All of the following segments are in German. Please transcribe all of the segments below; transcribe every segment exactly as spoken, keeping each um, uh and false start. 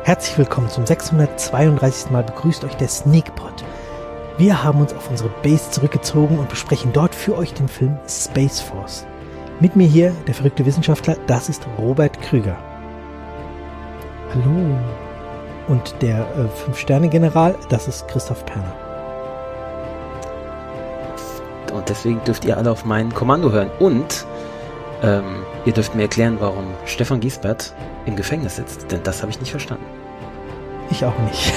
Herzlich willkommen zum sechshundertzweiunddreißigsten Mal begrüßt euch der Sneakpot. Wir haben uns auf unsere Base zurückgezogen und besprechen dort für euch den Film Space Force. Mit mir hier der verrückte Wissenschaftler, das ist Robert Krüger. Hallo. Und der äh, Fünf-Sterne-General, das ist Christoph Perner. Und deswegen dürft ihr alle auf mein Kommando hören. Und ähm, ihr dürft mir erklären, warum Stefan Giesbert im Gefängnis sitzt. Denn das habe ich nicht verstanden. Ich auch nicht.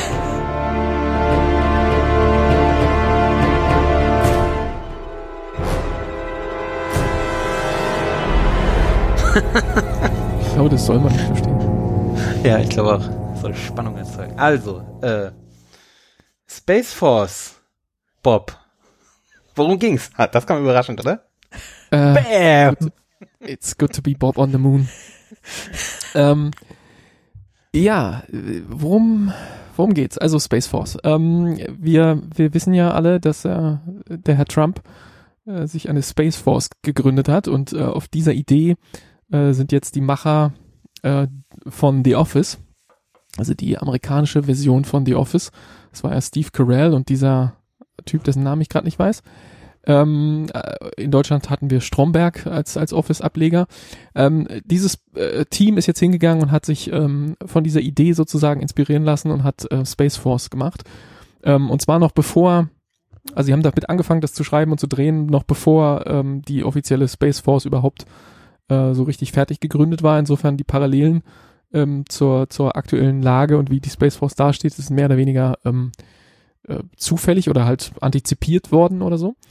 Ich glaube, das soll man nicht verstehen. Ja, ich glaube auch. Das soll Spannung erzeugen. Also, äh, Space Force, Bob. Worum ging's? Ah, das kam überraschend, oder? Äh, Bam! It's good to be Bob on the moon. ähm, ja, worum, worum geht's? Also Space Force. Ähm, wir, wir wissen ja alle, dass äh, der Herr Trump äh, sich eine Space Force gegründet hat und äh, auf dieser Idee äh, sind jetzt die Macher äh, von The Office, also die amerikanische Version von The Office. Das war ja Steve Carell und dieser Typ, dessen Namen ich gerade nicht weiß. Ähm, in Deutschland hatten wir Stromberg als als Office-Ableger. Ähm, dieses äh, Team ist jetzt hingegangen und hat sich ähm, von dieser Idee sozusagen inspirieren lassen und hat äh, Space Force gemacht. Ähm, und zwar noch bevor, also sie haben damit angefangen, das zu schreiben und zu drehen, noch bevor ähm, die offizielle Space Force überhaupt äh, so richtig fertig gegründet war. Insofern die Parallelen ähm, zur zur aktuellen Lage und wie die Space Force dasteht, ist mehr oder weniger ähm, äh, zufällig oder halt antizipiert worden oder so.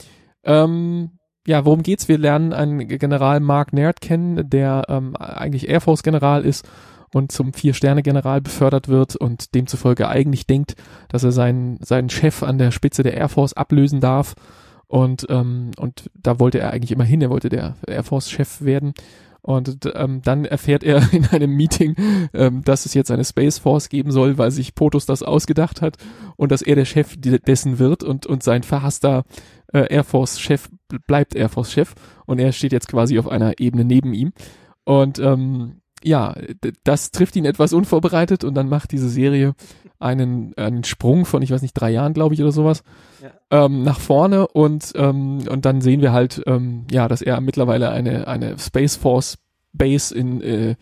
Ähm, ja, worum geht's? Wir lernen einen General Mark Naird kennen, der ähm, eigentlich Air Force General ist und zum Vier-Sterne-General befördert wird und demzufolge eigentlich denkt, dass er seinen seinen Chef an der Spitze der Air Force ablösen darf und ähm, und da wollte er eigentlich immer hin, er wollte der Air Force Chef werden. Und ähm, dann erfährt er in einem Meeting, ähm, dass es jetzt eine Space Force geben soll, weil sich POTUS das ausgedacht hat und dass er der Chef dessen wird und und sein verhasster äh, Air Force Chef bleibt Air Force Chef und er steht jetzt quasi auf einer Ebene neben ihm. Und ähm, ja, d- das trifft ihn etwas unvorbereitet und dann macht diese Serie einen einen Sprung von, ich weiß nicht, drei Jahren, glaube ich, oder sowas, ja. ähm, nach vorne und ähm, und dann sehen wir halt, ähm, ja, dass er mittlerweile eine eine Space Force Base in äh,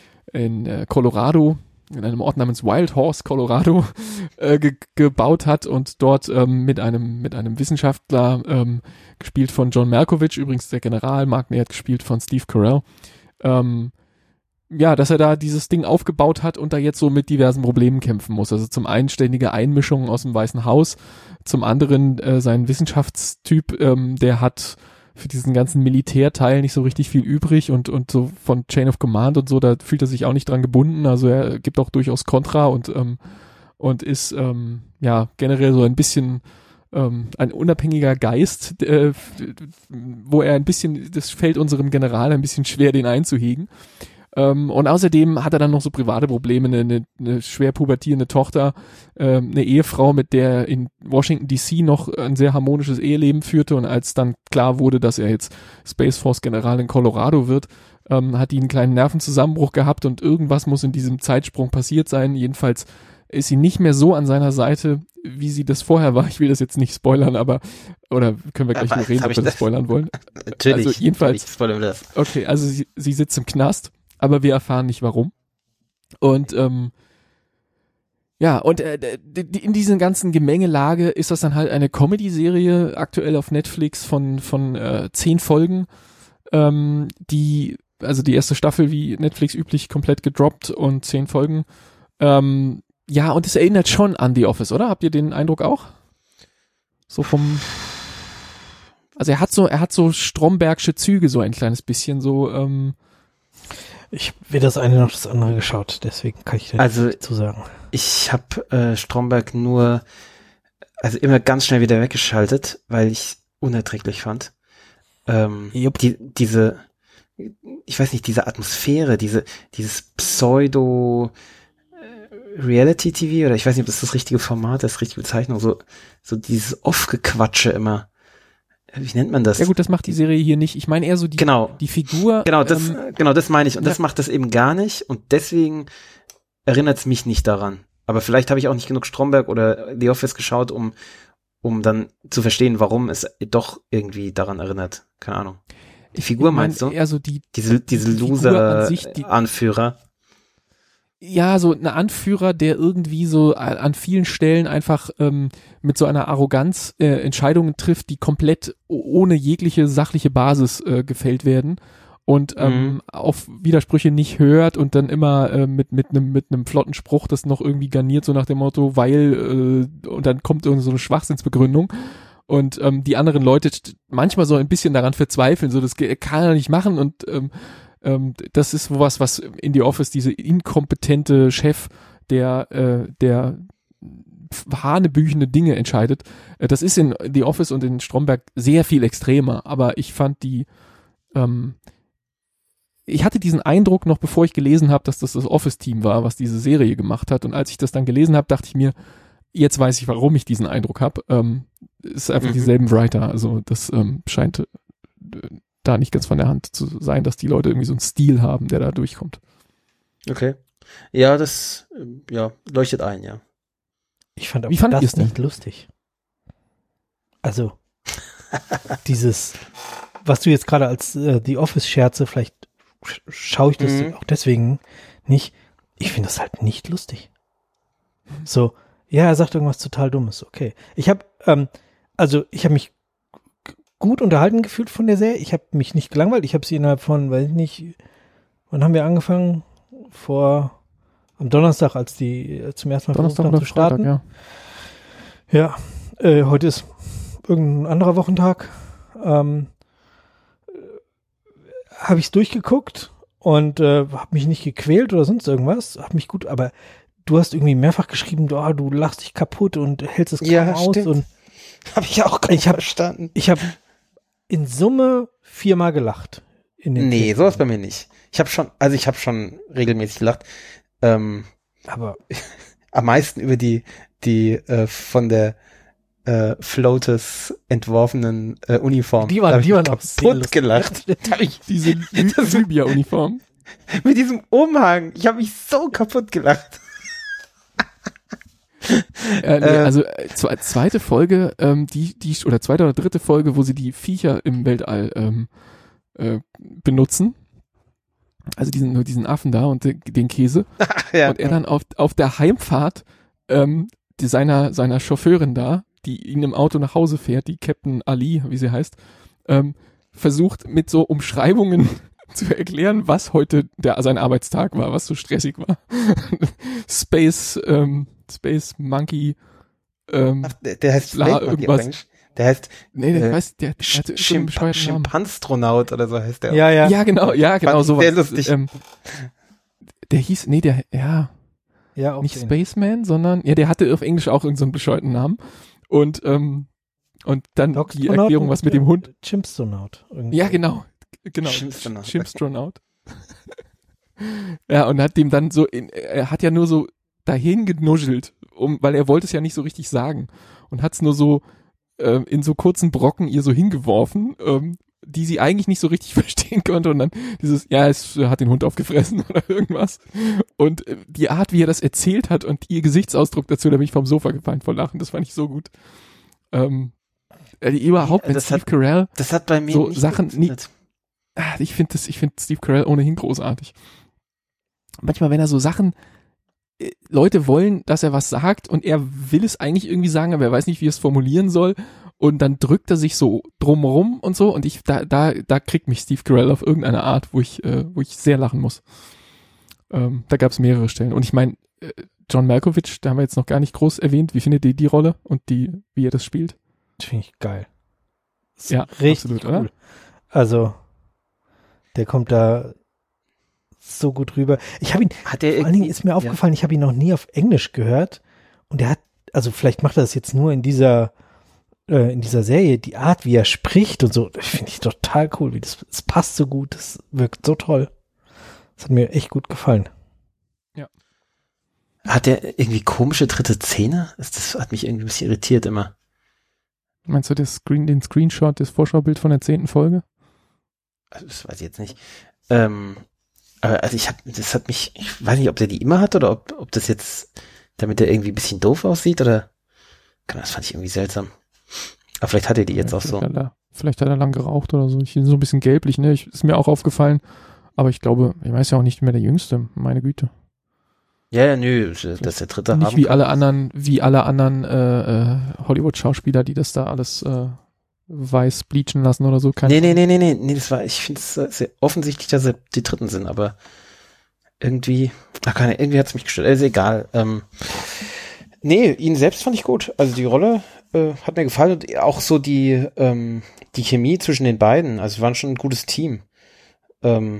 in äh, Colorado, in einem Ort namens Wild Horse, Colorado, äh, ge- gebaut hat und dort ähm, mit einem mit einem Wissenschaftler, ähm, gespielt von John Malkovich, übrigens der General, Mark Naird gespielt von Steve Carell, ähm, ja, dass er da dieses Ding aufgebaut hat und da jetzt so mit diversen Problemen kämpfen muss. Also zum einen ständige Einmischungen aus dem Weißen Haus, zum anderen äh, sein Wissenschaftstyp, ähm, der hat für diesen ganzen Militärteil nicht so richtig viel übrig und und so von Chain of Command und so, da fühlt er sich auch nicht dran gebunden. Also er gibt auch durchaus Kontra und ähm, und ist ähm, ja generell so ein bisschen ähm, ein unabhängiger Geist, äh, wo er ein bisschen, das fällt unserem General ein bisschen schwer, den einzuhegen. Ähm, und außerdem hat er dann noch so private Probleme, eine, eine, eine schwer pubertierende Tochter, ähm, eine Ehefrau, mit der er in Washington D C noch ein sehr harmonisches Eheleben führte und als dann klar wurde, dass er jetzt Space Force General in Colorado wird, ähm, hat die einen kleinen Nervenzusammenbruch gehabt und irgendwas muss in diesem Zeitsprung passiert sein. Jedenfalls ist sie nicht mehr so an seiner Seite, wie sie das vorher war. Ich will das jetzt nicht spoilern, aber oder können wir gleich aber mal reden, ob wir das, das spoilern wollen. Natürlich. Also jedenfalls. Spoilern wir das. Okay, also sie, sie sitzt im Knast. Aber wir erfahren nicht warum. Und ähm, ja, und äh, d- in diesen ganzen Gemengelage ist das dann halt eine Comedy-Serie, aktuell auf Netflix von von äh, zehn Folgen, ähm, die, also die erste Staffel wie Netflix üblich komplett gedroppt und zehn Folgen. Ähm, ja, und es erinnert schon an The Office, oder? Habt ihr den Eindruck auch? So vom, also er hat so, er hat so Strombergsche Züge, so ein kleines bisschen, so, ähm, Ich weder das eine noch das andere geschaut, deswegen kann ich da also, nichts zu sagen. Ich habe äh, Stromberg nur, also immer ganz schnell wieder weggeschaltet, weil ich unerträglich fand. Ähm, die, diese, ich weiß nicht, diese Atmosphäre, diese, dieses Pseudo äh, Reality-T V oder ich weiß nicht, ob das das richtige Format ist, richtige Bezeichnung, so, so dieses Off-Gequatsche immer. Wie nennt man das? Ja gut, das macht die Serie hier nicht. Ich meine eher so die, genau. die Figur. Genau, das, ähm, genau, das meine ich. Und ja. das macht das eben gar nicht. Und deswegen erinnert es mich nicht daran. Aber vielleicht habe ich auch nicht genug Stromberg oder The Office geschaut, um um dann zu verstehen, warum es doch irgendwie daran erinnert. Keine Ahnung. Die Figur ich mein, meinst du? Eher so die, diese diese die Loser die, Anführer. Ja, so ein Anführer, der irgendwie so an vielen Stellen einfach ähm, mit so einer Arroganz äh, Entscheidungen trifft, die komplett ohne jegliche sachliche Basis äh, gefällt werden und ähm, mhm. auf Widersprüche nicht hört und dann immer äh, mit mit einem mit einem flotten Spruch das noch irgendwie garniert, so nach dem Motto, weil äh, und dann kommt irgend so eine Schwachsinnsbegründung. Und ähm, die anderen Leute manchmal so ein bisschen daran verzweifeln, so das kann er nicht machen und ähm, ähm, das ist was, was in The Office diese inkompetente Chef, der äh, der hanebüchende Dinge entscheidet. Äh, das ist in The Office und in Stromberg sehr viel extremer, aber ich fand die ähm, ich hatte diesen Eindruck noch, bevor ich gelesen habe, dass das das Office-Team war, was diese Serie gemacht hat. Und als ich das dann gelesen habe, dachte ich mir, jetzt weiß ich, warum ich diesen Eindruck habe. Ähm, ist einfach mhm. dieselben Writer. Also das ähm, scheint äh, da nicht ganz von der Hand zu sein, dass die Leute irgendwie so einen Stil haben, der da durchkommt. Okay. Ja, das ja, leuchtet ein, ja. Ich fand Wie fand das nicht denn? lustig. Also dieses, was du jetzt gerade als äh, The Office-Scherze, vielleicht sch- schaue ich das mhm. auch deswegen nicht. Ich finde das halt nicht lustig. So, ja, er sagt irgendwas total Dummes, okay. Ich habe, ähm, also ich habe mich g- gut unterhalten gefühlt von der Serie. Ich habe mich nicht gelangweilt. Ich habe sie innerhalb von, weiß ich nicht, wann haben wir angefangen? Vor, am Donnerstag, als die äh, zum ersten Mal Donnerstag versucht haben zu starten. Freitag, ja, ja äh, heute ist irgendein anderer Wochentag. Ähm, habe ich es durchgeguckt und äh, habe mich nicht gequält oder sonst irgendwas. Habe mich gut, aber du hast irgendwie mehrfach geschrieben, oh, du lachst dich kaputt und hältst es kaum ja, aus. Stimmt. Und habe ich auch ich hab, verstanden. Ich habe in Summe viermal gelacht. In den nee, sowas bei mir nicht. Ich habe schon, also ich habe schon regelmäßig gelacht. Ähm, aber am meisten über die die äh, von der äh, Floatus entworfenen äh, Uniform. Die waren, die waren auch kaputt gelacht. Diese Libya-Uniform. Mit diesem Umhang. Ich habe mich so kaputt gelacht. äh, nee, also äh, zweite Folge, ähm, die, die, oder zweite oder dritte Folge, wo sie die Viecher im Weltall ähm, äh, benutzen. Also diesen, diesen Affen da und de, den Käse. Ach, ja. Und er dann auf, auf der Heimfahrt ähm, die seiner, seiner Chauffeurin da, die ihn im Auto nach Hause fährt, die Captain Ali, wie sie heißt, ähm, versucht mit so Umschreibungen zu erklären, was heute der sein Arbeitstag war, was so stressig war. Space, ähm, Space Monkey, ähm, Ach, der, der heißt bla, Space irgendwas. Monkey Der heißt Nee, der äh, heißt, der, der Sch- hat so einen bescheuerten Namen. Schimpanstroniaut oder so heißt der. ja, ja. Ja, genau, ja, genau, Fand ich sowas. sehr lustig. Ähm, der hieß, nee, der, ja, ja auch nicht den. Spaceman, sondern, ja, der hatte auf Englisch auch irgendeinen so einen bescheuerten Namen. Und, ähm, und dann die Dogstronaut Erklärung, was und, mit dem Hund. Chimpstronaut. irgendwie. Ja, genau, genau. Chimpstronaut. Chimpstronaut. Ja, und hat dem dann so, in, er hat ja nur so dahin genuschelt, um, weil er wollte es ja nicht so richtig sagen. Und hat es nur so äh, in so kurzen Brocken ihr so hingeworfen, ähm, die sie eigentlich nicht so richtig verstehen konnte. Und dann dieses, ja, es hat den Hund aufgefressen oder irgendwas. Und äh, die Art, wie er das erzählt hat und ihr Gesichtsausdruck dazu, da bin ich vom Sofa gefallen vor Lachen. Das fand ich so gut. Ähm, äh, überhaupt, wenn das Steve hat, Carell das hat bei mir so nicht Sachen nie, funktioniert. ah, ich finde das, ich finde Steve Carell ohnehin großartig. Manchmal, wenn er so Sachen, äh, Leute wollen, dass er was sagt und er will es eigentlich irgendwie sagen, aber er weiß nicht, wie er es formulieren soll und dann drückt er sich so drumrum und so und ich, da, da, da kriegt mich Steve Carell auf irgendeine Art, wo ich, äh, wo ich sehr lachen muss. Ähm, da gab es mehrere Stellen und ich meine, äh, John Malkovich, da haben wir jetzt noch gar nicht groß erwähnt, wie findet ihr die Rolle und die, wie er das spielt? Das finde ich geil. Das ist Ja, richtig absolut, cool. oder? Also, der kommt da so gut rüber. Ich habe ihn, Hat der vor allen Dingen ist mir aufgefallen, ja. ich habe ihn noch nie auf Englisch gehört und er hat, also vielleicht macht er das jetzt nur in dieser äh, in dieser Serie, die Art, wie er spricht und so, finde ich total cool, wie das, es passt so gut, das wirkt so toll. Das hat mir echt gut gefallen. Ja. Hat der irgendwie komische dritte Zähne? Das, das hat mich irgendwie ein bisschen irritiert immer. Meinst du das Screen, den Screenshot, das Vorschaubild von der zehnten Folge? Also das weiß ich jetzt nicht. Ähm, Also ich hab, das hat mich, ich weiß nicht, ob der die immer hat oder ob, ob das jetzt, damit der irgendwie ein bisschen doof aussieht oder, das fand ich irgendwie seltsam. Aber vielleicht hat er die jetzt ja, auch so. Hat er, vielleicht hat er lang geraucht oder so. Ich bin so ein bisschen gelblich, ne? Ich, ist mir auch aufgefallen. Aber ich glaube, ich weiß ja auch nicht mehr der Jüngste, meine Güte. Ja, ja, nö, das ist der dritte Nicht wie alle anderen, wie alle anderen äh, äh, Hollywood-Schauspieler, die das da alles äh, weiß bleachen lassen oder so. Keine nee, nee, nee, nee, nee, nee, das war, ich finde es sehr offensichtlich, dass sie die Dritten sind, aber irgendwie, ach keine, irgendwie hat es mich gestört. Ist egal. Ähm, nee, ihn selbst fand ich gut. Also die Rolle äh, hat mir gefallen und auch so die ähm, die Chemie zwischen den beiden. Also wir waren schon ein gutes Team. Ähm,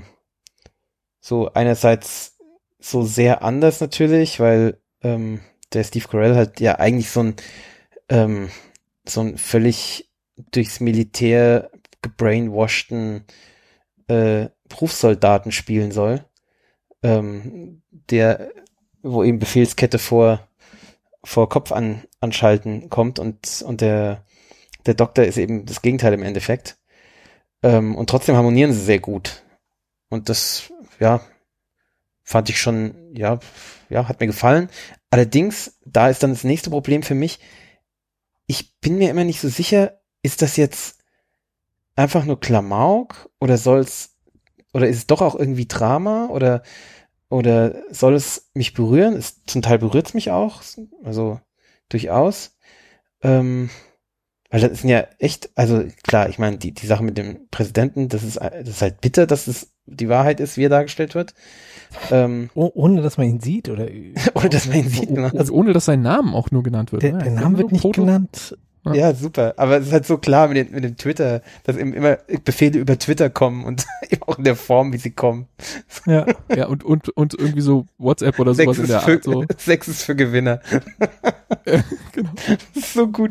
so einerseits so sehr anders natürlich, weil ähm, der Steve Carell halt ja eigentlich so ein ähm, so ein völlig durchs Militär gebrainwashten äh, Berufssoldaten spielen soll, ähm, der, wo eben Befehlskette vor vor Kopf an, anschalten kommt und und der der Doktor ist eben das Gegenteil im Endeffekt. Ähm, und trotzdem harmonieren sie sehr gut. Und das, ja, fand ich schon, ja, ja, hat mir gefallen. Allerdings, da ist dann das nächste Problem für mich, ich bin mir immer nicht so sicher, ist das jetzt einfach nur Klamauk oder soll's, oder ist es doch auch irgendwie Drama oder, oder soll es mich berühren? Es, zum Teil berührt es mich auch, also durchaus. Ähm, weil das sind ja echt, also klar, ich meine, die, die Sache mit dem Präsidenten, das ist, das ist halt bitter, dass es die Wahrheit ist, wie er dargestellt wird. Ähm, oh, ohne, dass man ihn sieht? Oder ohne, dass man ihn sieht, genau. Also ohne, dass sein Name auch nur genannt wird. Der, ne? der Name wird nicht Foto. genannt. Ja. ja, super. Aber es ist halt so klar mit, den, mit dem Twitter, dass eben immer Befehle über Twitter kommen und eben auch in der Form, wie sie kommen. Ja, ja und, und, und irgendwie so WhatsApp oder sowas in der für, Art. So. Sex ist für Gewinner. Ja, genau. Das ist so gut.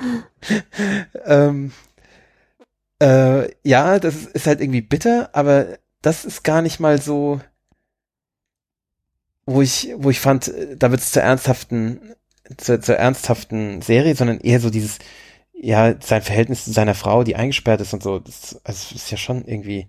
ähm, äh, ja, das ist, ist halt irgendwie bitter, aber das ist gar nicht mal so, wo ich, wo ich fand, da wird es zur ernsthaften, zur, zur ernsthaften Serie, sondern eher so dieses, ja, sein Verhältnis zu seiner Frau, die eingesperrt ist und so, das, also ist ja schon irgendwie,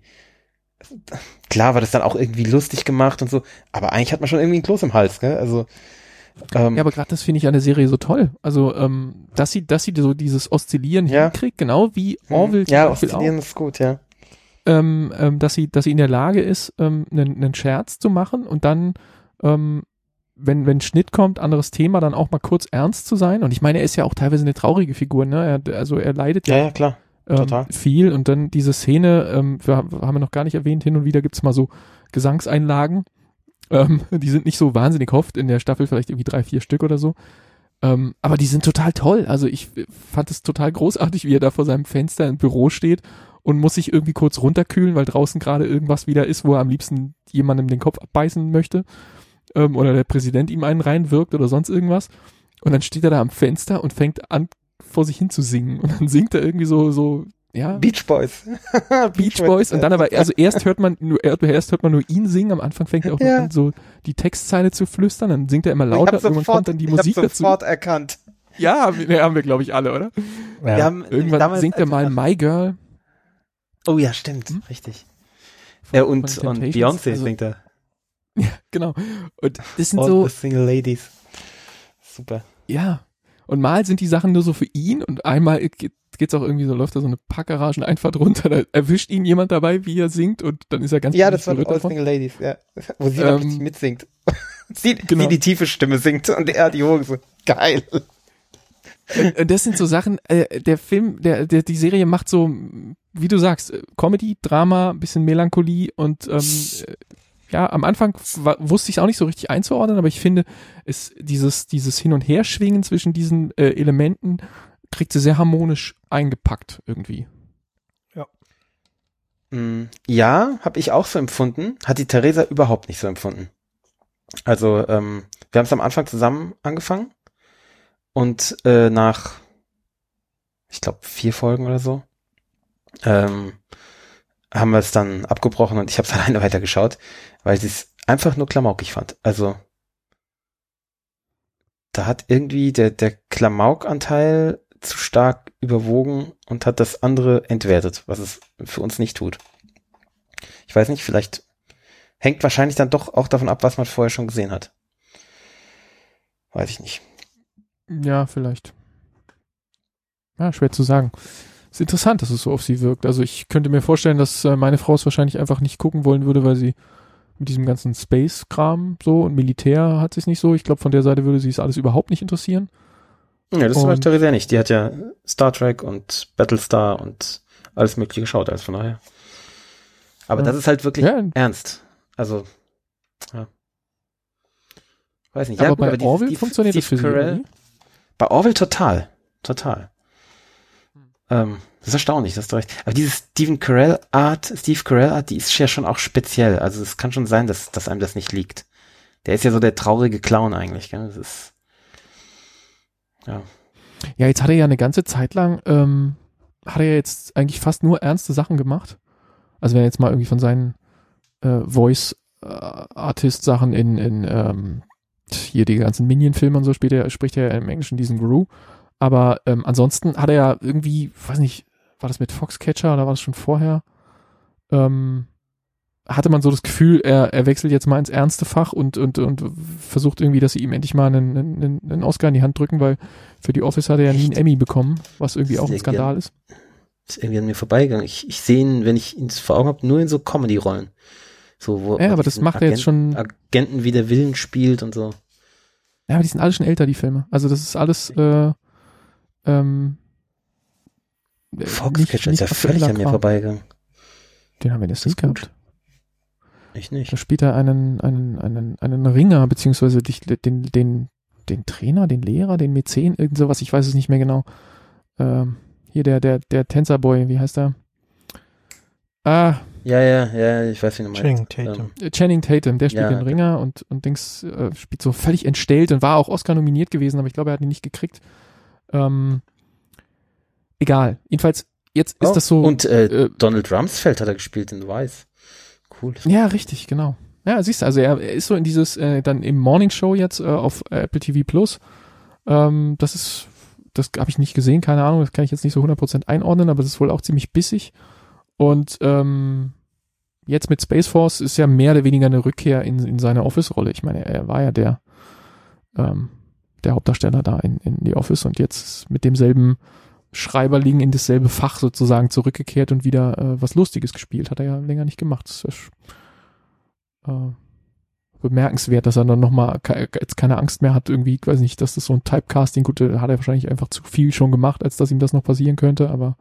klar war das dann auch irgendwie lustig gemacht und so, aber eigentlich hat man schon irgendwie ein Kloß im Hals, gell, also, ähm, ja, aber gerade das finde ich an der Serie so toll, also, ähm, dass sie, dass sie so dieses Oszillieren ja. hinkriegt, genau wie Orville hm. Ja, Oszillieren auch. Ist gut, ja. Ähm, ähm, dass sie, dass sie in der Lage ist, ähm, einen, einen Scherz zu machen und dann, ähm, wenn, wenn Schnitt kommt, anderes Thema, dann auch mal kurz ernst zu sein. Und ich meine, er ist ja auch teilweise eine traurige Figur, ne? Er, also er leidet ja, ja, ja klar. Ähm, Total. viel. Und dann diese Szene, ähm, wir haben wir noch gar nicht erwähnt, hin und wieder gibt's mal so Gesangseinlagen. Ähm, die sind nicht so wahnsinnig oft in der Staffel, vielleicht irgendwie drei, vier Stück oder so. Ähm, aber die sind total toll. Also ich fand es total großartig, wie er da vor seinem Fenster im Büro steht und muss sich irgendwie kurz runterkühlen, weil draußen gerade irgendwas wieder ist, wo er am liebsten jemandem den Kopf abbeißen möchte. Ähm, oder der Präsident ihm einen reinwirkt oder sonst irgendwas. Und dann steht er da am Fenster und fängt an, vor sich hin zu singen. Und dann singt er irgendwie so, so, ja. Beach Boys. Beach Boys. Und dann aber, also erst hört man nur, erst hört man nur ihn singen. Am Anfang fängt er auch ja. noch an, so die Textzeile zu flüstern. Dann singt er immer lauter. Irgendwann sofort, kommt dann die Musik ich dazu. sofort erkannt. Ja, haben wir, haben wir glaube ich, alle, oder? Ja. Wir haben, Irgendwann damals, singt er mal My Girl. Oh ja, stimmt. Hm? Richtig. Von, ja, und, und Beyoncé also, singt er. Ja, genau. Und das sind All so. The Single Ladies. Super. Ja. Und mal sind die Sachen nur so für ihn und einmal geht, geht's auch irgendwie so, läuft da so eine Packgarageneinfahrt runter, da erwischt ihn jemand dabei, wie er singt und dann ist er ganz Ja, das war All Single Ladies, ja. Wo sie ähm, richtig mitsingt. sie, genau. sie die tiefe Stimme singt und er die hohe so, geil. Und das sind so Sachen, äh, der Film, der, der, die Serie macht so, wie du sagst, Comedy, Drama, bisschen Melancholie und ähm, ja, am Anfang war, wusste ich es auch nicht so richtig einzuordnen, aber ich finde, es, dieses, dieses Hin- und Herschwingen zwischen diesen äh, Elementen kriegt sie sehr harmonisch eingepackt irgendwie. Ja. Mm, ja, habe ich auch so empfunden. Hat die Theresa überhaupt nicht so empfunden. Also, ähm, wir haben es am Anfang zusammen angefangen und äh, nach, ich glaube, vier Folgen oder so, ähm, haben wir es dann abgebrochen und ich habe es alleine weitergeschaut, weil ich es einfach nur klamaukig fand. Also da hat irgendwie der, der Klamaukanteil zu stark überwogen und hat das andere entwertet, was es für uns nicht tut. Ich weiß nicht, vielleicht hängt wahrscheinlich dann doch auch davon ab, was man vorher schon gesehen hat. Weiß ich nicht. Ja, vielleicht. Ja, schwer zu sagen. Ist interessant, dass es so auf sie wirkt. Also ich könnte mir vorstellen, dass äh, meine Frau es wahrscheinlich einfach nicht gucken wollen würde, weil sie mit diesem ganzen Space-Kram so und Militär hat sie es nicht so. Ich glaube, von der Seite würde sie es alles überhaupt nicht interessieren. Ja, das war Theresa nicht. Die hat ja Star Trek und Battlestar und alles mögliche geschaut, also von daher. Aber ja. Das ist halt wirklich ja. ernst. Also, ja. Weiß nicht. Aber ja, gut, bei aber Orville die, funktioniert Steve das für Carell, sie bei Orville total. Total. Ähm, das ist erstaunlich, das ist recht. Aber diese Stephen Carell Art, Steve Carell Art, die ist ja schon auch speziell. Also es kann schon sein, dass, dass einem das nicht liegt. Der ist ja so der traurige Clown eigentlich, gell? Das ist, ja. Ja, jetzt hat er ja eine ganze Zeit lang, ähm, hat er jetzt eigentlich fast nur ernste Sachen gemacht. Also wenn er jetzt mal irgendwie von seinen äh, Voice-Artist-Sachen in, in ähm, hier die ganzen Minion-Filme und so später spricht er ja im Englischen diesen Gru. Aber ähm, ansonsten hat er ja irgendwie, weiß nicht, war das mit Foxcatcher oder war das schon vorher? Ähm, hatte man so das Gefühl, er, er wechselt jetzt mal ins ernste Fach und, und, und versucht irgendwie, dass sie ihm endlich mal einen, einen, einen Oscar in die Hand drücken, weil für die Office hat er ja nie einen Emmy bekommen, was irgendwie auch ein Skandal an, ist. Ist irgendwie an mir vorbeigegangen. Ich, ich sehe ihn, wenn ich ihn vor Augen habe, nur in so Comedy-Rollen. So, wo ja, aber das macht Agent, er jetzt schon. Agenten wie der Willen spielt und so. Ja, aber die sind alle schon älter, die Filme. Also das ist alles äh, ähm, Foxcatcher ist ja völlig an mir vorbeigegangen. Den haben wir jetzt nicht gehabt. Ich nicht. Da spielt er einen, einen, einen, einen Ringer, beziehungsweise den, den, den Trainer, den Lehrer, den Mäzen, irgend sowas, ich weiß es nicht mehr genau. Ähm, hier der, der, der Tänzerboy, wie heißt er? Ah. Ja, ja, ja, ich weiß, wie du meinst. Channing Tatum. Ähm, Channing Tatum, der spielt ja, den Ringer und, und Dings äh, spielt so völlig entstellt und war auch Oscar nominiert gewesen, aber ich glaube, er hat ihn nicht gekriegt. Ähm, egal. Jedenfalls, jetzt ist oh, das so. Und äh, äh, Donald Rumsfeld hat er gespielt in The Vice. Cool. Ja, richtig, genau. Ja, siehst du, also er, er ist so in dieses, äh, dann im Morning Show jetzt äh, auf Apple T V Plus. Ähm, das ist, das habe ich nicht gesehen, keine Ahnung, das kann ich jetzt nicht so hundert Prozent einordnen, aber das ist wohl auch ziemlich bissig. Und ähm, jetzt mit Space Force ist ja mehr oder weniger eine Rückkehr in, in seine Office-Rolle. Ich meine, er war ja der, ähm, der Hauptdarsteller da in, in die Office und jetzt mit demselben Schreiberling in dasselbe Fach sozusagen zurückgekehrt und wieder äh, was Lustiges gespielt. Hat er ja länger nicht gemacht. Das ist äh, bemerkenswert, dass er dann nochmal ke- jetzt keine Angst mehr hat, irgendwie, ich weiß nicht, dass das so ein Typecasting, gut, da hat er wahrscheinlich einfach zu viel schon gemacht, als dass ihm das noch passieren könnte, aber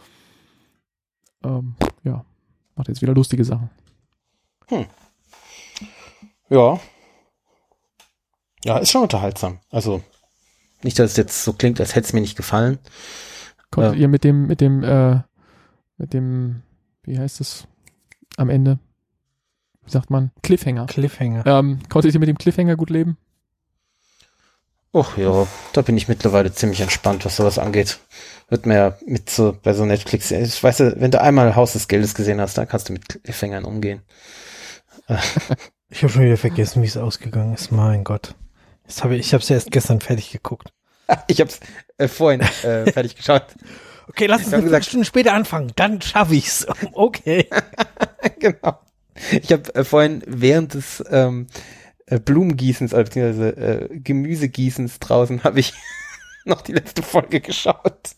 ähm, ja, macht jetzt wieder lustige Sachen. Hm. Ja. Ja, ist schon unterhaltsam. Also, nicht, dass es jetzt so klingt, als hätte es mir nicht gefallen. Konntet ähm. ihr mit dem, mit dem, äh, mit dem, wie heißt es, am Ende, wie sagt man, Cliffhanger. Cliffhanger. Ähm, konntet ihr mit dem Cliffhanger gut leben? Och ja, da bin ich mittlerweile ziemlich entspannt, was sowas angeht. Wird mir ja mit so, bei so Netflix, ich weiß, wenn du einmal Haus des Geldes gesehen hast, dann kannst du mit Cliffhangern umgehen. Ich habe schon wieder vergessen, wie es ausgegangen ist. Mein Gott. Jetzt hab ich ich habe es ja erst gestern fertig geguckt. Ich habe es äh, vorhin äh, fertig geschaut. Okay, lass uns eine gesagt, Stunde später anfangen, dann schaffe ich's. Okay. Genau. Ich habe äh, vorhin während des ähm, äh, Blumengießens, also beziehungsweise äh, Gemüsegießens draußen, habe ich noch die letzte Folge geschaut.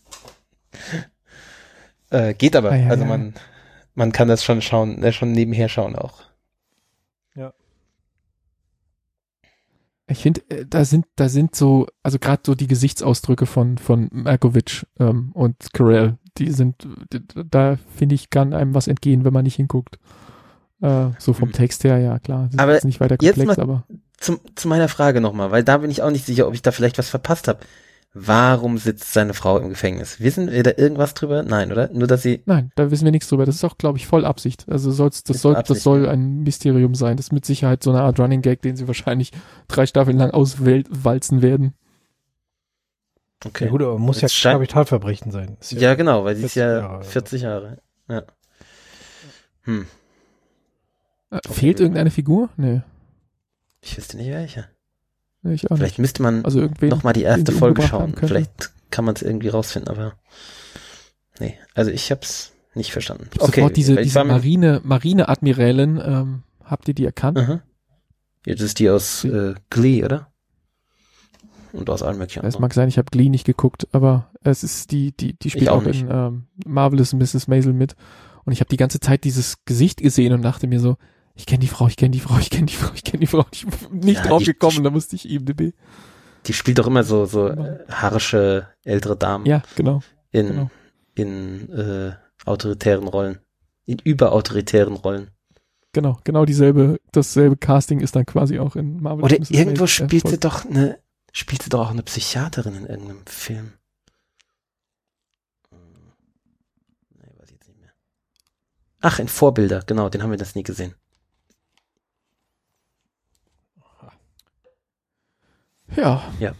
Äh, geht aber. Ah, ja, also ja. man man kann das schon schauen, äh, schon nebenher schauen auch. Ja. Ich finde, da sind, da sind so, also gerade so die Gesichtsausdrücke von, von Malkovich ähm, und Carell, die sind, da finde ich, kann einem was entgehen, wenn man nicht hinguckt. Äh, so vom Text her, ja klar. Das aber ist nicht weiter komplex, jetzt mal aber. Zum, zu meiner Frage nochmal, weil da bin ich auch nicht sicher, ob ich da vielleicht was verpasst habe. Warum sitzt seine Frau im Gefängnis? Wissen wir da irgendwas drüber? Nein, oder? Nur, dass sie... Nein, da wissen wir nichts drüber. Das ist auch, glaube ich, voll Absicht. Also soll's, das, soll, Absicht, das soll ja. ein Mysterium sein. Das ist mit Sicherheit so eine Art Running Gag, den sie wahrscheinlich drei Staffeln lang auswalzen werden. Okay. Ja gut, aber muss das ja Kapitalverbrechen sein. Ja, ja genau, weil sie ist ja Jahre, vierzig Jahre. Ja. Hm. Äh, okay, fehlt irgendeine Figur? Nee. Ich wüsste nicht welche. Ich auch Vielleicht nicht. müsste man also noch mal die erste Folge schauen. Vielleicht kann man es irgendwie rausfinden, aber nee, also ich hab's nicht verstanden. Okay, sofort diese, diese Marine, Marineadmirälin ähm, Habt ihr die erkannt? Aha. Ja, das ist die aus äh, Glee, oder? Und aus allen möglichen Es mag sein, ich habe Glee nicht geguckt, aber es ist die, die, die spielt auch, auch in ähm, Marvelous Misses Maisel mit. Und ich habe die ganze Zeit dieses Gesicht gesehen und dachte mir so, ich kenne die Frau, ich kenne die Frau, ich kenne die Frau, ich kenne die Frau. Ich bin nicht ja, drauf die, gekommen, die, da musste ich I M D B. Die spielt doch immer so so äh, haarische ältere Damen. Ja, genau. In, genau. in äh, autoritären Rollen. In überautoritären Rollen. Genau, genau dieselbe, dasselbe Casting ist dann quasi auch in Marvel. Oder irgendwo spielt sie doch eine, spielt sie doch auch eine Psychiaterin in irgendeinem Film. Nee, weiß ich jetzt nicht mehr. Ach, in Vorbilder, genau, den haben wir das nie gesehen. Ja. Ja.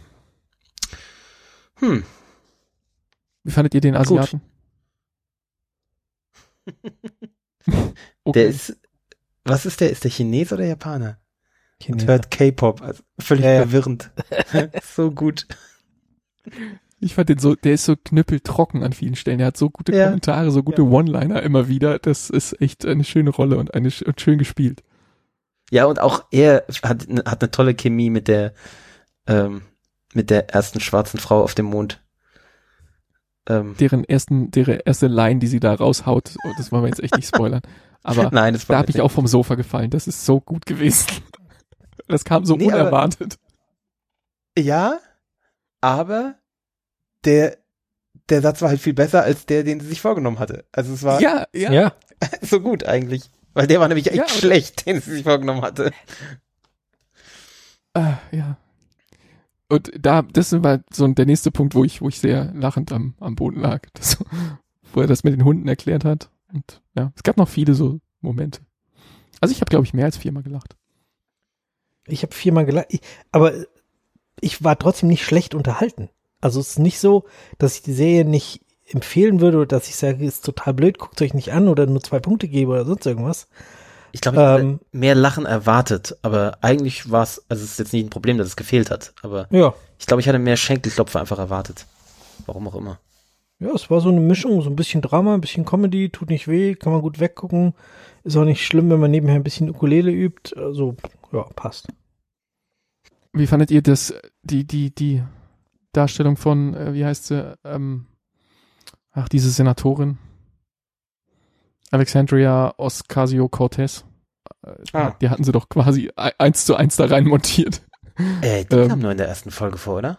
Hm. Wie fandet ihr den Asiaten? Okay. Der ist, was ist der? Ist der Chines oder Japaner? Chines. Und hört K-Pop, also völlig ja, verwirrend. So gut. Ich fand den so, der ist so knüppeltrocken an vielen Stellen. Er hat so gute ja. Kommentare, so gute ja. One-Liner immer wieder. Das ist echt eine schöne Rolle und eine und schön gespielt. Ja, und auch er hat, hat eine tolle Chemie mit der ähm, mit der ersten schwarzen Frau auf dem Mond. Ähm, deren ersten, deren erste Line, die sie da raushaut, oh, das wollen wir jetzt echt nicht spoilern. Aber Nein, das war da habe ich auch vom Sofa gefallen. Das ist so gut gewesen. Das kam so nee, unerwartet. Aber, ja, aber der der Satz war halt viel besser als der, den sie sich vorgenommen hatte. Also es war ja, ja. ja. so gut eigentlich. Weil der war nämlich echt ja, schlecht, den sie sich vorgenommen hatte. Ah, ja. Und da, das war so der nächste Punkt, wo ich, wo ich sehr lachend am, am Boden lag. Das, wo er das mit den Hunden erklärt hat. Und ja, es gab noch viele so Momente. Also ich habe, glaube ich, mehr als viermal gelacht. Ich habe viermal gelacht, ich, aber ich war trotzdem nicht schlecht unterhalten. Also es ist nicht so, dass ich die Serie nicht empfehlen würde oder dass ich sage, ist total blöd, guckt euch nicht an oder nur zwei Punkte gebe oder sonst irgendwas. Ich glaube, ich ähm, hätte mehr Lachen erwartet, aber eigentlich war es, also es ist jetzt nicht ein Problem, dass es gefehlt hat, aber ja. ich glaube, ich hatte mehr Schenkelklopfer einfach erwartet. Warum auch immer. Ja, es war so eine Mischung, so ein bisschen Drama, ein bisschen Comedy, tut nicht weh, kann man gut weggucken. Ist auch nicht schlimm, wenn man nebenher ein bisschen Ukulele übt. Also, ja, passt. Wie fandet ihr das, die, die, die Darstellung von, äh, wie heißt sie, ähm, ach, diese Senatorin? Alexandria Ocasio-Cortez. Ah. Die hatten sie doch quasi eins zu eins da rein montiert. Äh, die ähm, kam nur in der ersten Folge vor, oder?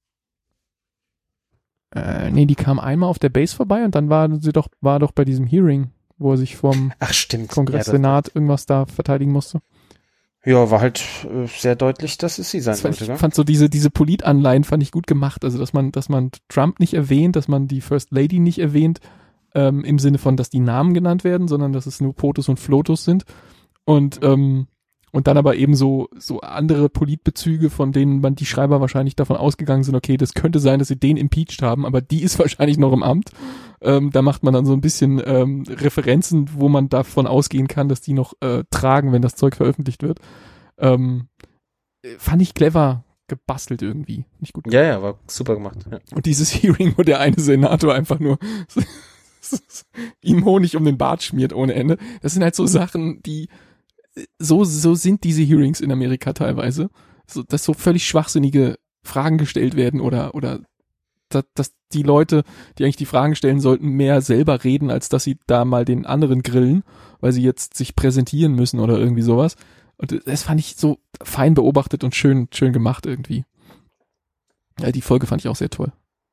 Äh, nee, die kam einmal auf der Base vorbei und dann war sie doch, war doch bei diesem Hearing, wo er sich vom Ach, stimmt. Kongress, ja, Senat irgendwas da verteidigen musste. Ja, war halt äh, sehr deutlich, dass es sie sein sollte. Ich fand so diese, diese Politanleihen fand ich gut gemacht. Also, dass man, dass man Trump nicht erwähnt, dass man die First Lady nicht erwähnt, ähm, im Sinne von, dass die Namen genannt werden, sondern dass es nur POTUS und FLOTUS sind. Und, ähm, und dann aber eben so, so andere Politbezüge, von denen man die Schreiber wahrscheinlich davon ausgegangen sind, okay, das könnte sein, dass sie den impeached haben, aber die ist wahrscheinlich noch im Amt. Ähm, da macht man dann so ein bisschen ähm, Referenzen, wo man davon ausgehen kann, dass die noch äh, tragen, wenn das Zeug veröffentlicht wird. Ähm, fand ich clever gebastelt irgendwie. Nicht gut. Ja, ja, war super gemacht. Ja. Und dieses Hearing, wo der eine Senator einfach nur ihm Honig um den Bart schmiert ohne Ende. Das sind halt so Sachen, die so, so sind diese Hearings in Amerika teilweise. So, dass so völlig schwachsinnige Fragen gestellt werden oder, oder dass, dass die Leute, die eigentlich die Fragen stellen sollten, mehr selber reden, als dass sie da mal den anderen grillen, weil sie jetzt sich präsentieren müssen oder irgendwie sowas. Und das fand ich so fein beobachtet und schön, schön gemacht irgendwie. Ja, die Folge fand ich auch sehr toll.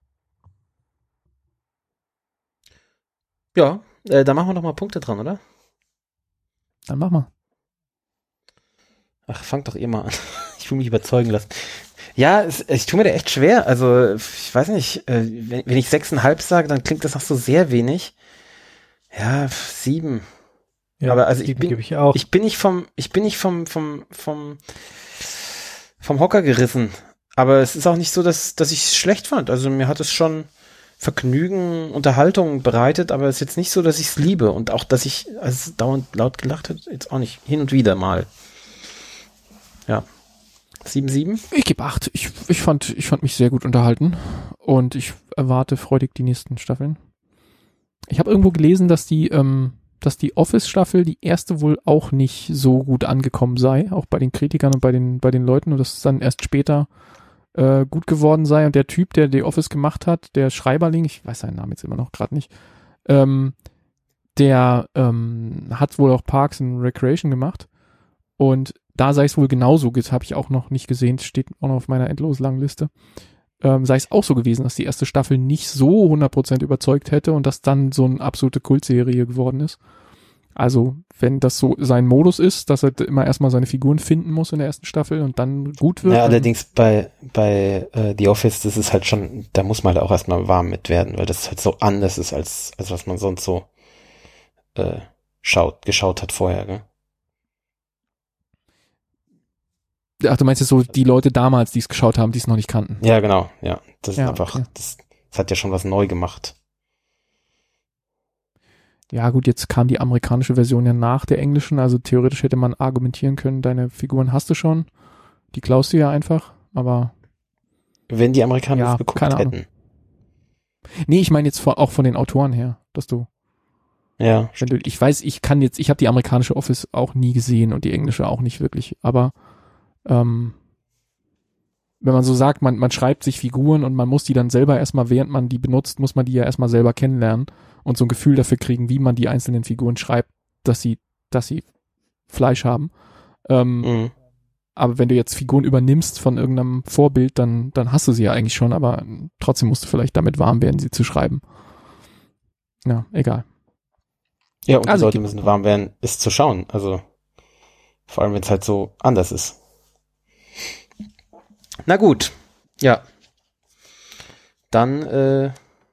Ja, äh, da machen wir doch mal Punkte dran, oder? Dann mach mal. Ach, fangt doch ihr mal an. Ich will mich überzeugen lassen. Ja, es, ich tue mir da echt schwer. Also, ich weiß nicht, äh, wenn, wenn ich sechseinhalb sage, dann klingt das noch so sehr wenig. Ja, sieben. Ja, aber also ich bin, ich, auch. ich bin nicht vom, ich bin nicht vom, vom, vom, vom Hocker gerissen. Aber es ist auch nicht so, dass, dass ich es schlecht fand. Also mir hat es schon Vergnügen, Unterhaltung bereitet, aber es ist jetzt nicht so, dass ich es liebe und auch, dass ich also dauernd laut gelacht habe, jetzt auch nicht. Hin und wieder mal. Ja. sieben, sieben? Ich gebe acht. Ich, ich fand, ich fand mich sehr gut unterhalten und ich erwarte freudig die nächsten Staffeln. Ich habe irgendwo gelesen, dass die, ähm, dass die Office-Staffel, die erste, wohl auch nicht so gut angekommen sei, auch bei den Kritikern und bei den, bei den Leuten, und dass es dann erst später äh, gut geworden sei. Und der Typ, der die Office gemacht hat, der Schreiberling, ich weiß seinen Namen jetzt immer noch gerade nicht, ähm, der ähm, hat wohl auch Parks and Recreation gemacht. Und da sei es wohl genauso, das habe ich auch noch nicht gesehen, steht auch noch auf meiner endlos langen Liste. Ähm, sei es auch so gewesen, dass die erste Staffel nicht so hundert Prozent überzeugt hätte und dass dann so eine absolute Kultserie geworden ist. Also, wenn das so sein Modus ist, dass er immer erstmal seine Figuren finden muss in der ersten Staffel und dann gut wird. Ja, allerdings bei bei äh, The Office, das ist halt schon, da muss man halt auch erstmal warm mit werden, weil das halt so anders ist, als als was man sonst so äh, schaut, geschaut hat vorher, gell? Ach, du meinst jetzt so die Leute damals, die es geschaut haben, die es noch nicht kannten? Ja, genau, ja. Das ist ja, einfach, okay. das, das hat ja schon was neu gemacht. Ja gut, jetzt kam die amerikanische Version ja nach der englischen, also theoretisch hätte man argumentieren können, deine Figuren hast du schon, die klaust du ja einfach, aber... Wenn die Amerikaner ja, das geguckt keine hätten. Ahnung. Nee, ich meine jetzt von, auch von den Autoren her, dass du... Ja. Wenn du, ich weiß, ich kann jetzt, ich habe die amerikanische Office auch nie gesehen und die englische auch nicht wirklich, aber ähm, wenn man so sagt, man, man schreibt sich Figuren und man muss die dann selber erstmal, während man die benutzt, muss man die ja erstmal selber kennenlernen und so ein Gefühl dafür kriegen, wie man die einzelnen Figuren schreibt, dass sie, dass sie Fleisch haben. Ähm, Mhm. Aber wenn du jetzt Figuren übernimmst von irgendeinem Vorbild, dann, dann hast du sie ja eigentlich schon, aber trotzdem musst du vielleicht damit warm werden, sie zu schreiben. Ja, egal. Ja, und Also die Leute die- müssen warm werden, es zu schauen. Also vor allem, wenn es halt so anders ist. Na gut, ja. Dann äh,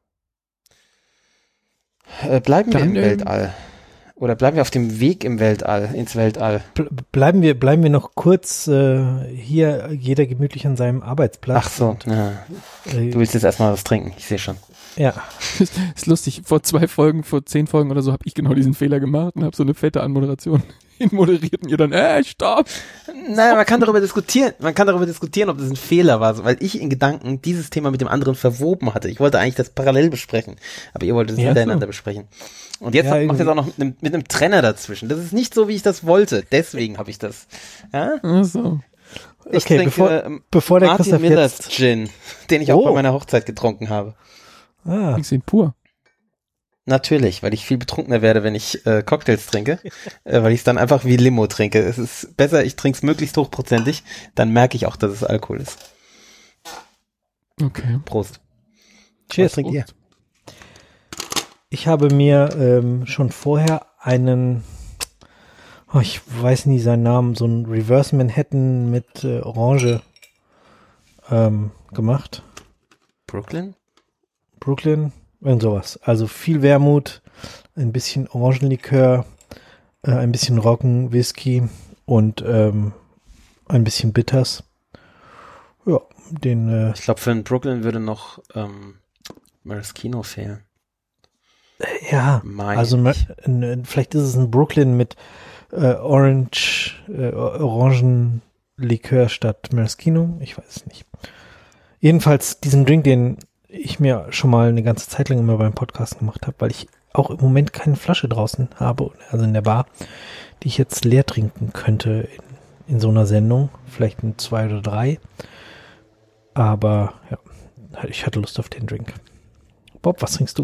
äh, bleiben Dann, wir im ähm, Weltall. Oder bleiben wir auf dem Weg im Weltall, ins Weltall. Ble- Bleiben wir, bleiben wir noch kurz äh, hier, jeder gemütlich an seinem Arbeitsplatz. Ach so, ja. Äh, Du willst jetzt erstmal was trinken, ich sehe schon. ja. Ist lustig, vor zwei Folgen, vor zehn Folgen oder so habe ich genau diesen Fehler gemacht und habe so eine fette Anmoderation hinmoderiert und ihr dann, äh, stopp! Naja, man kann darüber diskutieren, man kann darüber diskutieren, ob das ein Fehler war, weil ich in Gedanken dieses Thema mit dem anderen verwoben hatte. Ich wollte eigentlich das parallel besprechen, aber ihr wolltet es Ja, hintereinander so. besprechen. Und jetzt Ja, macht ihr irgendwie. es auch noch mit einem, mit einem Trenner dazwischen. Das ist nicht so, wie ich das wollte. Deswegen habe ich das. Ja? Ach so. Ich Okay, trinke bevor- ähm, bevor der Martin Christoph Millers jetzt- Gin, den ich auch Oh. bei meiner Hochzeit getrunken habe. Ah, Ich sehe ihn pur. Natürlich, weil ich viel betrunkener werde, wenn ich äh, Cocktails trinke, äh, weil ich es dann einfach wie Limo trinke. Es ist besser, ich trinke es möglichst hochprozentig, dann merke ich auch, dass es Alkohol ist. Okay. Prost. cheers. Was trinkt ihr? Ich habe mir ähm, schon vorher einen, oh, ich weiß nie seinen Namen, so ein Reverse Manhattan mit äh, Orange ähm, gemacht. Brooklyn? Brooklyn, irgend sowas. Also viel Wermut, ein bisschen Orangenlikör, äh, ein bisschen Roggen, Whisky und ähm, ein bisschen Bitters. Ja, den äh, Ich glaube, für einen Brooklyn würde noch ähm, Maraschino fehlen. ja, Mein also ma- ich. n- n- vielleicht ist es ein Brooklyn mit äh, Orange, äh, Orangenlikör statt Maraschino. Ich weiß es nicht. Jedenfalls diesen Drink, den ich mir schon mal eine ganze Zeit lang immer beim Podcast gemacht habe, weil ich auch im Moment keine Flasche draußen habe, also in der Bar, die ich jetzt leer trinken könnte in, in so einer Sendung. Vielleicht in zwei oder drei. Aber ja, ich hatte Lust auf den Drink. Bob, was trinkst du?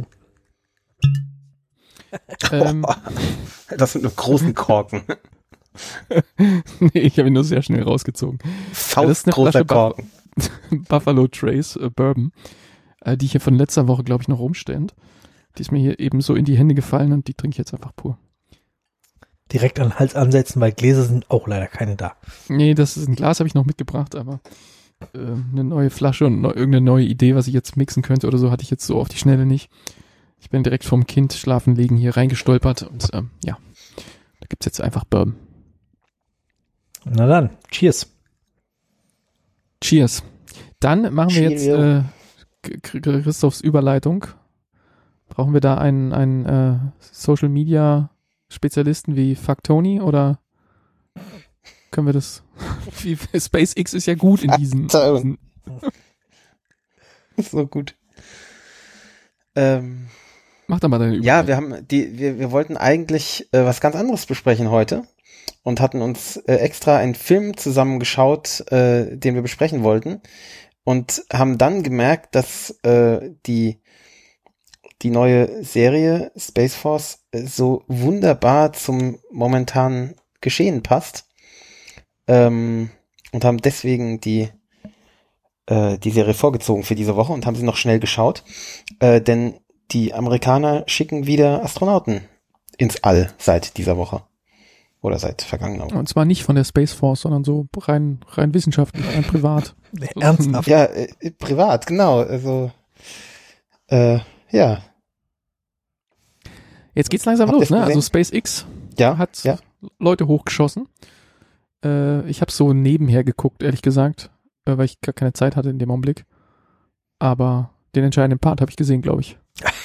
Ähm, Das mit einem großen Korken. nee, ich habe ihn nur sehr schnell rausgezogen. Faust eine großer Flasche Ba- Korken. Buffalo Trace äh, Bourbon, äh, die hier von letzter Woche, glaube ich, noch rumstand. Die ist mir hier eben so in die Hände gefallen und die trinke ich jetzt einfach pur. Direkt an den Hals ansetzen, weil Gläser sind auch leider keine da. Nee, das ist ein Glas, habe ich noch mitgebracht, aber äh, eine neue Flasche und neu, irgendeine neue Idee, was ich jetzt mixen könnte oder so, hatte ich jetzt so auf die Schnelle nicht. Ich bin direkt vom Kind schlafen legen hier reingestolpert und ähm, ja, da gibt's jetzt einfach Bourbon. Na dann, cheers. Cheers. Dann machen wir jetzt Cheerio. äh, K- K- Christophs Überleitung. Brauchen wir da einen, einen äh, Social Media Spezialisten wie Fuck Tony oder können wir das? Wie, SpaceX ist ja gut in diesen. Fuck diesen So gut. Ähm, Mach doch mal deine Übung. Ja, wir haben die, wir, wir wollten eigentlich äh, was ganz anderes besprechen heute und hatten uns äh, extra einen Film zusammengeschaut, äh, den wir besprechen wollten und haben dann gemerkt, dass äh, die die neue Serie Space Force äh, so wunderbar zum momentanen Geschehen passt ähm, und haben deswegen die äh, die Serie vorgezogen für diese Woche und haben sie noch schnell geschaut, äh, denn die Amerikaner schicken wieder Astronauten ins All seit dieser Woche. Oder seit vergangener Woche. Und zwar nicht von der Space Force, sondern so rein, rein wissenschaftlich, rein privat. Ernsthaft? Ja, äh, privat, genau. Also, äh, ja. Jetzt geht's langsam Habt los, ihr's ne? gesehen? Also SpaceX Ja, hat ja. Leute hochgeschossen. Äh, ich habe so nebenher geguckt, ehrlich gesagt, äh, weil ich gar keine Zeit hatte in dem Augenblick. Aber den entscheidenden Part habe ich gesehen, glaube ich.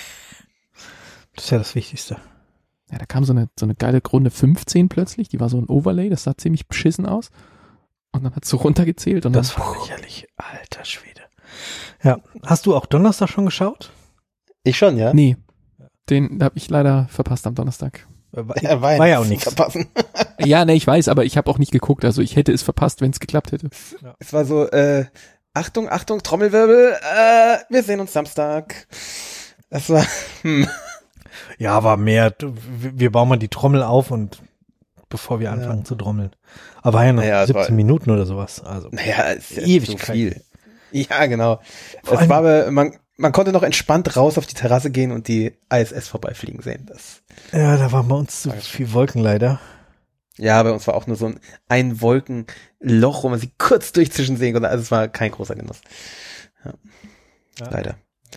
Das ist ja das Wichtigste. Ja, da kam so eine, so eine geile Runde fünfzehn plötzlich, die war so ein Overlay, das sah ziemlich beschissen aus. Und dann hat es so runtergezählt. Und Das dann, war lächerlich. Alter Schwede. Ja, hast du auch Donnerstag schon geschaut? Ich schon, ja. Nee, den habe ich leider verpasst am Donnerstag. War, Er war ja auch nichts. Verpassen. Ja, ne, ich weiß, aber ich habe auch nicht geguckt. Also ich hätte es verpasst, wenn es geklappt hätte. Es war so, äh, Achtung, Achtung, Trommelwirbel, äh, wir sehen uns Samstag. Das war, hm. Ja, war mehr, du, wir bauen mal die Trommel auf und bevor wir anfangen Ja. zu trommeln. Aber war ja noch Naja, es siebzehn war- Minuten oder sowas. Also Naja, ist ja Ewigkeit. so viel. Ja, genau. Vor Es allem- war aber, man, man konnte noch entspannt raus auf die Terrasse gehen und die I S S vorbeifliegen sehen. Das, ja, da war bei uns zu viel Wolken leider. ja, bei uns war auch nur so ein, ein Wolkenloch, wo man sie kurz durchzischen sehen konnte. Also es war kein großer Genuss. Ja. Ja. Leider.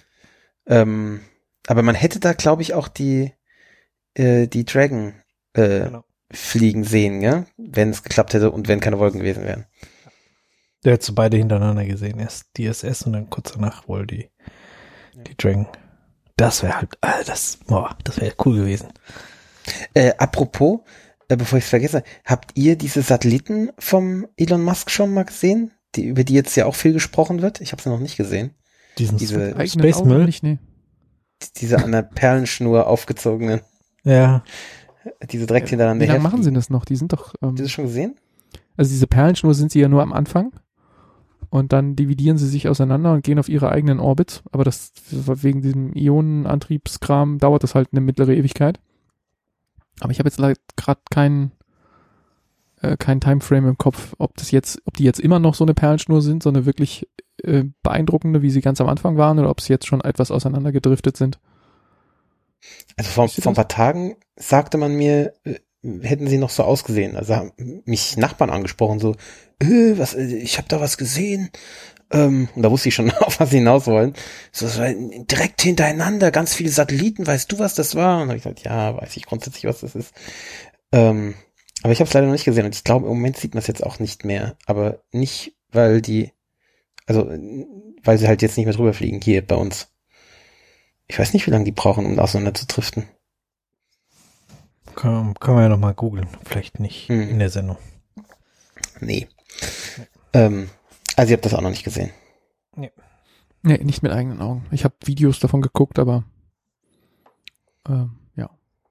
Ähm, aber man hätte da, glaube ich, auch die, äh, die Dragon äh, Genau. fliegen sehen, ja, wenn es geklappt hätte und wenn keine Wolken gewesen wären. Der hat so beide hintereinander gesehen. Erst die S S und dann kurz danach wohl die, die Dragon. Das wäre halt, ah, das, boah, das wäre cool gewesen. Äh, apropos, äh, bevor ich es vergesse, habt ihr diese Satelliten vom Elon Musk schon mal gesehen? Die, über die jetzt ja auch viel gesprochen wird? Ich habe sie noch nicht gesehen. Diesen Diese Eigenen Space Augen Müll. nicht, nee. Diese an der Perlenschnur aufgezogenen, Ja, diese direkt hintereinander Wie lange machen sie herfliegen. das noch? Die sind doch, ähm, Habt ihr das schon gesehen? also diese Perlenschnur sind sie ja nur am Anfang. Und dann dividieren sie sich auseinander und gehen auf ihre eigenen Orbits. Aber das wegen diesem Ionenantriebskram dauert das halt eine mittlere Ewigkeit. Aber ich habe jetzt gerade keinen äh, kein Timeframe im Kopf, ob das jetzt, ob die jetzt immer noch so eine Perlenschnur sind, so eine wirklich äh, beeindruckende, wie sie ganz am Anfang waren, oder ob sie jetzt schon etwas auseinandergedriftet sind. Also vor, Wisst ihr vor ein das? paar Tagen sagte man mir, äh, hätten sie noch so ausgesehen. Also haben mich Nachbarn angesprochen, so, äh, was, äh, ich habe da was gesehen. Ähm, und da wusste ich schon, auf was sie hinaus wollen. So, es war direkt hintereinander, ganz viele Satelliten, weißt du, was das war? Und dann habe ich gesagt, ja, weiß ich grundsätzlich, was das ist. Ähm, aber ich habe es leider noch nicht gesehen und ich glaube, im Moment sieht man es jetzt auch nicht mehr. Aber nicht, weil die, also, äh, weil sie halt jetzt nicht mehr drüber fliegen, hier bei uns. Ich weiß nicht, wie lange die brauchen, um auseinander zu driften. können, können wir ja nochmal googeln. Vielleicht nicht Hm. in der Sendung. Nee. Ähm, also ihr habt das auch noch nicht gesehen. Nee, nicht mit eigenen Augen. Ich habe Videos davon geguckt, aber ähm, ja.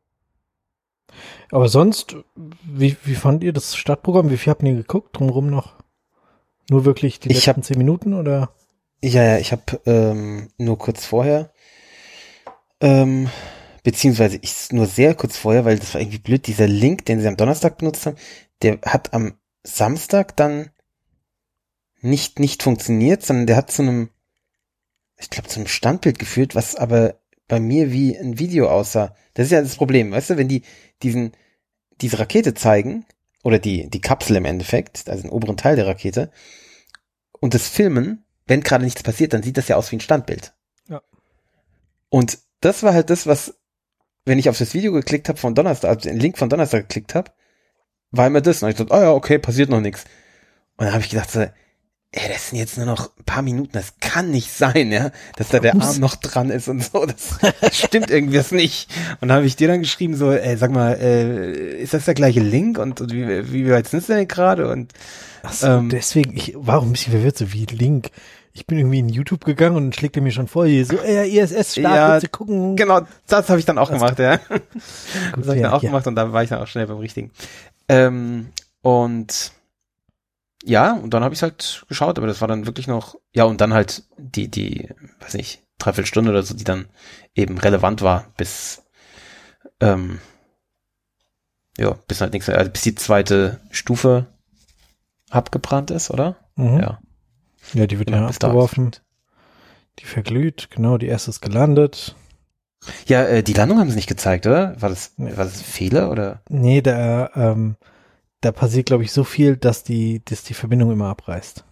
Aber sonst, wie, wie fandet ihr das Startprogramm? Wie viel habt ihr geguckt? Drumherum noch? Nur wirklich die Ich letzten hab- zehn Minuten oder? Ja, ja, ich habe ähm, nur kurz vorher, ähm, beziehungsweise ich nur sehr kurz vorher, weil das war irgendwie blöd, dieser Link, den sie am Donnerstag benutzt haben, der hat am Samstag dann nicht nicht funktioniert, sondern der hat zu einem, ich glaube, zu einem Standbild geführt, was aber bei mir wie ein Video aussah. Das ist ja das Problem, weißt du, wenn die diesen diese Rakete zeigen, oder die die Kapsel im Endeffekt, also den oberen Teil der Rakete, und das filmen, wenn gerade nichts passiert, dann sieht das ja aus wie ein Standbild. Ja. Und das war halt das, was, wenn ich auf das Video geklickt habe von Donnerstag, also den Link von Donnerstag geklickt habe, war immer das. Und ich dachte, oh ja, okay, passiert noch nichts. Und dann habe ich gedacht, so, ey, das sind jetzt nur noch ein paar Minuten, das kann nicht sein, ja, dass da der Arm noch dran ist und so, das, das stimmt irgendwie das nicht. Und dann habe ich dir dann geschrieben so, ey, sag mal, äh, ist das der gleiche Link und, und wie, wie weit sind denn gerade? Und Ach so, ähm, deswegen, ich war auch ein bisschen verwirrt, so wie Link. Ich bin irgendwie in YouTube gegangen und dann schlägt er mir schon vor, hier so, ey, I S S-Start, ja, willst du gucken? Genau, das habe ich dann auch das gemacht, ja. Gut, das habe ich ja, dann auch ja. gemacht und da war ich dann auch schnell beim Richtigen. Ähm, und ja, und dann habe ich halt geschaut, aber das war dann wirklich noch, ja, und dann halt die, die, weiß nicht, dreiviertel Stunde oder so, die dann eben relevant war, bis, ähm, ja, bis halt nichts, also bis die zweite Stufe abgebrannt ist, oder? Mhm. Ja. Ja, die wird Ja, ja bis da abgeworfen. Die verglüht, genau, die erste ist gelandet. Ja, äh, die Landung haben sie nicht gezeigt, oder? War das, Nee. war das ein Fehler, oder? Nee, da, ähm, da passiert, glaube ich, so viel, dass die, dass die Verbindung immer abreißt.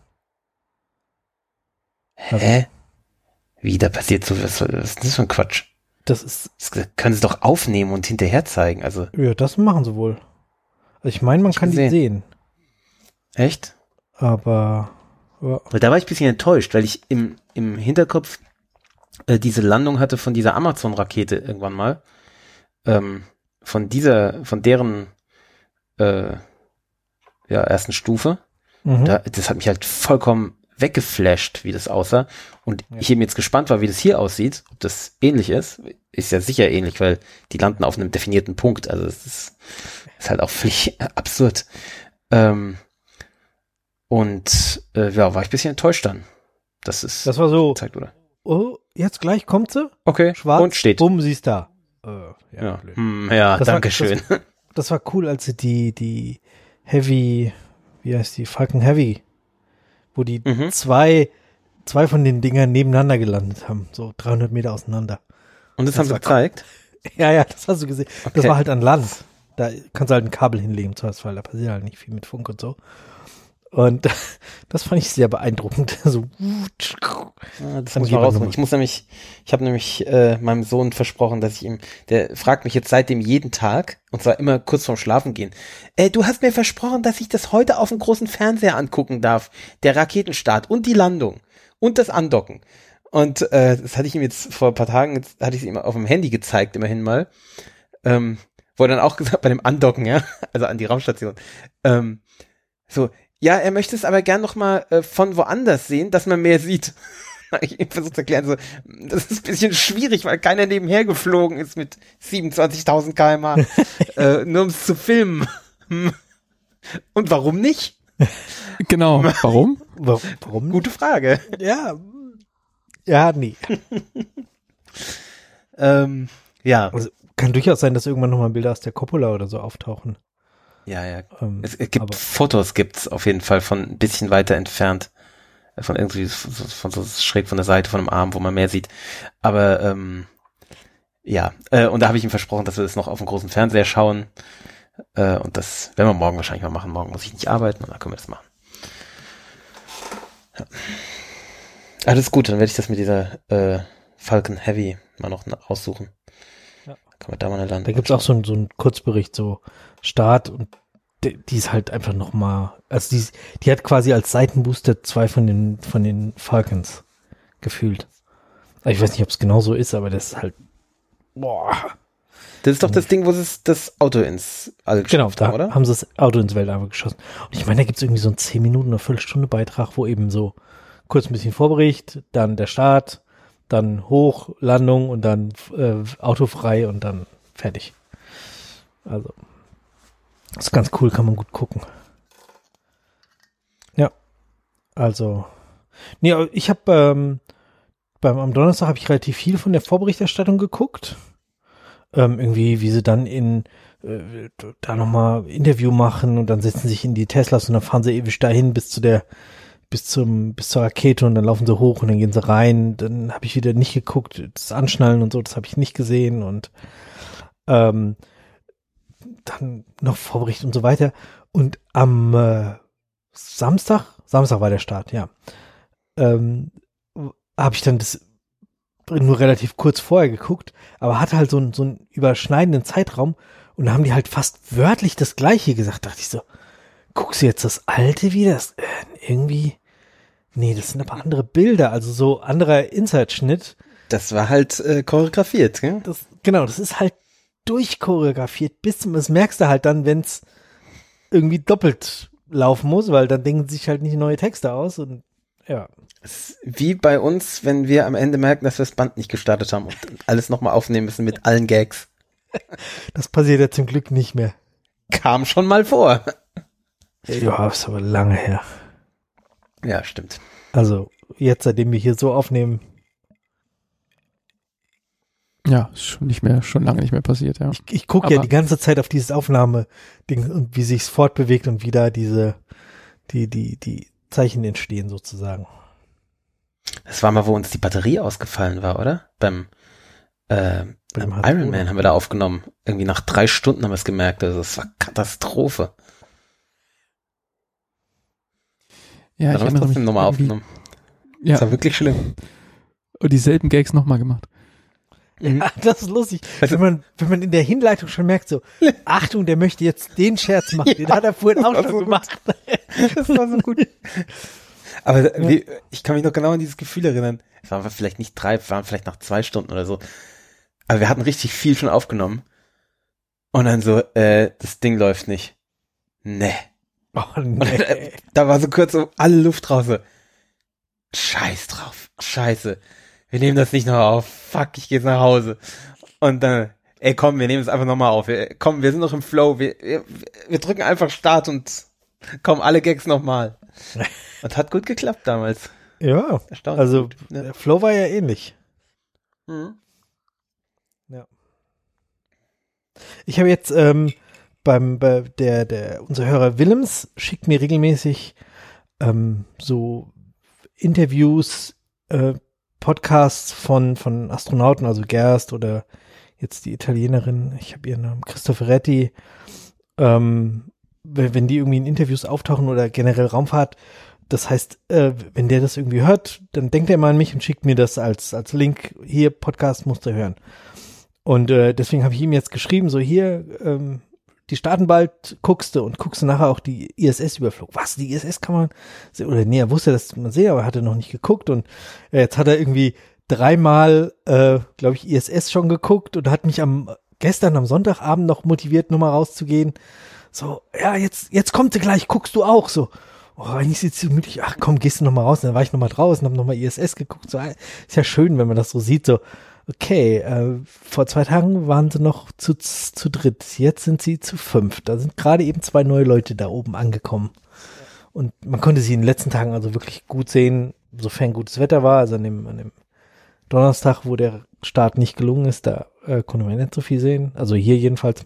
Also- Hä? Wie, da passiert so, was, was ist das für ein Quatsch? Das ist, Das können sie doch aufnehmen und hinterher zeigen, also, ja, das machen sie wohl. Also ich meine, man Ich kann die gesehen. sehen, echt? aber, ja. Weil da war ich ein bisschen enttäuscht, weil ich im, im Hinterkopf äh, diese Landung hatte von dieser Amazon-Rakete irgendwann mal. Ähm, von dieser, von deren äh, ja, ersten Stufe. Mhm. Da, das hat mich halt vollkommen weggeflasht, wie das aussah. Und Ja. ich eben jetzt gespannt war, wie das hier aussieht, ob das ähnlich ist. Ist ja sicher ähnlich, weil die landen auf einem definierten Punkt. Also es ist, ist halt auch völlig absurd. Ähm, und äh, ja, war ich ein bisschen enttäuscht dann. Das ist Das war so, gezeigt, oder? oh, jetzt gleich kommt sie, Okay, schwarz, und steht. bumm, sie ist da. Äh, ja, Ja, blöd. hm, ja Das war- danke schön. Das war cool, als sie die, die Heavy, wie heißt die, Falcon Heavy, wo die Mhm. zwei, zwei von den Dingern nebeneinander gelandet haben, so dreihundert Meter auseinander. Und das, das haben sie war gezeigt? Ja, ja, das hast du gesehen. Das Okay. war halt an Land. Da kannst du halt ein Kabel hinlegen, zum Beispiel, da passiert halt nicht viel mit Funk und so. Und das fand ich sehr beeindruckend. So, Ah, das Kann muss ich ich mal aber rausholen. noch- Ich muss nämlich, ich habe nämlich äh, meinem Sohn versprochen, dass ich ihm, der fragt mich jetzt seitdem jeden Tag, und zwar immer kurz vorm Schlafen gehen, äh, du hast mir versprochen, dass ich das heute auf dem großen Fernseher angucken darf, der Raketenstart und die Landung und das Andocken. Und äh, das hatte ich ihm jetzt vor ein paar Tagen, jetzt hatte ich es ihm auf dem Handy gezeigt, immerhin mal, ähm, wo er dann auch gesagt, bei dem Andocken, ja, also an die Raumstation, ähm, so, ja, er möchte es aber gern noch mal äh, von woanders sehen, dass man mehr sieht. Ich versuche zu erklären, so, das ist ein bisschen schwierig, weil keiner nebenher geflogen ist mit siebenundzwanzigtausend Kilometer pro Stunde, äh, nur um es zu filmen. Und warum nicht? Genau. Warum? Wa- Warum? Gut. Gute Frage. Ja. Ja, nee. Ähm, ja. Also, kann durchaus sein, dass irgendwann nochmal Bilder aus der Coppola oder so auftauchen. Ja, ja. Ähm, Es, es gibt aber- Fotos, gibt's auf jeden Fall von ein bisschen weiter entfernt. Von irgendwie, von so, von so schräg von der Seite, von einem Arm, wo man mehr sieht. Aber, ähm, ja. Äh, und da habe ich ihm versprochen, dass wir das noch auf dem großen Fernseher schauen. Äh, und das werden wir morgen wahrscheinlich mal machen. Morgen muss ich nicht arbeiten und dann können wir das machen. Ja. Alles gut, dann werde ich das mit dieser äh, Falcon Heavy mal noch aussuchen. Ja. Kann man da mal eine Landung Da gibt's auch so, einen- so einen Kurzbericht, so Start und die, die ist halt einfach nochmal, also die, ist- die hat quasi als Seitenbooster zwei von den, von den Falcons gefühlt. Also ich weiß nicht, ob es genau so ist, aber das ist halt, boah. Das ist doch das Ding, wo sie es- das Auto ins All Genau, geschafft da haben, oder? haben sie das Auto ins Weltall geschossen. Und ich meine, da gibt's irgendwie so einen zehn Minuten oder Viertelstunde Beitrag, wo eben so kurz ein bisschen Vorbericht, dann der Start, dann Hoch, Landung und dann äh, Auto frei und dann fertig. Also, das ist ganz cool, kann man gut gucken. Ja, also, nee, aber ich habe ähm, beim am Donnerstag habe ich relativ viel von der Vorberichterstattung geguckt. Ähm, irgendwie, wie sie dann in äh, da nochmal Interview machen und dann setzen sie sich in die Teslas und dann fahren sie ewig dahin bis zu der bis zum bis zur Rakete und dann laufen sie hoch und dann gehen sie rein. Dann habe ich wieder nicht geguckt, das Anschnallen und so, das habe ich nicht gesehen und ähm, dann noch Vorbericht und so weiter. Und am äh, Samstag, Samstag war der Start, ja, ähm, habe ich dann das nur relativ kurz vorher geguckt, aber hatte halt so einen, so einen überschneidenden Zeitraum und da haben die halt fast wörtlich das Gleiche gesagt. Da dachte ich so, guckst du jetzt das Alte wieder? Das, äh, irgendwie, Nee, das sind aber andere Bilder, also so anderer Insert-Schnitt. Das war halt äh, choreografiert, gell? Das, genau, das ist halt durchchoreografiert, bis zum, das merkst du halt dann, wenn es irgendwie doppelt laufen muss, weil dann denken sich halt nicht neue Texte aus und ja. Wie bei uns, wenn wir am Ende merken, dass wir das Band nicht gestartet haben und alles nochmal aufnehmen müssen mit allen Gags. Das passiert ja zum Glück nicht mehr. Kam schon mal vor. Ja, ist aber lange her. Ja, stimmt. Also jetzt, seitdem wir hier so aufnehmen. Ja, ist schon nicht mehr, schon lange nicht mehr passiert, ja. Ich, ich gucke ja die ganze Zeit auf dieses Aufnahmeding und wie sich's fortbewegt und wie da diese, die, die, die Zeichen entstehen sozusagen. Das war mal, wo uns die Batterie ausgefallen war, oder? Beim, äh, beim Iron Man haben wir da aufgenommen. Irgendwie nach drei Stunden haben wir es gemerkt. Also es war Katastrophe. Ja, dann haben wir es trotzdem nochmal aufgenommen. Ja. Das war wirklich schlimm. Und dieselben Gags nochmal gemacht. Ja, das ist lustig. Also, wenn man, wenn man in der Hinleitung schon merkt, so, Achtung, der möchte jetzt den Scherz machen, ja, den hat er vorhin auch schon so gemacht. Das war so gut. Aber ja. wie, ich kann mich noch genau an dieses Gefühl erinnern. Es waren vielleicht nicht drei, es waren vielleicht nach zwei Stunden oder so. Aber wir hatten richtig viel schon aufgenommen. Und dann so, äh, das Ding läuft nicht. Nee. Oh, nee. Und dann, äh, da war so kurz so alle Luft raus. So. Scheiß drauf. Scheiße. Wir nehmen das nicht noch auf. Fuck, ich gehe jetzt nach Hause. Und dann, ey, komm, wir nehmen es einfach nochmal auf. Wir, komm, wir sind noch im Flow. Wir, wir, wir drücken einfach Start und kommen alle Gags nochmal. Und hat gut geklappt damals. Ja, erstaunlich. Also, gut. Ja. Der Flow war ja ähnlich. Mhm. Ja. Ich habe jetzt ähm, beim, bei der, der, unser Hörer Willems schickt mir regelmäßig ähm, so Interviews, äh, Podcasts von, von Astronauten, also Gerst oder jetzt die Italienerin, ich habe ihren Namen, Cristoforetti, ähm, wenn die irgendwie in Interviews auftauchen oder generell Raumfahrt, das heißt, äh, wenn der das irgendwie hört, dann denkt er mal an mich und schickt mir das als, als Link, hier, Podcast musst du hören. Und äh, deswegen habe ich ihm jetzt geschrieben, so hier, ähm, die starten bald, guckst du und guckst du nachher auch die I S S-Überflug. Was, die I S S kann man, oder nee, er wusste, dass man sehen, aber hatte noch nicht geguckt und äh, jetzt hat er irgendwie dreimal, äh, glaube ich, I S S schon geguckt und hat mich am gestern am Sonntagabend noch motiviert, nochmal rauszugehen. So, ja, jetzt, jetzt kommt sie gleich, guckst du auch so. Oh, eigentlich ist so müde, ach komm, gehst du nochmal raus. Und dann war ich nochmal draußen, hab nochmal I S S geguckt. So, ist ja schön, wenn man das so sieht, so, okay, äh, vor zwei Tagen waren sie noch zu, zu dritt, jetzt sind sie zu fünf. Da sind gerade eben zwei neue Leute da oben angekommen. Und man konnte sie in den letzten Tagen also wirklich gut sehen, sofern gutes Wetter war. Also an dem, an dem Donnerstag, wo der Start nicht gelungen ist, da äh, konnte man nicht so viel sehen. Also hier jedenfalls.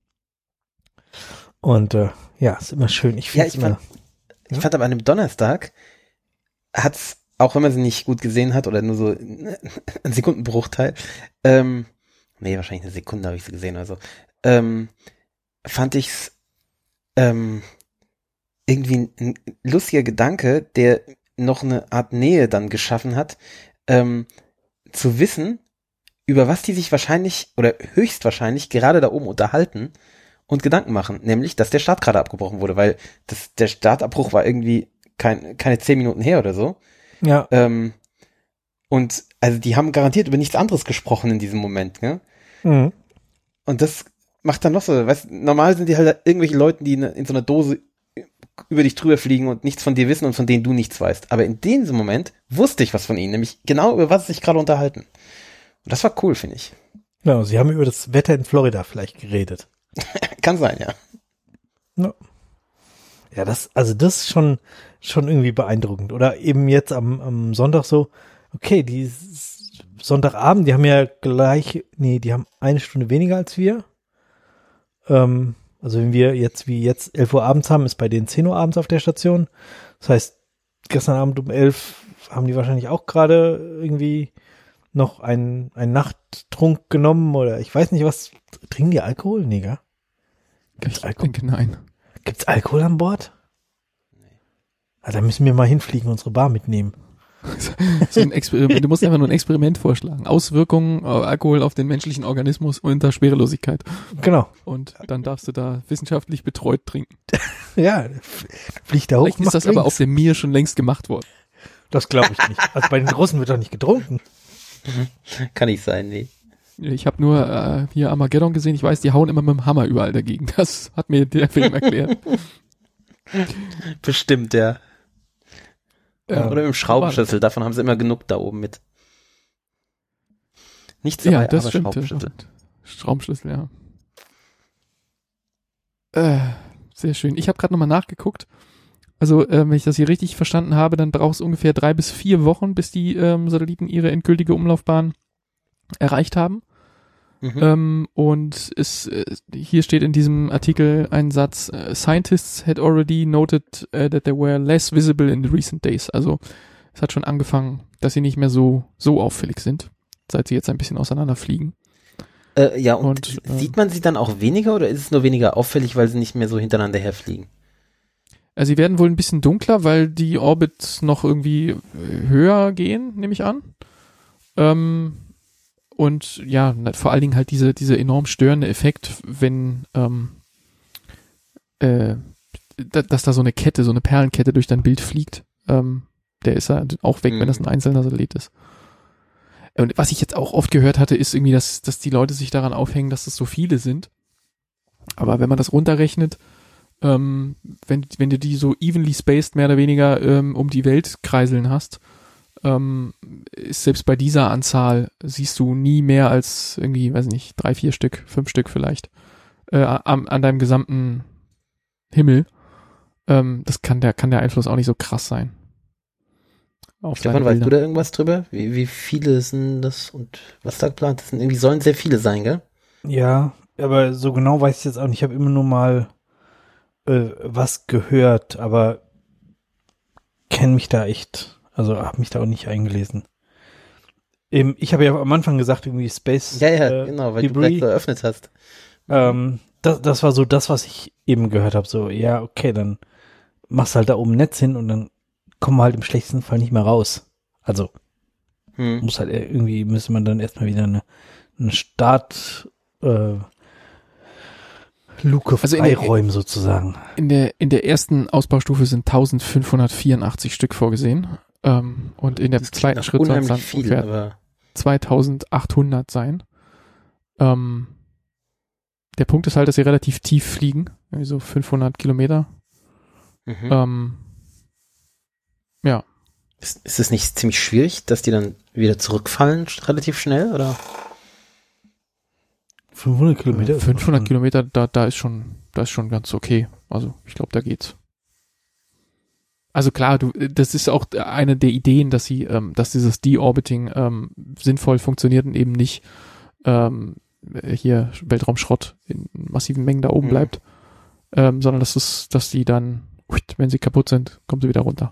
Und äh, ja, ist immer schön. Ich, ja, ich, immer, fand, ich ja? fand aber an dem Donnerstag hat's, auch wenn man sie nicht gut gesehen hat oder nur so ein Sekundenbruchteil, ähm, nee, wahrscheinlich eine Sekunde habe ich sie gesehen oder so, ähm, fand ich's ähm, irgendwie ein lustiger Gedanke, der noch eine Art Nähe dann geschaffen hat, ähm, zu wissen, über was die sich wahrscheinlich oder höchstwahrscheinlich gerade da oben unterhalten und Gedanken machen, nämlich, dass der Start gerade abgebrochen wurde, weil das, der Startabbruch war irgendwie kein, keine zehn Minuten her oder so. Ja. Ähm, und also die haben garantiert über nichts anderes gesprochen in diesem Moment, ne? Mhm. Und das macht dann noch so, weißt, normal sind die halt irgendwelche Leute, die in, in so einer Dose über dich drüber fliegen und nichts von dir wissen und von denen du nichts weißt. Aber in diesem Moment wusste ich was von ihnen, nämlich genau über was sie sich gerade unterhalten. Und das war cool, finde ich. Ja, sie haben über das Wetter in Florida vielleicht geredet. Kann sein, ja. Ja. Ja, das, also das ist schon, schon irgendwie beeindruckend. Oder eben jetzt am, am Sonntag so, okay, die Sonntagabend, die haben ja gleich, nee, die haben eine Stunde weniger als wir. Ähm, also wenn wir jetzt wie jetzt elf Uhr abends haben, ist bei denen zehn Uhr abends auf der Station. Das heißt, gestern Abend um elf haben die wahrscheinlich auch gerade irgendwie noch einen, einen Nachttrunk genommen oder ich weiß nicht was. Trinken die Alkohol? Nee, gell? Gibt's ich Alkohol? denke, nein. Gibt's Alkohol an Bord? Nee. Also da müssen wir mal hinfliegen, unsere Bar mitnehmen. So ein Experiment, du musst einfach nur ein Experiment vorschlagen. Auswirkungen äh, Alkohol auf den menschlichen Organismus unter Schwerelosigkeit. Genau. Und dann darfst du da wissenschaftlich betreut trinken. Ja, fliegt da hoch. Vielleicht ist das aber auf der Mir schon längst gemacht worden. Das glaube ich nicht. Also bei den Russen wird doch nicht getrunken. Kann nicht sein, nee. Ich habe nur äh, hier Armageddon gesehen. Ich weiß, die hauen immer mit dem Hammer überall dagegen. Das hat mir der Film erklärt. Bestimmt, ja. ja. Oder mit dem Schraubenschlüssel. Davon haben sie immer genug da oben mit. Nichts dabei, ja, das aber stimmt, Schraubenschlüssel. Schraubenschlüssel, ja. Äh, sehr schön. Ich habe gerade nochmal nachgeguckt. Also, äh, wenn ich das hier richtig verstanden habe, dann braucht es ungefähr drei bis vier Wochen, bis die ähm, Satelliten ihre endgültige Umlaufbahn erreicht haben. Mhm. Ähm, und es, äh, hier steht in diesem Artikel ein Satz, uh, Scientists had already noted uh, that they were less visible in the recent days. Also es hat schon angefangen, dass sie nicht mehr so so auffällig sind, seit sie jetzt ein bisschen auseinanderfliegen. Äh, ja, und, und sieht man sie dann auch weniger oder ist es nur weniger auffällig, weil sie nicht mehr so hintereinander herfliegen? Also sie werden wohl ein bisschen dunkler, weil die Orbits noch irgendwie höher gehen, nehme ich an. Ähm, und ja, vor allen Dingen halt diese, diese enorm störende Effekt, wenn ähm, äh, dass da so eine Kette, so eine Perlenkette durch dein Bild fliegt. Ähm, der ist ja auch weg, mhm. wenn das ein einzelner Satellit ist. Und was ich jetzt auch oft gehört hatte, ist irgendwie, dass, dass die Leute sich daran aufhängen, dass das so viele sind. Aber wenn man das runterrechnet, ähm, wenn, wenn du die so evenly spaced mehr oder weniger ähm, um die Welt kreiseln hast, ähm, ist selbst bei dieser Anzahl siehst du nie mehr als irgendwie, weiß nicht, drei, vier Stück, fünf Stück vielleicht äh, an, an deinem gesamten Himmel. Ähm, das kann der, kann der Einfluss auch nicht so krass sein. Stefan, weißt du da irgendwas drüber? Wie, wie viele sind das und was da geplant ist? Irgendwie sollen sehr viele sein, gell? Ja, aber so genau weiß ich jetzt auch nicht. Ich habe immer nur mal äh, was gehört, aber kenne mich da echt, also habe mich da auch nicht eingelesen. Eben, ich habe ja am Anfang gesagt, irgendwie Space Ja, ja, äh, genau, weil Debris. du gleich so eröffnet hast. Ähm, das, das war so das, was ich eben gehört habe. So, ja, okay, dann machst halt da oben ein Netz hin und dann kommen wir halt im schlechtesten Fall nicht mehr raus. Also hm. muss halt irgendwie, müsste man dann erstmal wieder eine, eine Start äh, Luke also freiräumen sozusagen. In der, in der ersten Ausbaustufe sind eintausendfünfhundertvierundachtzig Stück vorgesehen. Ähm, und in der das zweiten Schritt soll es dann viel, ungefähr aber zweitausendachthundert sein. Ähm, der Punkt ist halt, dass sie relativ tief fliegen. Irgendwie so fünfhundert Kilometer. Mhm. Ähm, ja. Ist, ist es nicht ziemlich schwierig, dass die dann wieder zurückfallen relativ schnell, oder? fünfhundert Kilometer? fünfhundert Kilometer, da, da ist schon, da ist schon ganz okay. Also, ich glaube, da geht's. Also klar, du, das ist auch eine der Ideen, dass sie, ähm, dass dieses Deorbiting ähm, sinnvoll funktioniert und eben nicht ähm, hier Weltraumschrott in massiven Mengen da oben mhm. bleibt, ähm, sondern dass es, dass die dann, wenn sie kaputt sind, kommen sie wieder runter.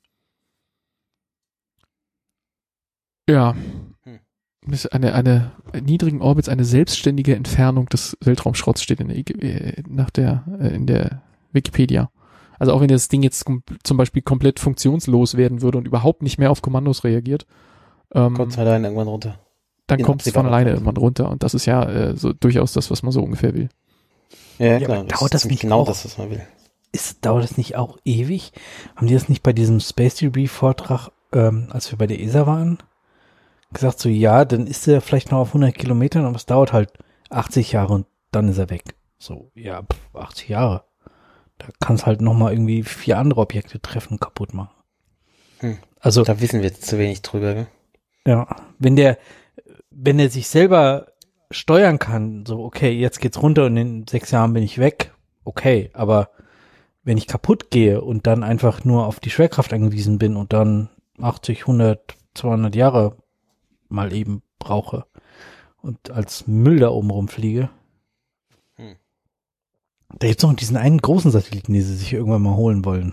Ja. Hm. Eine, eine niedrigen Orbits, eine selbstständige Entfernung des Weltraumschrotts steht in der, nach der, in der Wikipedia. Also auch wenn das Ding jetzt zum Beispiel komplett funktionslos werden würde und überhaupt nicht mehr auf Kommandos reagiert, ähm, kommt es alleine irgendwann runter. Dann kommt es von alleine irgendwann runter und das ist ja äh, so durchaus das, was man so ungefähr will. Ja, genau. Ja, das dauert das nicht genau auch, das, was man will. Ist, dauert das nicht auch ewig? Haben die das nicht bei diesem Space Debris Vortrag, ähm, als wir bei der E S A waren, gesagt so, ja, dann ist er vielleicht noch auf hundert Kilometern, aber es dauert halt achtzig Jahre und dann ist er weg. So, ja, pff, achtzig Jahre. Da kannst halt nochmal irgendwie vier andere Objekte treffen und kaputt machen. Hm. Also, da wissen wir jetzt zu wenig drüber, gell? Ja, wenn der, wenn er sich selber steuern kann, so, okay, jetzt geht's runter und in sechs Jahren bin ich weg, okay, aber wenn ich kaputt gehe und dann einfach nur auf die Schwerkraft angewiesen bin und dann achtzig, hundert, zweihundert Jahre mal eben brauche und als Müll da oben rumfliege. Hm. Da gibt's noch diesen einen großen Satelliten, den sie sich irgendwann mal holen wollen.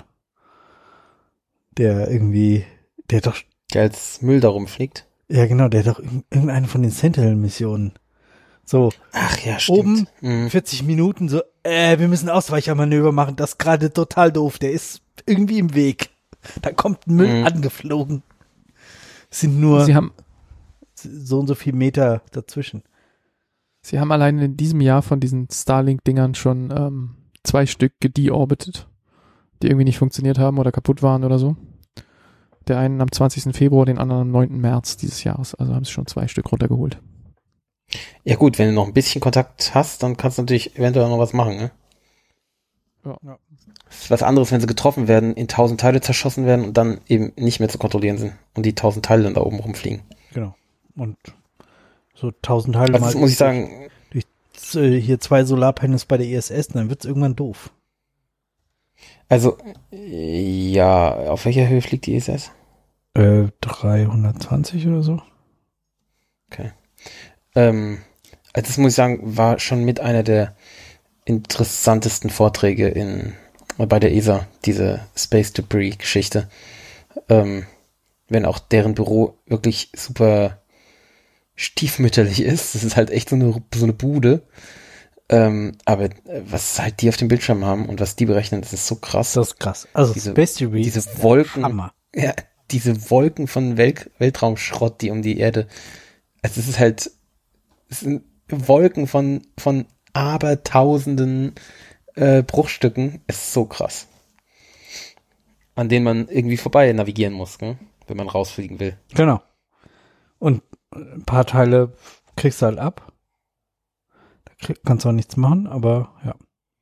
Der irgendwie, der doch... Der als Müll da rumfliegt? Ja, genau, der hat doch irgendeine von den Sentinel-Missionen. So. Ach ja, stimmt. Oben, mhm. vierzig Minuten, so, äh, wir müssen Ausweichermanöver machen, das ist gerade total doof, der ist irgendwie im Weg. Da kommt Müll mhm. angeflogen. Es sind nur... Sie haben so und so viel Meter dazwischen. Sie haben allein in diesem Jahr von diesen Starlink-Dingern schon ähm, zwei Stück gedeorbitet, die irgendwie nicht funktioniert haben oder kaputt waren oder so. Der einen am zwanzigsten Februar, den anderen am neunten März dieses Jahres. Also haben sie schon zwei Stück runtergeholt. Ja gut, wenn du noch ein bisschen Kontakt hast, dann kannst du natürlich eventuell noch was machen, ne? Ja. Das ist was anderes, wenn sie getroffen werden, in tausend Teile zerschossen werden und dann eben nicht mehr zu kontrollieren sind und die tausend Teile dann da oben rumfliegen. Genau. Und so tausend Teile also mal. Das muss ich sagen. Durch, durch hier zwei Solarpanels bei der I S S, dann wird's irgendwann doof. Also, ja, auf welcher Höhe fliegt die I S S? Äh, dreihundertzwanzig oder so. Okay. Ähm, also das muss ich sagen, war schon mit einer der interessantesten Vorträge in bei der E S A, diese Space Debris Geschichte. Ähm, wenn auch deren Büro wirklich super stiefmütterlich ist. Das ist halt echt so eine, so eine Bude. Ähm, aber was halt die auf dem Bildschirm haben und was die berechnen, das ist so krass. Das ist krass. Also diese, Space Debris, diese Wolken, Hammer. Ja, diese Wolken von Welt, Weltraumschrott, die um die Erde, also es ist halt, es sind Wolken von, von abertausenden äh, Bruchstücken, ist so krass. An denen man irgendwie vorbei navigieren muss, ne? Wenn man rausfliegen will. Genau. Und ein paar Teile kriegst du halt ab. Da krieg, kannst du auch nichts machen, aber ja.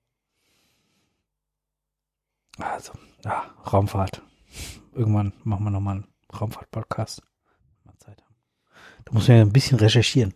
Also, ja, Raumfahrt. Irgendwann machen wir nochmal einen Raumfahrt-Podcast. Wenn wir Zeit haben. Da muss man ja ein bisschen recherchieren.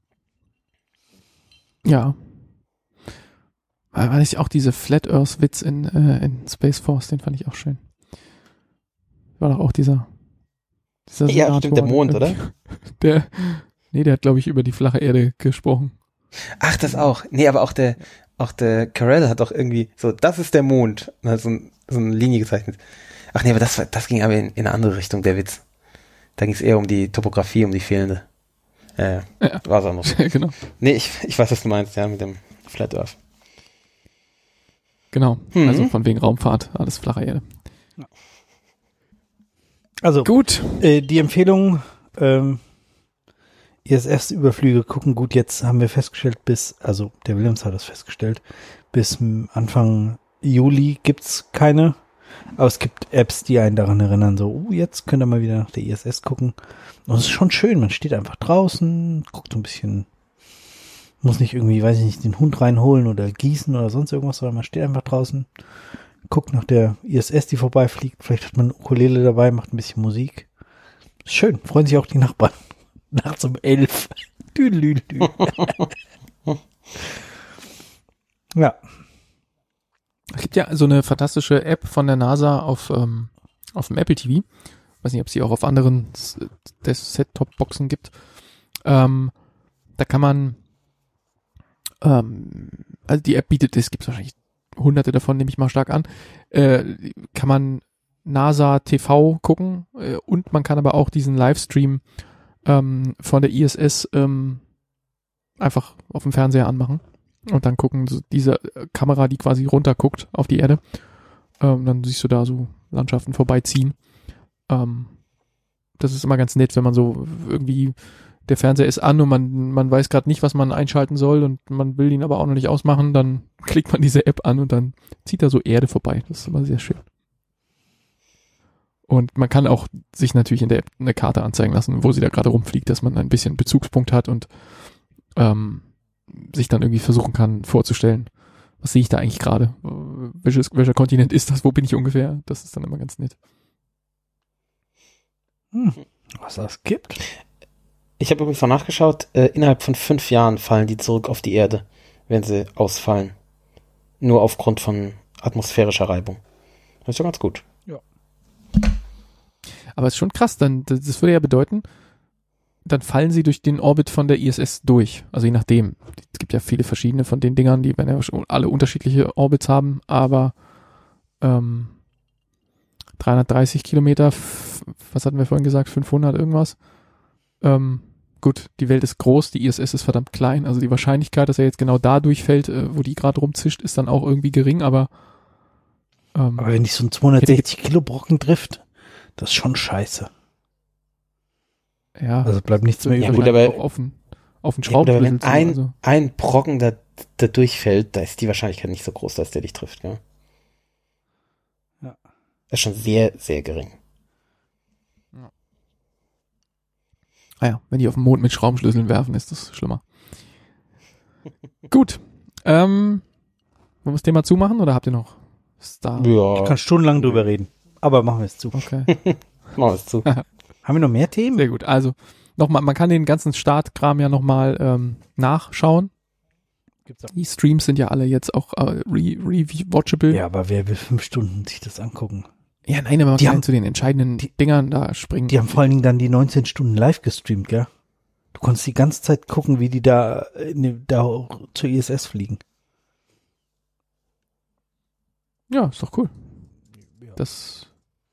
Ja. War nicht auch diese Flat Earth Witz in, äh, in Space Force, den fand ich auch schön. War doch auch dieser, dieser Ja, Senator, stimmt, der Mond, oder? Der, nee, der hat, glaube ich, über die flache Erde gesprochen. Ach, das auch. Nee, aber auch der, auch der Carell hat doch irgendwie so, das ist der Mond. Und hat so, ein, so eine Linie gezeichnet. Ach nee, aber das, das ging aber in, in eine andere Richtung, der Witz. Da ging es eher um die Topografie, um die fehlende. Äh, ja, war was anderes. Genau. Nee, ich, ich weiß, was du meinst, ja, mit dem Flat Earth. Genau. Mhm. Also von wegen Raumfahrt, alles flache Erde. Also, gut. Äh, die Empfehlung, ähm, I S S-Überflüge gucken gut. Jetzt haben wir festgestellt, bis, also der Williams hat das festgestellt, bis Anfang Juli gibt's keine. Aber es gibt Apps, die einen daran erinnern, so, oh, jetzt könnt ihr mal wieder nach der I S S gucken. Und es ist schon schön, man steht einfach draußen, guckt so ein bisschen, muss nicht irgendwie, weiß ich nicht, den Hund reinholen oder gießen oder sonst irgendwas, sondern man steht einfach draußen, guckt nach der I S S, die vorbeifliegt, vielleicht hat man eine Ukulele dabei, macht ein bisschen Musik. Ist schön, freuen sich auch die Nachbarn. Nachts um elf. Düdelüdelü. Ja. Es gibt ja so eine fantastische App von der NASA auf, ähm, auf dem Apple T V. Weiß nicht, ob es die auch auf anderen Set-Top-Boxen gibt. Ähm, da kann man, ähm, also die App bietet, es gibt wahrscheinlich hunderte davon, nehme ich mal stark an, äh, kann man NASA T V gucken äh, und man kann aber auch diesen Livestream ähm, von der I S S ähm, einfach auf dem Fernseher anmachen und dann gucken, so diese Kamera, die quasi runter guckt auf die Erde, ähm, dann siehst du da so Landschaften vorbeiziehen. Ähm, das ist immer ganz nett, wenn man so irgendwie, der Fernseher ist an und man, man weiß gerade nicht, was man einschalten soll und man will ihn aber auch noch nicht ausmachen, dann klickt man diese App an und dann zieht da so Erde vorbei. Das ist immer sehr schön. Und man kann auch sich natürlich in der App eine Karte anzeigen lassen, wo sie da gerade rumfliegt, dass man ein bisschen Bezugspunkt hat und ähm, sich dann irgendwie versuchen kann vorzustellen, was sehe ich da eigentlich gerade? Welches, welcher Kontinent ist das? Wo bin ich ungefähr? Das ist dann immer ganz nett. Hm, was das gibt? Ich habe übrigens noch nachgeschaut, äh, innerhalb von fünf Jahren fallen die zurück auf die Erde, wenn sie ausfallen. Nur aufgrund von atmosphärischer Reibung. Das ist ja ganz gut. Ja. Aber es ist schon krass, dann, das würde ja bedeuten, dann fallen sie durch den Orbit von der I S S durch. Also je nachdem. Es gibt ja viele verschiedene von den Dingern, die werden ja schon alle unterschiedliche Orbits haben, aber ähm, dreihundertdreißig Kilometer, f- was hatten wir vorhin gesagt, fünfhundert irgendwas. Ähm, gut, die Welt ist groß, die I S S ist verdammt klein, also die Wahrscheinlichkeit, dass er jetzt genau da durchfällt, äh, wo die gerade rumzischt, ist dann auch irgendwie gering, aber ähm, Aber wenn dich so ein zweihundertsechzig Kilo Brocken trifft, das ist schon scheiße. ja, Also bleibt nichts mehr Ja, übrig. gut, aber- auch auf den, auf den Ja, gut, aber Schraubenschlüssel wenn zu, ein, also. ein Brocken da, da durchfällt, da ist die Wahrscheinlichkeit nicht so groß, dass der dich trifft. Gell? Ja. Das ist schon sehr, sehr gering. Ah ja, wenn die auf dem Mond mit Schraubenschlüsseln werfen, ist das schlimmer. Gut. Ähm, wollen wir das Thema zumachen oder habt ihr noch Star? Ja. Ich kann stundenlang drüber reden. Aber machen wir es zu. Okay. Machen wir es zu. Haben wir noch mehr Themen? Sehr gut. Also, nochmal, man kann den ganzen Startkram ja nochmal ähm, nachschauen. Gibt's auch. Die Streams sind ja alle jetzt auch äh, re-watchable. Ja, aber wer will fünf Stunden sich das angucken? Ja, nein, aber man die kann haben, zu den entscheidenden die, Dingern da springen. Die haben vor allen Dingen dann die neunzehn Stunden live gestreamt, gell? Du konntest die ganze Zeit gucken, wie die da, ne, da zur I S S fliegen. Ja, ist doch cool. Das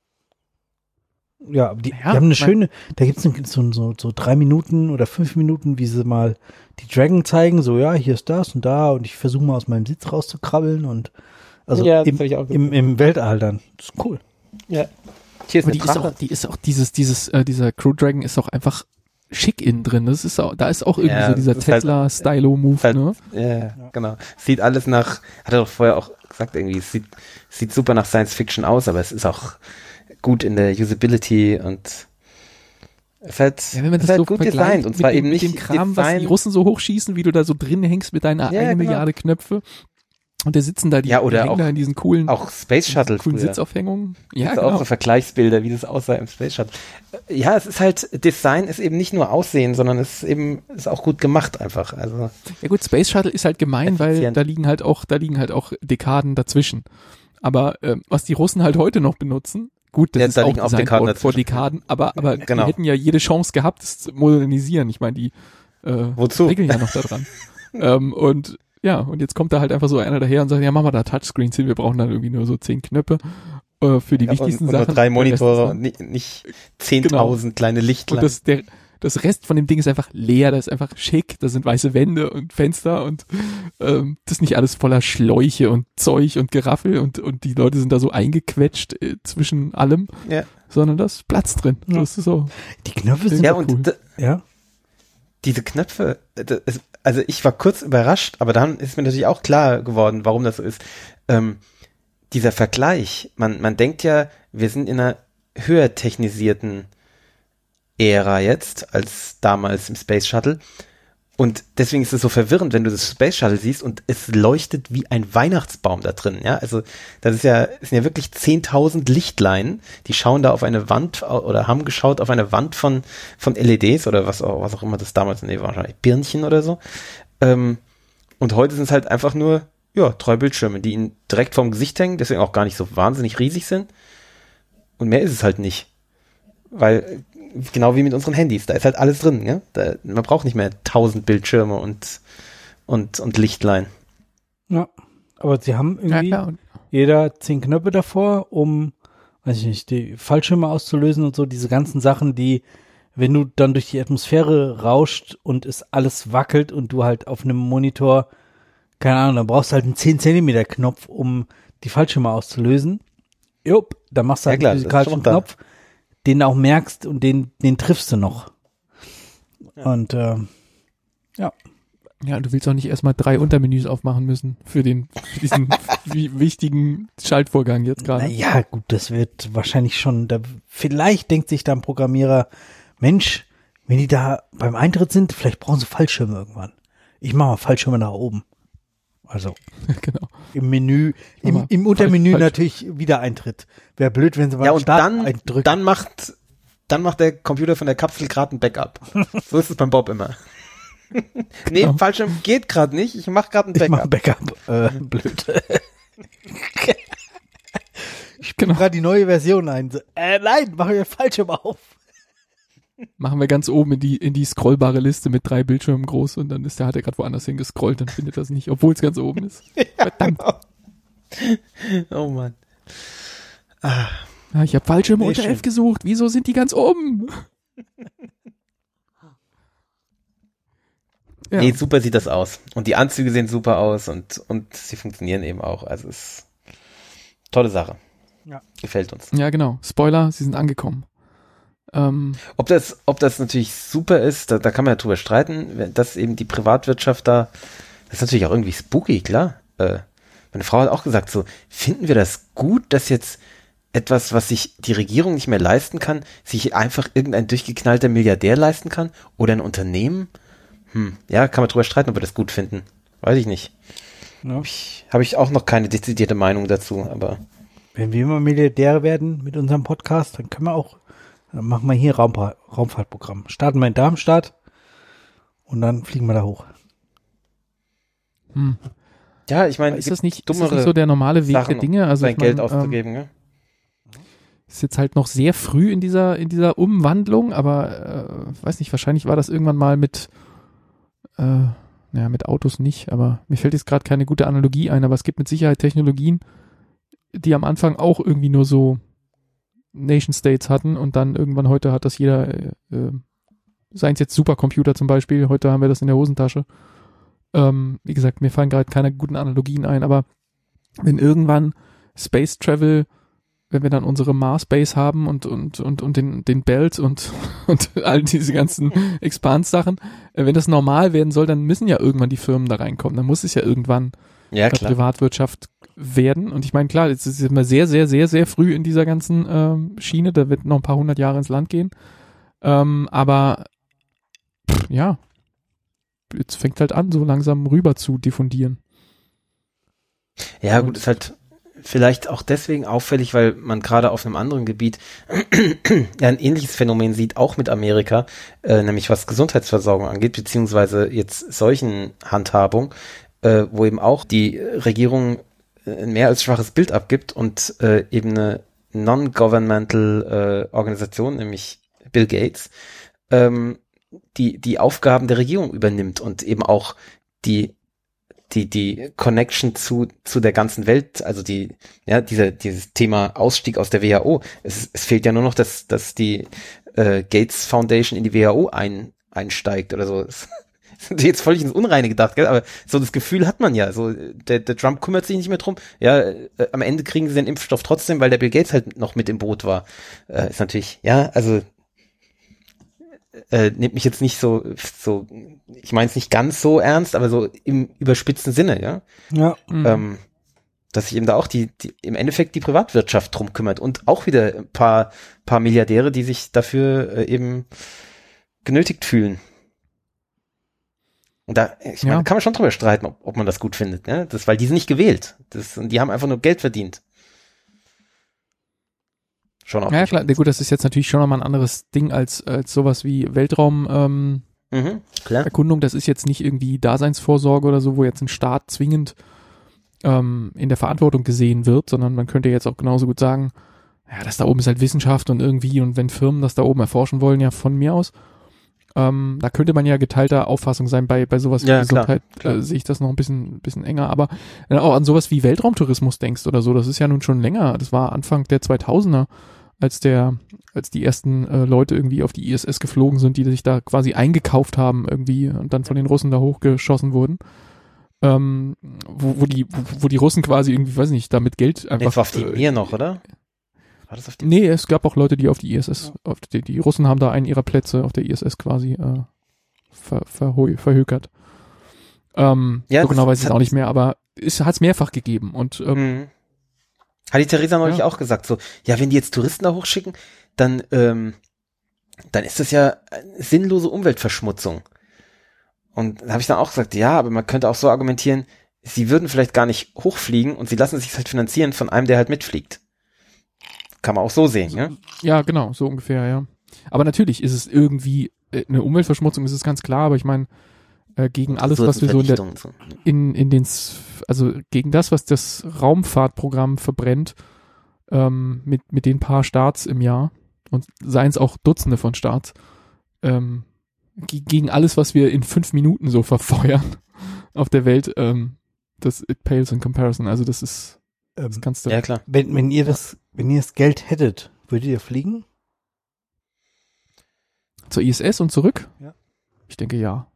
Ja, aber die, ja, die haben eine schöne, da gibt's so, so, so drei Minuten oder fünf Minuten, wie sie mal die Dragon zeigen, so ja, hier ist das und da und ich versuche mal aus meinem Sitz rauszukrabbeln und also ja, im, im, im Weltall dann. Das ist cool. Ja. Hier ist aber die ist, auch, die ist auch dieses, dieses, äh, dieser Crew Dragon ist auch einfach schick innen drin. Das ist auch, da ist auch irgendwie ja, so dieser Tesla-Stylo-Move, halt, ne? Ja, ja, genau. Sieht alles nach, hat er doch vorher auch gesagt, irgendwie, es sieht, sieht super nach Science Fiction aus, aber es ist auch gut in der Usability und es ist halt, ja, wenn man das halt so gut designt designt und zwar dem, eben nicht mit dem Kram, Design, was die Russen so hochschießen, wie du da so drin hängst mit deiner ja, eine genau. Milliarde Knöpfe und da sitzen da die, ja, oder die hängen auch, da in diesen coolen, auch Space Shuttle coolen früher. Sitzaufhängungen. Ja, genau. genau. Auch so Vergleichsbilder, wie das aussah im Space Shuttle. Ja, es ist halt, Design ist eben nicht nur Aussehen, sondern es ist eben, ist auch gut gemacht einfach. Also ja gut, Space Shuttle ist halt gemein, weil effizient. da liegen halt auch, da liegen halt auch Dekaden dazwischen. Aber äh, was die Russen halt heute noch benutzen, gut, das Ja, ist da auch liegen auch designt Dekaden worden vor dazwischen. Dekaden, aber, aber Genau. die hätten ja jede Chance gehabt, das zu modernisieren. Ich meine, die äh, Wozu? regeln ja noch da dran. ähm, und ja, und jetzt kommt da halt einfach so einer daher und sagt, ja, mach mal da Touchscreens hin, wir brauchen dann irgendwie nur so zehn Knöpfe äh, für die ja, wichtigsten und, und Sachen. nur drei Der Rest Monitore ist und nicht, nicht zehntausend genau. kleine Lichtlein. Und das, der, das Rest von dem Ding ist einfach leer, das ist einfach schick, da sind weiße Wände und Fenster und ähm, das ist nicht alles voller Schläuche und Zeug und Geraffel und, und die Leute sind da so eingequetscht äh, zwischen allem, ja. sondern da ist Platz drin. Ja. Das ist so. Die Knöpfe sind ja, cool. und d- ja. diese Knöpfe, das ist, also ich war kurz überrascht, aber dann ist mir natürlich auch klar geworden, warum das so ist. Ähm, dieser Vergleich, man, man denkt ja, wir sind in einer höher technisierten Ära jetzt, als damals im Space Shuttle. Und deswegen ist es so verwirrend, wenn du das Space Shuttle siehst und es leuchtet wie ein Weihnachtsbaum da drin, ja. Also, das ist ja, es sind ja wirklich zehntausend Lichtlein, die schauen da auf eine Wand oder haben geschaut auf eine Wand von, von L E Ds oder was auch, was auch immer das damals, nee, wahrscheinlich Birnchen oder so. Ähm, und heute sind es halt einfach nur, ja, drei Bildschirme, die ihnen direkt vorm Gesicht hängen, deswegen auch gar nicht so wahnsinnig riesig sind. Und mehr ist es halt nicht. Weil, genau wie mit unseren Handys, da ist halt alles drin, ja? Da, man braucht nicht mehr tausend Bildschirme und, und, und Lichtlein. Ja, aber sie haben irgendwie Ja, jeder zehn Knöpfe davor, um, weiß ich nicht, die Fallschirme auszulösen und so, diese ganzen Sachen, die, wenn du dann durch die Atmosphäre rauscht und es alles wackelt und du halt auf einem Monitor, keine Ahnung, dann brauchst du halt einen zehn Zentimeter Knopf, um die Fallschirme auszulösen. Jupp, dann machst du halt ja, klar, einen physikalischen Knopf, den du auch merkst und den, den triffst du noch. Ja. Und äh, ja. Ja, du willst auch nicht erstmal drei Untermenüs aufmachen müssen für den für diesen wichtigen Schaltvorgang jetzt gerade. Ja, gut, das wird wahrscheinlich schon, da, vielleicht denkt sich da ein Programmierer, Mensch, wenn die da beim Eintritt sind, vielleicht brauchen sie Fallschirme irgendwann. Ich mache mal Fallschirme nach oben. Also genau. Im Menü, im, im Untermenü falsch, natürlich wieder Eintritt. Wäre blöd, wenn sie mal ja, und Start dann, eindrücken. dann macht, dann macht der Computer von der Kapsel gerade ein Backup. So ist es beim Bob immer. Nee, genau. Fallschirm geht gerade nicht. Ich mache gerade ein Backup. Ich mach ein Backup. Äh, blöd. Ich bin genau. gerade die neue Version ein. So, äh, nein, mach mir Fallschirm auf. Machen wir ganz oben in die, in die scrollbare Liste mit drei Bildschirmen groß und dann ist der, hat er gerade woanders hingescrollt, dann findet das nicht, obwohl es ganz oben ist. Ja, verdammt. Genau. Oh Mann. Ah. Ja, ich habe Fallschirme nee, unter schön. elf gesucht. Wieso sind die ganz oben? Ja. Nee, super sieht das aus. Und die Anzüge sehen super aus und, und sie funktionieren eben auch. Also es ist tolle Sache. Ja. Gefällt uns. Ja, genau. Spoiler, sie sind angekommen. Ähm, ob das, ob das natürlich super ist, da, da kann man ja drüber streiten, dass eben die Privatwirtschaft da, das ist natürlich auch irgendwie spooky, klar. Äh, meine Frau hat auch gesagt, so, finden wir das gut, dass jetzt etwas, was sich die Regierung nicht mehr leisten kann, sich einfach irgendein durchgeknallter Milliardär leisten kann oder ein Unternehmen? Hm, ja, kann man drüber streiten, ob wir das gut finden. Weiß ich nicht. Ja. Habe ich, hab ich auch noch keine dezidierte Meinung dazu, aber wenn wir mal Milliardäre werden mit unserem Podcast, dann können wir auch, dann machen wir hier Raum, Raumfahrtprogramm. Starten wir in Darmstadt und dann fliegen wir da hoch. Hm. Ja, ich meine, ist das nicht, ist das nicht so der normale Weg Sachen, der Dinge? Also sein ich mein, Geld auszugeben, ähm, ja? Ist jetzt halt noch sehr früh in dieser in dieser Umwandlung, aber äh, weiß nicht, wahrscheinlich war das irgendwann mal mit äh, naja, mit Autos nicht, aber mir fällt jetzt gerade keine gute Analogie ein, aber es gibt mit Sicherheit Technologien, die am Anfang auch irgendwie nur so Nation States hatten und dann irgendwann heute hat das jeder, äh, äh, seien es jetzt Supercomputer zum Beispiel, heute haben wir das in der Hosentasche. Ähm, wie gesagt, mir fallen gerade keine guten Analogien ein, aber wenn irgendwann Space Travel, wenn wir dann unsere Mars Base haben und und und und den den Belt und und all diese ganzen Expans-Sachen, äh, wenn das normal werden soll, dann müssen ja irgendwann die Firmen da reinkommen. Dann muss es ja irgendwann ja, klar. Privatwirtschaft werden. Und ich meine, klar, jetzt ist es immer sehr, sehr, sehr, sehr früh in dieser ganzen ähm, Schiene. Da wird noch ein paar hundert Jahre ins Land gehen. Ähm, aber pff, ja, jetzt fängt halt an, so langsam rüber zu diffundieren. Ja, gut, ist halt vielleicht auch deswegen auffällig, weil man gerade auf einem anderen Gebiet ja ein ähnliches Phänomen sieht, auch mit Amerika, äh, nämlich was Gesundheitsversorgung angeht, beziehungsweise jetzt solchen Handhabung, äh, wo eben auch die Regierung ein mehr als schwaches Bild abgibt und äh, eben eine non-governmental äh, Organisation, nämlich Bill Gates, ähm, die die Aufgaben der Regierung übernimmt und eben auch die die die Connection zu zu der ganzen Welt, also die ja diese dieses Thema Ausstieg aus der W H O. Es, es fehlt ja nur noch, dass dass die äh, Gates Foundation in die W H O ein einsteigt oder so. Das ist jetzt völlig ins Unreine gedacht, gell? Aber so das Gefühl hat man ja. So der, der Trump kümmert sich nicht mehr drum. Ja, äh, am Ende kriegen sie den Impfstoff trotzdem, weil der Bill Gates halt noch mit im Boot war. Äh, ist natürlich ja, also Äh, nehmt mich jetzt nicht so, so, ich meine es nicht ganz so ernst, aber so im überspitzten Sinne, ja. Ja. Mhm. Ähm, dass sich eben da auch die, die, im Endeffekt die Privatwirtschaft drum kümmert und auch wieder ein paar, paar Milliardäre, die sich dafür äh, eben genötigt fühlen. Und da, ich meine, ja. da kann man schon drüber streiten, ob, ob man das gut findet, ne? Das, weil die sind nicht gewählt. Das, und die haben einfach nur Geld verdient. Schon auch ja, klar, gut, das ist jetzt natürlich schon nochmal ein anderes Ding als, als sowas wie Weltraum, ähm, mhm, klar. Erkundung. Das ist jetzt nicht irgendwie Daseinsvorsorge oder so, wo jetzt ein Staat zwingend ähm, in der Verantwortung gesehen wird, sondern man könnte jetzt auch genauso gut sagen, ja, das da oben ist halt Wissenschaft und irgendwie, und wenn Firmen das da oben erforschen wollen, ja von mir aus, ähm, da könnte man ja geteilter Auffassung sein. Bei bei sowas wie ja, Gesundheit klar, klar. Äh, sehe ich das noch ein bisschen bisschen enger, aber wenn du auch an sowas wie Weltraumtourismus denkst oder so, das ist ja nun schon länger, das war Anfang der zweitausender, als der, als die ersten äh, Leute irgendwie auf die I S S geflogen sind, die sich da quasi eingekauft haben irgendwie und dann von den Russen da hochgeschossen wurden. Ähm, wo, wo die, wo, wo die Russen quasi irgendwie, weiß nicht, da mit Geld einfach. Das war auf die äh, Mir noch, oder? War das auf die Nee, es gab auch Leute, die auf die I S S, ja. auf die, die Russen haben da einen ihrer Plätze auf der I S S quasi äh, ver, verhö, verhökert. Ähm, ja, so genau weiß ich es auch nicht mehr, aber es hat es mehrfach gegeben und ähm, mhm. Hat die Theresa neulich ja. auch gesagt, so, ja, wenn die jetzt Touristen da hochschicken, dann, ähm, dann ist das ja eine sinnlose Umweltverschmutzung. Und da habe ich dann auch gesagt, ja, aber man könnte auch so argumentieren, sie würden vielleicht gar nicht hochfliegen und sie lassen sich halt finanzieren von einem, der halt mitfliegt. Kann man auch so sehen, ja? Ja, genau, so ungefähr, ja. Aber natürlich ist es irgendwie äh, eine Umweltverschmutzung, ist es ganz klar, aber ich meine, äh, gegen alles, was wir so in, der, in, in den, also gegen das, was das Raumfahrtprogramm verbrennt, ähm, mit, mit den paar Starts im Jahr, und seien es auch Dutzende von Starts, ähm, g- gegen alles, was wir in fünf Minuten so verfeuern auf der Welt, ähm, das it pales in comparison, also das ist, das kannst du. Ja, klar. Wenn, wenn ihr das, wenn ihr das Geld hättet, würdet ihr fliegen? Zur I S S und zurück? Ja. Ich denke, ja.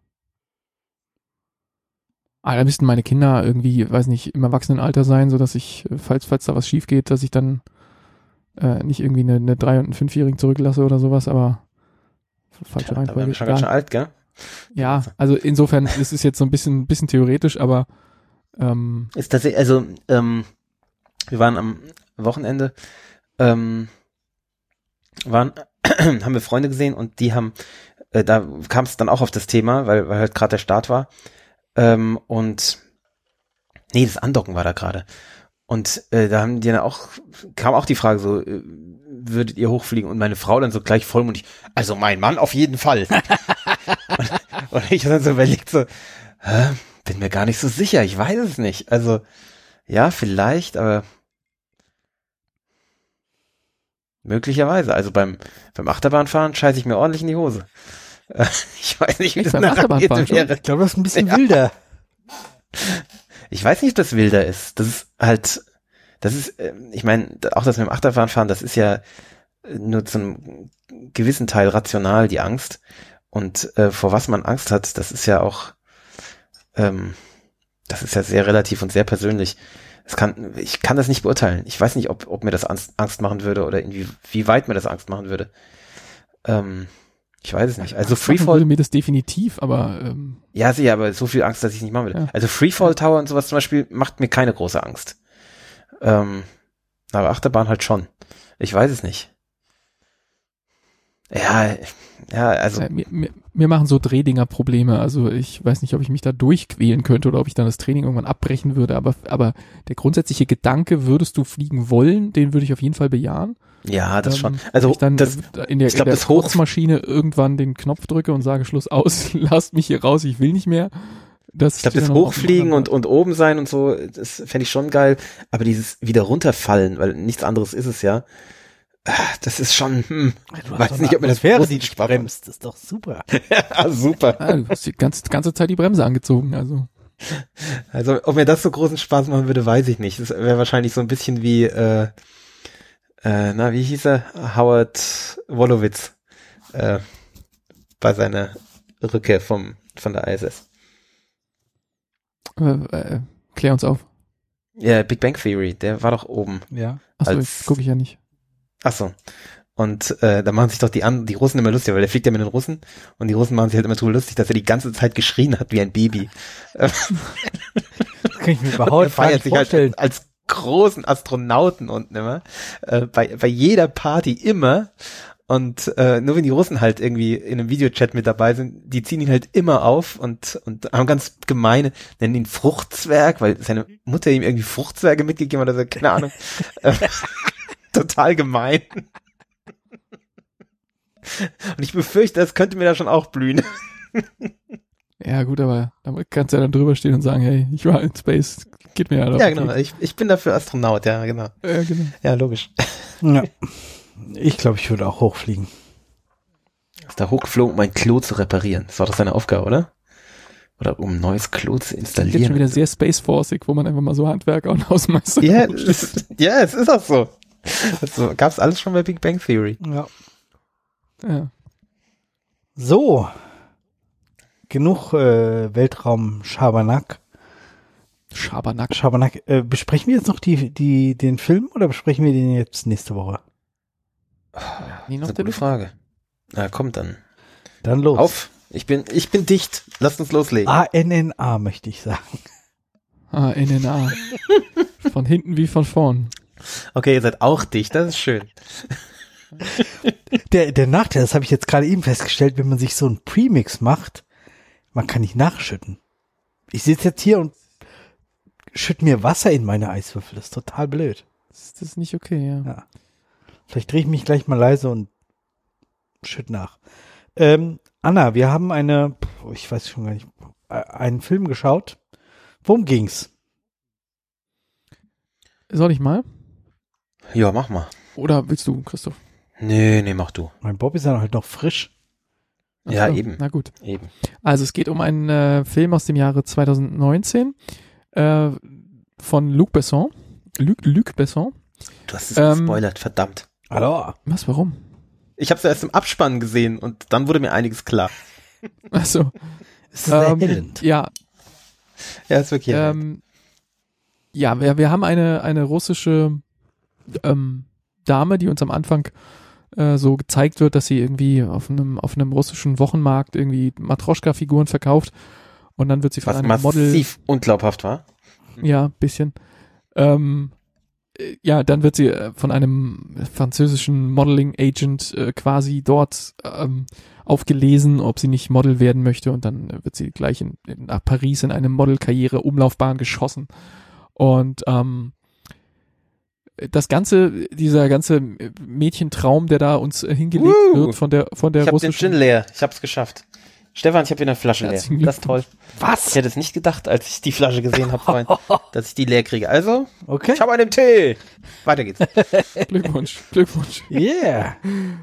Ah, da müssten meine Kinder irgendwie, weiß nicht, im Erwachsenenalter sein, so dass ich, falls, falls da was schief geht, dass ich dann äh, nicht irgendwie eine, eine drei- und einen fünfjährigen zurücklasse oder sowas, aber falsche Reihenfolge. Aber schon ganz schön alt, gell? Ja, also insofern ist es jetzt so ein bisschen, bisschen theoretisch, aber ähm, ist tatsächlich, also ähm, wir waren am Wochenende ähm, waren, haben wir Freunde gesehen und die haben, äh, da kam es dann auch auf das Thema, weil, weil halt gerade der Start war. Ähm, und nee, das Andocken war da gerade. Und äh, da haben die dann auch, kam auch die Frage so, äh, würdet ihr hochfliegen? Und meine Frau dann so gleich vollmundig, also mein Mann auf jeden Fall. und, und ich habe dann so überlegt so, hä, bin mir gar nicht so sicher, ich weiß es nicht. Also, ja, vielleicht, aber möglicherweise. Also beim, beim Achterbahnfahren scheiße ich mir ordentlich in die Hose. Äh, ich weiß nicht, wie Echt, das beim eine Achterbahnfahren Rakete wäre. Ich glaube, das ist ein bisschen Ja. wilder. Ich weiß nicht, ob das wilder ist. Das ist halt, das ist, äh, ich meine, auch das mit dem Achterbahnfahren, das ist ja nur zu einem gewissen Teil rational, die Angst. Und äh, vor was man Angst hat, das ist ja auch, ähm, das ist ja sehr relativ und sehr persönlich. Das kann, ich kann das nicht beurteilen. Ich weiß nicht, ob, ob mir das Angst, Angst machen würde oder inwie, wie weit mir das Angst machen würde. Ähm, ich weiß es nicht. Also Freefall würde mir das definitiv, aber ähm, ja, sicher, aber so viel Angst, dass ich es nicht machen würde. Ja. Also Freefall Tower und sowas zum Beispiel macht mir keine große Angst. Ähm, aber Achterbahn halt schon. Ich weiß es nicht. Ja, ja, also äh, mir, mir, mir machen so Drehdinger Probleme. Also ich weiß nicht, ob ich mich da durchquälen könnte oder ob ich dann das Training irgendwann abbrechen würde. Aber aber der grundsätzliche Gedanke, würdest du fliegen wollen, den würde ich auf jeden Fall bejahen. ja, das Ähm, schon. Also ich dann das, in der, ich glaub, in der das Hoch- Kurzmaschine irgendwann den Knopf drücke und sage Schluss aus, lasst mich hier raus, ich will nicht mehr. Das ich glaube, das Hochfliegen und und oben sein und so, das fände ich schon geil. Aber dieses wieder runterfallen, weil nichts anderes ist es ja. Das ist schon, hm, Du weiß nicht, ob mir das wäre, großen die dich Spaß bremst. Das ist doch super. ja, super. Ja, du hast die ganze, ganze Zeit die Bremse angezogen, also. Also, ob mir das so großen Spaß machen würde, weiß ich nicht. Das wäre wahrscheinlich so ein bisschen wie, äh, äh, na, wie hieß er? Howard Wolowitz, äh, bei seiner Rückkehr vom, von der I S S. Äh, äh, klär uns auf. Ja, Big Bang Theory, der war doch oben. Ja. Achso, Als- gucke ich ja nicht. Ach so. Und äh, da machen sich doch die an, die Russen immer lustig, weil der fliegt ja mit den Russen und die Russen machen sich halt immer drüber lustig, dass er die ganze Zeit geschrien hat wie ein Baby. Das kann ich mir Er überhaupt gar feiert nicht sich halt vorstellen. als großen Astronauten unten immer. Äh, bei, bei jeder Party immer. Und äh, nur wenn die Russen halt irgendwie in einem Videochat mit dabei sind, die ziehen ihn halt immer auf und, und haben ganz gemeine, nennen ihn Fruchtzwerg, weil seine Mutter ihm irgendwie Fruchtzwerge mitgegeben hat oder so, keine Ahnung. Äh, total gemein. Und ich befürchte, das könnte mir da schon auch blühen. Ja gut, aber da kannst du ja dann drüber stehen und sagen, hey, ich war in Space, geht mir ja doch. Ja, genau. Ich, ich bin dafür Astronaut, ja, genau. Ja, genau. Ja, logisch. Ja. Ich glaube, ich würde auch hochfliegen. Ist da hochgeflogen, um ein Klo zu reparieren. Das war doch seine Aufgabe, oder? Oder um ein neues Klo zu Jetzt schon installieren. wieder sehr Space Forceig, wo man einfach mal so Handwerker und Hausmeister. Ja, es, ja, es ist auch so. Also, gab's alles schon bei Big Bang Theory. Ja. Ja. So. Genug äh, Weltraum-Schabernack. Schabernack. Schabernack. Äh, besprechen wir jetzt noch die, die, den Film oder besprechen wir den jetzt nächste Woche? Nie Das noch ist eine der gute Frage. Na, kommt dann. Dann los. Auf. Ich bin, ich bin dicht. Lasst uns loslegen. A N N A möchte ich sagen. Ah, N N A. Von hinten wie von vorn. Okay, ihr seid auch dicht. Das ist schön. Der, der Nachteil, das habe ich jetzt gerade eben festgestellt, wenn man sich so einen Premix macht, man kann nicht nachschütten. Ich sitze jetzt hier und schütte mir Wasser in meine Eiswürfel. Das ist total blöd. Das ist nicht okay, ja. Ja. Vielleicht drehe ich mich gleich mal leise und schütte nach. Ähm, Anna, wir haben eine, ich weiß schon gar nicht, einen Film geschaut. Worum ging's? Soll ich mal? Ja, mach mal. Oder willst du, Christoph? Nee, nee, mach du. Mein Bob ist ja halt noch frisch. Ach Ja, so, eben. Na gut. Eben. Also es geht um einen äh, Film aus dem Jahre zwanzig neunzehn äh, von Luc Besson. Luc, Luc Besson. Du hast es Ähm, gespoilert, verdammt. Hallo. Was, warum? Ich habe es erst im Abspann gesehen und dann wurde mir einiges klar. Achso. Es ist Ähm, erhellend. ja, Ja, ist wirklich. ähm, ja, wir, wir haben eine, eine russische ähm, Dame, die uns am Anfang äh, so gezeigt wird, dass sie irgendwie auf einem, auf einem russischen Wochenmarkt irgendwie Matroschka-Figuren verkauft und dann wird sie von was einem Model, massiv unglaubhaft war. ja, bisschen, ähm, ja, dann wird sie äh, von einem französischen Modeling-Agent äh, quasi dort ähm, aufgelesen, ob sie nicht Model werden möchte, und dann äh, wird sie gleich in, in, nach Paris in eine Modelkarriere-Umlaufbahn geschossen. Und ähm, das ganze, dieser ganze Mädchentraum, der da uns äh, hingelegt uh, wird von der von der ich hab russischen... Ich habe den Gin leer, ich hab's geschafft. Stefan, ich habe wieder eine Flasche leer. Das ist toll. Was? Ich hätte es nicht gedacht, als ich die Flasche gesehen habe, Freund, dass ich die leer kriege. Also, okay. Ich habe einen Tee. Weiter geht's. Glückwunsch, Glückwunsch. Yeah.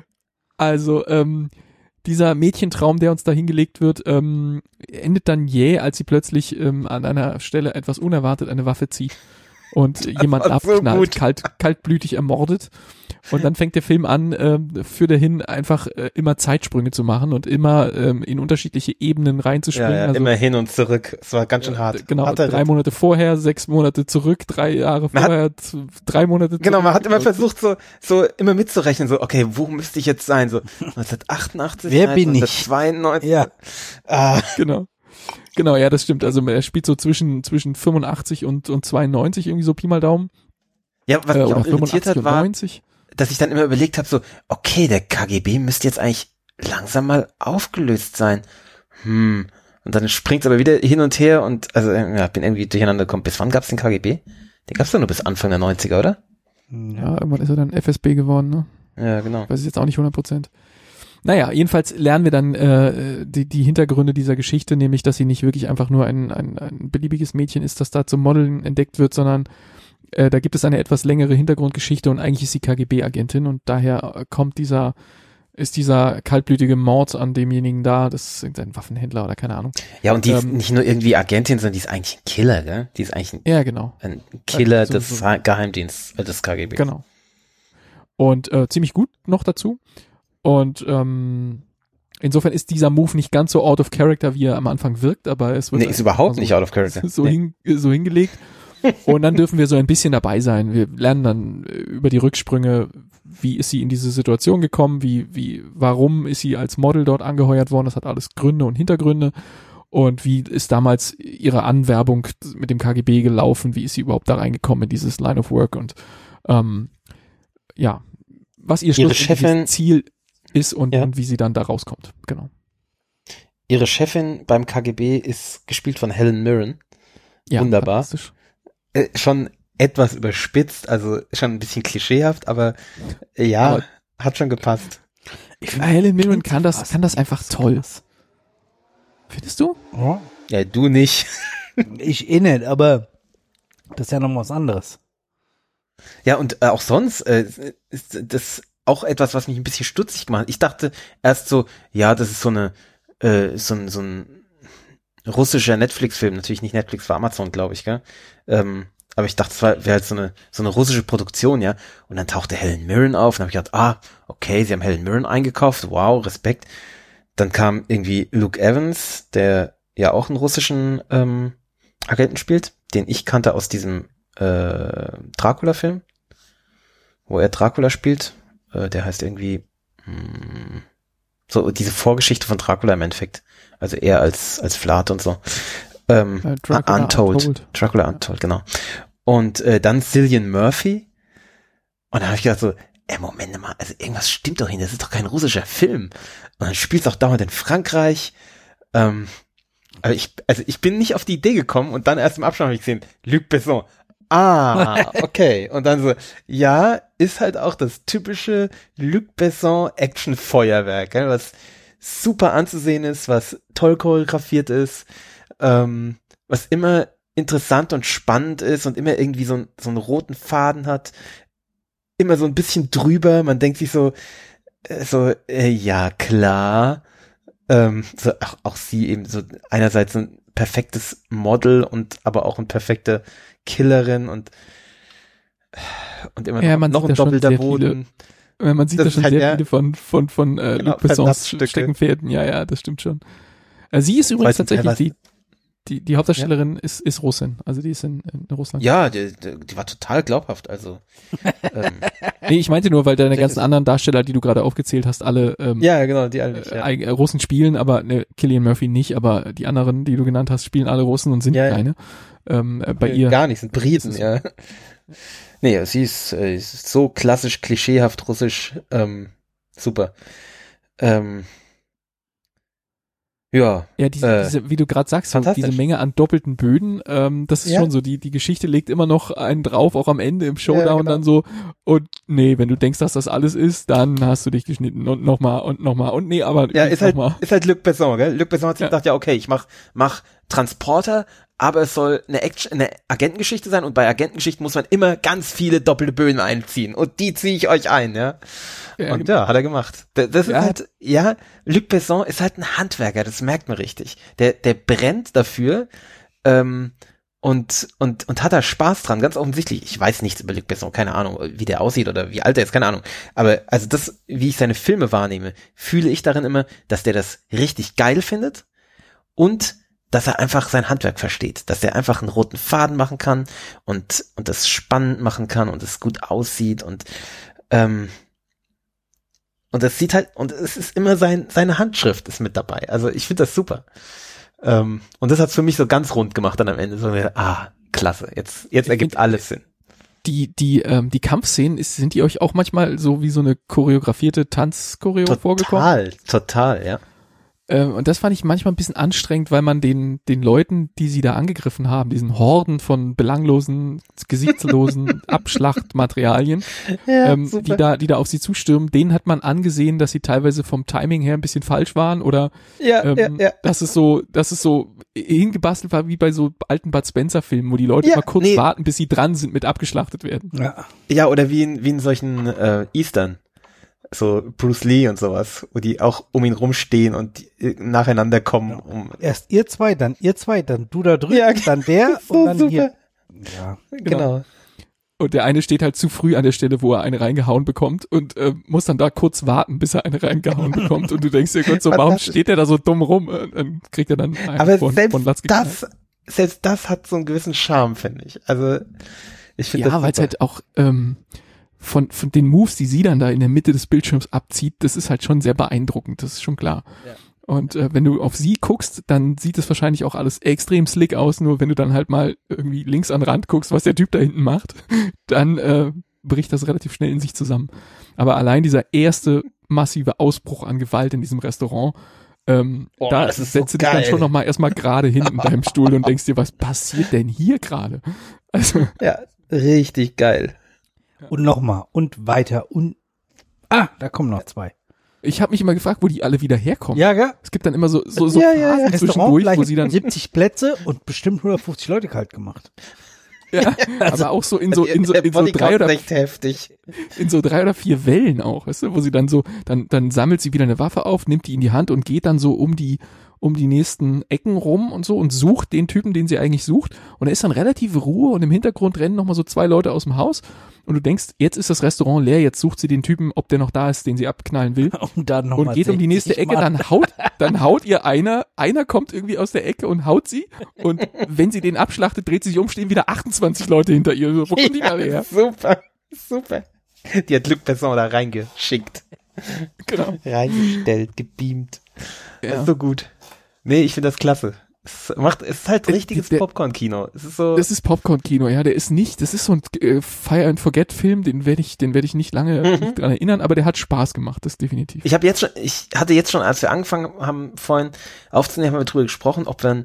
Also, ähm, dieser Mädchentraum, der uns da hingelegt wird, ähm, endet dann jäh, als sie plötzlich ähm, an einer Stelle etwas unerwartet eine Waffe zieht und jemand abknallt, so kalt, kaltblütig ermordet. Und dann fängt der Film an, äh, führt er hin, einfach äh, immer Zeitsprünge zu machen und immer ähm, in unterschiedliche Ebenen reinzuspringen. Ja, ja, also, immer hin und zurück. Es war ganz schön hart. Genau, Harter drei Ritt. Monate vorher, sechs Monate zurück, drei Jahre Man vorher, hat, drei Monate zurück. Genau, man hat immer versucht, so so immer mitzurechnen, so, okay, wo müsste ich jetzt sein? So neunzehnhundertachtundachtzig, Wer bin ich? neunzehnhundertzweiundneunzig. Ja. Ah. Genau. Genau, ja, das stimmt. Also er spielt so zwischen zwischen fünfundachtzig und und zweiundneunzig, irgendwie so Pi mal Daumen. Ja, was äh, mich oder auch irritiert hat, war, neunzig. dass ich dann immer überlegt habe, so, okay, der K G B müsste jetzt eigentlich langsam mal aufgelöst sein. Hm. Und dann springt es aber wieder hin und her und, also, ja, bin irgendwie durcheinander gekommen. Bis wann gab's den K G B? Den gab's doch nur bis Anfang der neunziger, oder? Ja, irgendwann ist er dann F S B geworden, ne? Ja, genau. Weiß ich jetzt auch nicht hundert Prozent. Naja, jedenfalls lernen wir dann äh, die, die Hintergründe dieser Geschichte, nämlich, dass sie nicht wirklich einfach nur ein, ein, ein beliebiges Mädchen ist, das da zum Modeln entdeckt wird, sondern äh, da gibt es eine etwas längere Hintergrundgeschichte und eigentlich ist sie K G B-Agentin und daher äh, kommt dieser, ist dieser kaltblütige Mord an demjenigen da, das ist irgendein Waffenhändler oder keine Ahnung. Ja, und die ist Ähm, nicht nur irgendwie Agentin, sondern die ist eigentlich ein Killer, gell? Die ist eigentlich ein, Ja, genau. ein Killer so, des so. Geheimdienstes, äh, des K G B. Genau. Und äh, ziemlich gut noch dazu. Und ähm, insofern ist dieser Move nicht ganz so out of character, wie er am Anfang wirkt, aber es wird Nee, ist überhaupt so, nicht out of character. so, Nee. hin, so hingelegt. Und dann dürfen wir so ein bisschen dabei sein. Wir lernen dann äh, über die Rücksprünge, wie ist sie in diese Situation gekommen, wie, wie, warum ist sie als Model dort angeheuert worden, das hat alles Gründe und Hintergründe. Und wie ist damals ihre Anwerbung mit dem K G B gelaufen, wie ist sie überhaupt da reingekommen in dieses Line of Work und ähm, ja, was ihr Ihre Chefin- Ziel ist und, Ja. und wie sie dann da rauskommt. Genau. Ihre Chefin beim K G B ist gespielt von Helen Mirren. Ja, Wunderbar. fantastisch. Äh, schon etwas überspitzt, also schon ein bisschen klischeehaft, aber äh, ja, Aber- hat schon gepasst. Ich Ja, Helen Mirren klingt kann das, fast kann das nicht einfach so toll. krass. Findest du? Ja, Ja, du nicht. ich eh nicht, aber das ist ja noch was anderes. Ja, und äh, auch sonst äh, ist das auch etwas, was mich ein bisschen stutzig gemacht hat. Ich dachte erst so, ja, das ist so eine, äh, so ein, so ein russischer Netflix-Film, natürlich nicht Netflix, war Amazon, glaube ich, gell? Ähm, aber ich dachte, es wäre halt so eine, so eine russische Produktion, ja. Und dann tauchte Helen Mirren auf und habe ich gedacht, ah, okay, sie haben Helen Mirren eingekauft, wow, Respekt. Dann kam irgendwie Luke Evans, der ja auch einen russischen ähm, Agenten spielt, den ich kannte aus diesem äh, Dracula-Film, wo er Dracula spielt. Äh, der heißt irgendwie mh, so diese Vorgeschichte von Dracula im Endeffekt. Also er als als Vlad und so. Ähm, Äh, Dracula Untold. Untold. Dracula Untold, genau. Und äh, dann Cillian Murphy. Und dann habe ich gedacht so, ey, Moment mal, also irgendwas stimmt doch nicht, das ist doch kein russischer Film. Und dann spielt es auch dauernd in Frankreich. Ähm, aber ich, also ich bin nicht auf die Idee gekommen und dann erst im Abstand habe ich gesehen, Luc Besson. Ah, okay. Und dann so, ja, ist halt auch das typische Luc Besson Action-Feuerwerk, gell, was super anzusehen ist, was toll choreografiert ist, ähm, was immer interessant und spannend ist und immer irgendwie so, so einen roten Faden hat, immer so ein bisschen drüber, man denkt sich so, äh, so, äh, ja, klar, ähm, so, auch, auch sie eben so einerseits ein perfektes Model und aber auch ein perfekter Killerin und und immer Ja, noch, man noch sieht ein da schon doppelter sehr Boden. Wenn man sieht Das da ist schon halt sehr ja- viele von, von, von äh, Genau, Luc Bessons Versatzstücke. Steckenpferden. Ja, ja, das stimmt schon. Äh, sie ist übrigens Weiß nicht, wer tatsächlich, was- die, die, die Hauptdarstellerin ist, ist Russin. Also die ist in, in Russland. Ja, die, die, die war total glaubhaft, also. ähm, Nee, ich meinte nur, weil deine Das ganzen ist- anderen Darsteller, die du gerade aufgezählt hast, alle ähm, ja, genau, die alle nicht, äh, ja. eig- äh, Russen spielen, aber ne, Cillian Murphy nicht, aber die anderen, die du genannt hast, spielen alle Russen und sind Ja, ja. keine. Ähm, äh, bei Nee, ihr. Gar nicht, sind Briten, ist es- ja. Nee, sie ist, äh, ist so klassisch, klischeehaft russisch, ähm, super. Ähm, ja. Ja, diese, äh, diese, wie du gerade sagst, so fantastisch. diese Menge an doppelten Böden, ähm, das ist Ja. schon so, die, die Geschichte legt immer noch einen drauf, auch am Ende im Showdown Ja, genau. dann so, und nee, wenn du denkst, dass das alles ist, dann hast du dich geschnitten und nochmal und nochmal und nee, aber Ja, ist halt, nochmal. ist halt Luc Besson, gell? Luc Besson hat sich Ja. gedacht, ja, okay, ich mach, mach Transporter, aber es soll eine Action, eine Agentengeschichte sein und bei Agentengeschichten muss man immer ganz viele doppelte Böden einziehen und die ziehe ich euch ein, ja. Ja, Und ja, hat er gemacht. Das, das ist Ja. halt, ja, Luc Besson ist halt ein Handwerker, das merkt man richtig. Der, der brennt dafür, ähm, und, und, und hat da Spaß dran, ganz offensichtlich. Ich weiß nichts über Luc Besson, keine Ahnung, wie der aussieht oder wie alt er ist, keine Ahnung. Aber, also das, wie ich seine Filme wahrnehme, fühle ich darin immer, dass der das richtig geil findet und dass er einfach sein Handwerk versteht, dass er einfach einen roten Faden machen kann und, und das spannend machen kann und es gut aussieht und, ähm, und es sieht halt, und es ist immer sein, seine Handschrift ist mit dabei. Also ich finde das super. Ähm, und das hat's für mich so ganz rund gemacht dann am Ende. So, ah, klasse, jetzt, jetzt ergibt alles Sinn. Die, die, ähm, die Kampfszenen, ist, sind die euch auch manchmal so wie so eine choreografierte Tanzchoreo vorgekommen? Total, total, ja. Ähm, und das fand ich manchmal ein bisschen anstrengend, weil man den, den Leuten, die sie da angegriffen haben, diesen Horden von belanglosen, gesichtslosen Abschlachtmaterialien, Ja, ähm, die da, die da auf sie zustürmen, denen hat man angesehen, dass sie teilweise vom Timing her ein bisschen falsch waren oder, ja, ähm, ja, ja. dass es so, dass es so hingebastelt war wie bei so alten Bud Spencer Filmen, wo die Leute Ja, mal kurz nee. warten, bis sie dran sind mit abgeschlachtet werden. Ja. Ja, oder wie in, wie in solchen äh, Eastern. So Bruce Lee und sowas, wo die auch um ihn rumstehen und die, äh, nacheinander kommen. Ja. Um, Erst ihr zwei, dann ihr zwei, dann du da drüben, Ja, dann der so und dann super. hier. Ja. genau. Und der eine steht halt zu früh an der Stelle, wo er eine reingehauen bekommt und äh, muss dann da kurz warten, bis er eine reingehauen bekommt. Und du denkst dir, Gott, so, warum steht der da so dumm rum? Und dann kriegt er dann einen Aber von, selbst von Latz geknallt. das, selbst das hat so einen gewissen Charme, finde ich. Also, ich finde Ja, das weil es super. halt auch ähm, von, von den Moves, die sie dann da in der Mitte des Bildschirms abzieht, das ist halt schon sehr beeindruckend, das ist schon klar. Ja. Und äh, wenn du auf sie guckst, dann sieht es wahrscheinlich auch alles extrem slick aus, nur wenn du dann halt mal irgendwie links an den Rand guckst, was der Typ da hinten macht, dann äh, bricht das relativ schnell in sich zusammen. Aber allein dieser erste massive Ausbruch an Gewalt in diesem Restaurant, ähm, Boah, da das ist so setzt du dich dann geil. schon nochmal erstmal gerade hin in deinem Stuhl und denkst dir, was passiert denn hier gerade? Also, Ja, richtig geil. Und nochmal und weiter und ah, da kommen noch zwei. ich habe mich immer gefragt, wo die alle wieder herkommen. Ja, gell? Es gibt dann immer so, so, so Ja, ja, Phasen ja. zwischendurch, wo vielleicht sie dann, siebzig Plätze und bestimmt hundertfünfzig Leute kalt gemacht. ja, aber auch so in so, in so, Der in so Bodycount drei oder ist echt heftig. in so drei oder vier Wellen auch, weißt du, wo sie dann so, dann, dann sammelt sie wieder eine Waffe auf, nimmt die in die Hand und geht dann so um die, um die nächsten Ecken rum und so und sucht den Typen, den sie eigentlich sucht. Und da ist dann relative Ruhe und im Hintergrund rennen nochmal so zwei Leute aus dem Haus und du denkst, jetzt ist das Restaurant leer, jetzt sucht sie den Typen, ob der noch da ist, den sie abknallen will. Und dann noch Und mal geht um die nächste sechzig Ecke, Mal. dann haut, dann haut ihr einer, einer kommt irgendwie aus der Ecke und haut sie und wenn sie den abschlachtet, dreht sie sich um, stehen wieder achtundzwanzig Leute hinter ihr. So, wo kommen die Ja, alle her? super, super. Die hat Luc Besson da reingeschickt. Genau. Reingestellt, gebeamt. Das Ja. ist so gut. Nee, ich finde das klasse. Es macht, es ist halt Der- richtiges der- Popcorn-Kino. Es ist so. Das ist Popcorn-Kino, ja, der ist nicht, das ist so ein äh, Fire-and-Forget-Film, den werde ich, den werde ich nicht lange Mhm. nicht dran erinnern, aber der hat Spaß gemacht, das definitiv. Ich habe jetzt schon, ich hatte jetzt schon, als wir angefangen haben, vorhin aufzunehmen, haben wir drüber gesprochen, ob wir,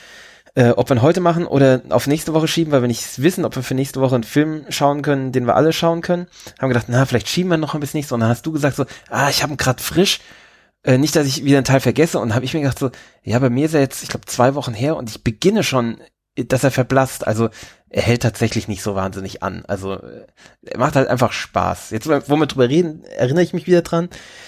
äh, ob wir ihn heute machen oder auf nächste Woche schieben, weil wir nicht wissen, ob wir für nächste Woche einen Film schauen können, den wir alle schauen können. Haben gedacht, na, vielleicht schieben wir noch ein bisschen nichts. Und dann hast du gesagt so, ah, ich habe ihn gerade frisch. Äh, nicht, dass ich wieder einen Teil vergesse. Und habe ich mir gedacht so, ja, bei mir ist er jetzt, ich glaube, zwei Wochen her und ich beginne schon, dass er verblasst. Also er hält tatsächlich nicht so wahnsinnig an. Also äh, er macht halt einfach Spaß. Jetzt, wo wir drüber reden, erinnere ich mich wieder dran.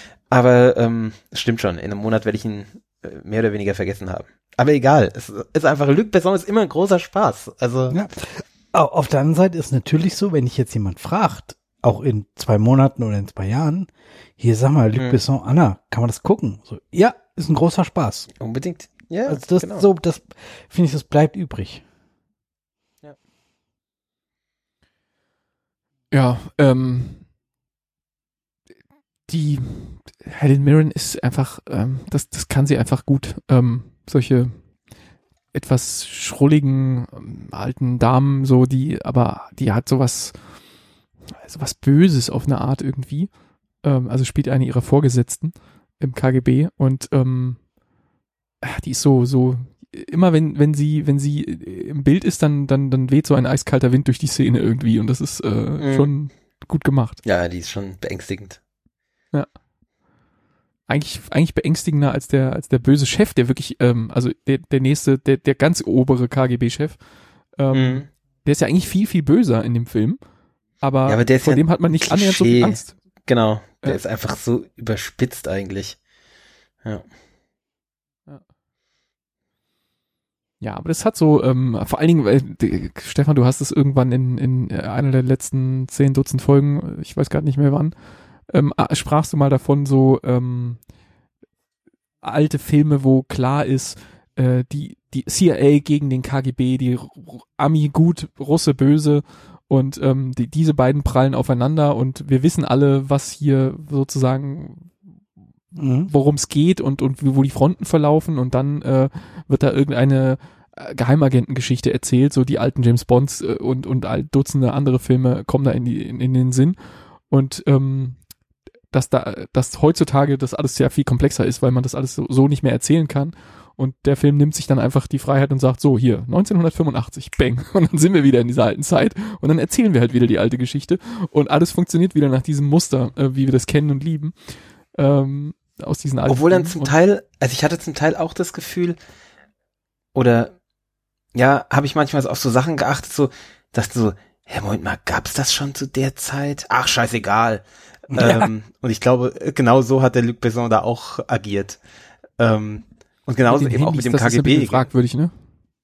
Aber ähm, stimmt schon, in einem Monat werde ich ihn äh, mehr oder weniger vergessen haben. Aber egal, es ist einfach, Luc Besson ist immer ein großer Spaß. Also Ja. Au- Auf der anderen Seite ist natürlich so, wenn ich jetzt jemand fragt, auch in zwei Monaten oder in zwei Jahren, hier sag mal, Luc Hm. Besson, Anna, kann man das gucken? So, ja, ist ein großer Spaß. unbedingt. Ja, Also das genau. so, das finde ich, das bleibt übrig. Ja, ähm, die Helen Mirren ist einfach, ähm, das, das kann sie einfach gut, ähm, solche etwas schrulligen ähm, alten Damen, so die, aber die hat sowas, sowas Böses auf eine Art irgendwie. Ähm, also spielt eine ihrer Vorgesetzten im K G B und ähm, die ist so, so, immer wenn, wenn sie, wenn sie im Bild ist, dann, dann, dann weht so ein eiskalter Wind durch die Szene irgendwie und das ist äh, mhm. schon gut gemacht. Ja, die ist schon beängstigend. Ja. Eigentlich, eigentlich beängstigender als der, als der böse Chef, der wirklich, ähm, also der, der nächste, der, der ganz obere K G B-Chef, ähm, mhm. der ist ja eigentlich viel, viel böser in dem Film, aber, ja, aber der ist vor ja dem hat man nicht annähernd so viel Angst. Genau, der ja. ist einfach so überspitzt eigentlich. Ja. Ja, ja aber das hat so, ähm, vor allen Dingen, weil, die, Stefan, du hast es irgendwann in, in einer der letzten zehn Dutzend Folgen, ich weiß gerade nicht mehr wann, Ähm, sprachst du mal davon, so ähm, alte Filme, wo klar ist, äh, die, die C I A gegen den K G B, die Ami gut, Russe böse und ähm, die, diese beiden prallen aufeinander und wir wissen alle, was hier sozusagen, mhm. worum es geht und, und wo die Fronten verlaufen und dann äh, wird da irgendeine Geheimagentengeschichte erzählt, so die alten James Bonds äh, und, und Dutzende andere Filme kommen da in, die, in, in den Sinn und ähm, dass da, dass heutzutage das alles sehr viel komplexer ist, weil man das alles so, so nicht mehr erzählen kann. Und der Film nimmt sich dann einfach die Freiheit und sagt, so, hier, neunzehnhundertfünfundachtzig, bang. Und dann sind wir wieder in dieser alten Zeit. Und dann erzählen wir halt wieder die alte Geschichte. Und alles funktioniert wieder nach diesem Muster, äh, wie wir das kennen und lieben. Ähm, aus diesen alten Obwohl dann zum und Teil, also ich hatte zum Teil auch das Gefühl, oder, ja, habe ich manchmal auf so Sachen geachtet, so, dass du so, hä, Moment mal, gab's das schon zu der Zeit? Ach, scheißegal. Ja. Ähm, und ich glaube, genau so hat der Luc Besson da auch agiert. Ähm, und genauso eben Handys, auch mit dem das K G B. Ist ja fragwürdig, ne?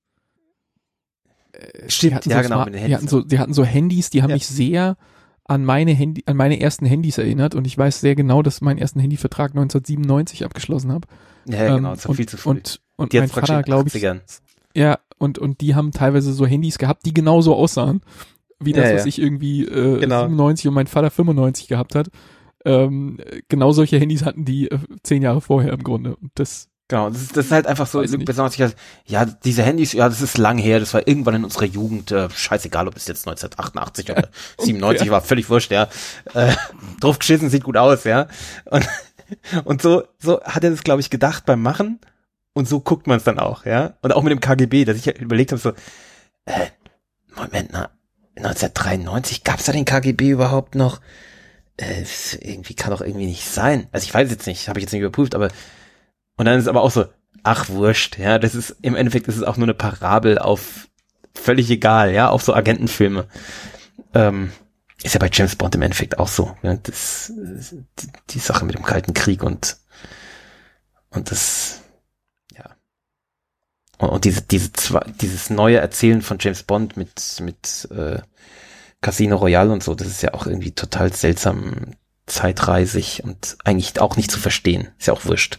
Stimmt, ja so genau. Smart, mit den Handys. Die hatten so, die hatten so Handys, die haben ja. mich sehr an meine Handy, an meine ersten Handys erinnert und ich weiß sehr genau, dass ich meinen ersten Handyvertrag neunzehnhundertsiebenundneunzig abgeschlossen habe. Ja, ja, genau, das war ähm, viel zu früh. Und, und mein Vater, glaube ich, ja, und, und die haben teilweise so Handys gehabt, die genauso aussahen, wie das, ja, was ja. ich irgendwie äh, genau. siebenundneunzig und mein Vater fünfundneunzig gehabt hat. Ähm, genau solche Handys hatten die äh, zehn Jahre vorher im Grunde. Und das Genau, das ist, das ist halt einfach so, Luc Besson hat sich halt, ja, diese Handys, ja, das ist lang her, das war irgendwann in unserer Jugend, äh, scheißegal, ob es jetzt neunzehnhundertachtundachtzig ja, oder siebenundneunzig ja. war, völlig wurscht, ja. Äh, drauf geschissen, sieht gut aus, ja. Und, und so, so hat er das, glaube ich, gedacht beim Machen und so guckt man es dann auch, ja. Und auch mit dem K G B, dass ich halt überlegt habe, so, äh, Moment, na, neunzehnhundertdreiundneunzig, gab's da den K G B überhaupt noch? Äh, irgendwie kann doch irgendwie nicht sein. Also ich weiß jetzt nicht, habe ich jetzt nicht überprüft, aber und dann ist es aber auch so, ach wurscht, ja, das ist, im Endeffekt ist es auch nur eine Parabel auf völlig egal, ja, auf so Agentenfilme. Ähm, ist ja bei James Bond im Endeffekt auch so, ja, das, die, die Sache mit dem Kalten Krieg und, und das, ja. Und, und diese, diese zwei, dieses neue Erzählen von James Bond mit, mit, äh, Casino Royale und so, das ist ja auch irgendwie total seltsam, zeitreisig und eigentlich auch nicht zu verstehen. Ist ja auch wurscht.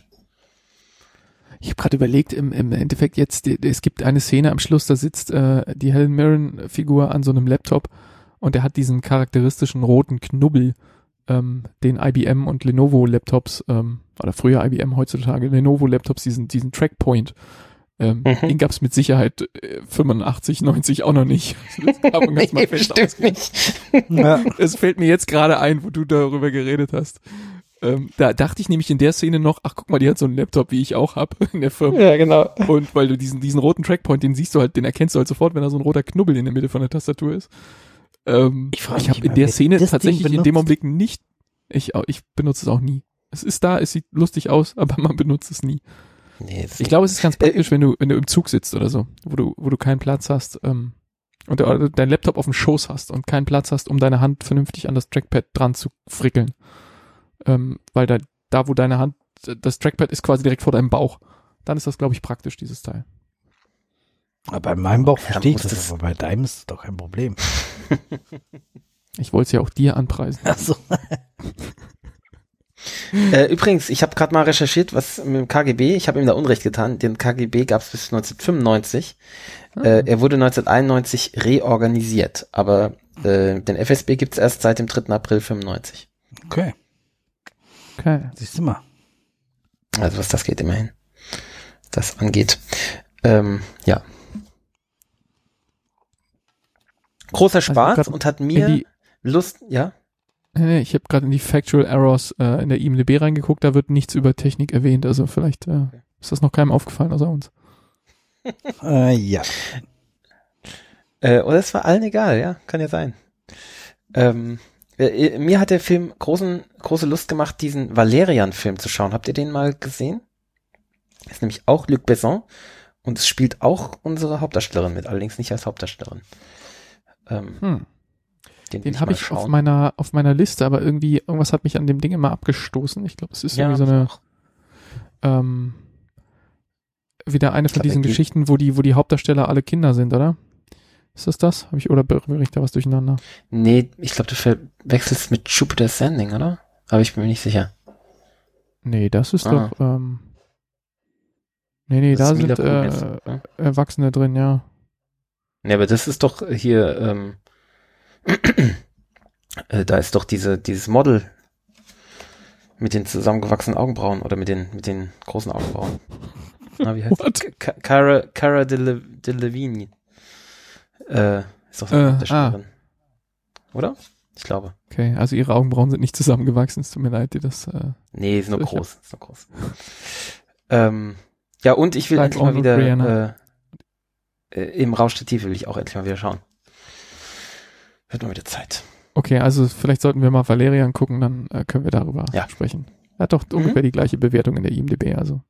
Ich habe gerade überlegt, im, im Endeffekt jetzt, die, es gibt eine Szene am Schluss, da sitzt äh, die Helen Mirren-Figur an so einem Laptop und der hat diesen charakteristischen roten Knubbel, ähm, den I B M und Lenovo-Laptops, ähm, oder früher I B M, heutzutage Lenovo-Laptops, diesen, diesen Trackpoint. Ähm, mhm. Den gab's mit Sicherheit äh, fünfundachtzig, neunzig auch noch nicht. Das kann man ganz mal fest Stimmt nicht. Ja. Es fällt mir jetzt gerade ein, wo du darüber geredet hast. Ähm, da dachte ich nämlich in der Szene noch, ach guck mal, die hat so einen Laptop, wie ich auch hab in der Firma. Ja, genau. Und weil du diesen diesen roten Trackpoint, den siehst du halt, den erkennst du halt sofort, wenn da so ein roter Knubbel in der Mitte von der Tastatur ist. Ähm, ich ich habe in der Szene tatsächlich in dem Augenblick nicht, ich ich benutze es auch nie. Es ist da, es sieht lustig aus, aber man benutzt es nie. Nee, ich glaube, es ist ganz praktisch, äh, wenn du wenn du im Zug sitzt oder so, wo du wo du keinen Platz hast ähm, und du dein Laptop auf dem Schoß hast und keinen Platz hast, um deine Hand vernünftig an das Trackpad dran zu frickeln. Ähm, weil da, da, wo deine Hand, das Trackpad ist quasi direkt vor deinem Bauch. Dann ist das, glaube ich, praktisch, dieses Teil. Aber bei meinem Bauch verstehe ich das, das, aber bei deinem ist das doch kein Problem. Ich wollte es ja auch dir anpreisen. Ach so. äh, übrigens, ich habe gerade mal recherchiert, was mit dem K G B, ich habe ihm da Unrecht getan, den K G B gab es bis neunzehnhundertfünfundneunzig. Ah. Äh, er wurde neunzehnhunderteinundneunzig reorganisiert, aber äh, den F S B gibt's erst seit dem dritten April fünfundneunzig. Okay. Okay. Siehst du mal. Also was das geht immerhin. Das angeht. Ähm, ja. Großer Spaß also und hat mir die, Lust, ja? Ich habe gerade in die Factual Errors äh, in der I M D B reingeguckt, da wird nichts über Technik erwähnt, also vielleicht äh, okay. ist das noch keinem aufgefallen außer uns. äh, ja. Äh, oder es war allen egal, ja, kann ja sein. Ähm, äh, mir hat der Film großen, große Lust gemacht, diesen Valerian-Film zu schauen. Habt ihr den mal gesehen? Das ist nämlich auch Luc Besson und es spielt auch unsere Hauptdarstellerin mit, allerdings nicht als Hauptdarstellerin. Ähm, hm. Den, den habe ich auf meiner auf meiner Liste, aber irgendwie, irgendwas hat mich an dem Ding immer abgestoßen. Ich glaube, es ist ja, irgendwie so eine ähm, wieder eine von diesen Geschichten, wo die, wo die Hauptdarsteller alle Kinder sind, oder? Ist das das? Habe ich, oder bringe ich da was durcheinander? Nee, ich glaube, du verwechselst mit Jupiter Ascending, oder? Aber ich bin mir nicht sicher. Nee, das ist ah. doch, ähm, nee, nee, das da sind äh, ist, Erwachsene drin, ja. Nee, aber das ist doch hier, ähm, äh, da ist doch diese, dieses Model mit den zusammengewachsenen Augenbrauen oder mit den, mit den großen Augenbrauen. Na, wie heißt die? Cara, Cara Delevingne. Äh, ist doch äh, der Schauspielerin. Ah. Oder? Ich glaube. Okay, also ihre Augenbrauen sind nicht zusammengewachsen, es tut mir leid, dir das, äh, nee, ist nur so groß, ist nur groß. ähm, ja, und ich will Bleib endlich mal wieder, äh, äh, im Rausch der Tiefe will ich auch endlich mal wieder schauen. Wird mal wieder Zeit. Okay, also vielleicht sollten wir mal Valerian gucken, dann äh, können wir darüber ja. sprechen. Er hat doch mhm. ungefähr die gleiche Bewertung in der I M D B, also.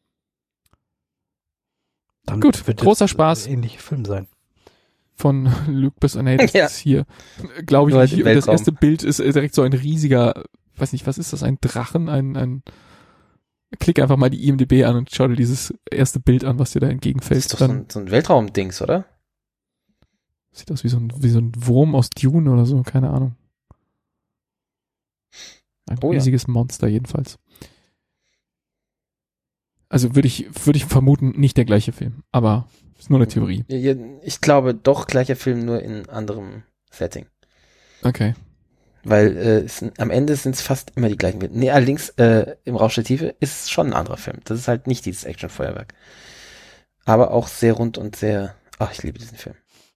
Dann gut, wird großer Spaß. Ein ähnlicher Film sein. Von Luc Besson, nee, das ja. ist hier, glaube ich, halt nicht. Das erste Bild ist direkt so ein riesiger, weiß nicht, was ist das, ein Drachen, ein, ein, klick einfach mal die I M D B an und schau dir dieses erste Bild an, was dir da entgegenfällt. Das ist doch dann, so ein, so ein Weltraumdings, oder? Sieht aus wie so ein, wie so ein Wurm aus Dune oder so, keine Ahnung. Ein oh, riesiges ja. Monster jedenfalls. Also würde ich, würde ich vermuten, nicht der gleiche Film, aber ist nur eine Theorie. Ich glaube doch, gleicher Film, nur in anderem Setting. Okay. Weil äh, es, am Ende sind es fast immer die gleichen Bilder. Nee, allerdings äh, im Rausch der Tiefe ist es schon ein anderer Film. Das ist halt nicht dieses Action-Feuerwerk. Aber auch sehr rund und sehr, ach, ich liebe diesen Film.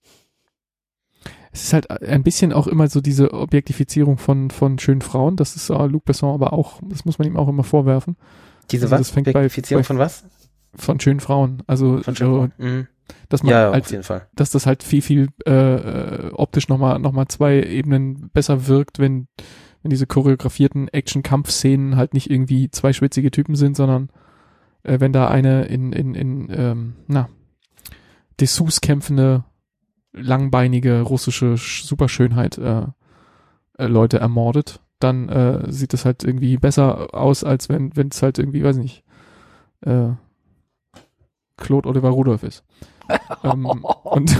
Es ist halt ein bisschen auch immer so diese Objektifizierung von, von schönen Frauen. Das ist uh, Luc Besson aber auch, das muss man ihm auch immer vorwerfen. Diese also was? Objektifizierung bei, bei, von was? Von schönen Frauen. Also, von schönen Frauen. Mhm. dass man ja, halt, auf jeden Fall. dass das halt viel, viel äh, optisch nochmal noch mal zwei Ebenen besser wirkt, wenn, wenn diese choreografierten Action-Kampf-Szenen halt nicht irgendwie zwei schwitzige Typen sind, sondern äh, wenn da eine in, in, in ähm, na, Dessous kämpfende langbeinige russische Superschönheit äh, äh, Leute ermordet, dann äh, sieht das halt irgendwie besser aus, als wenn wenn es halt irgendwie, weiß nicht, äh, Claude Oliver Rudolph ist. ähm, und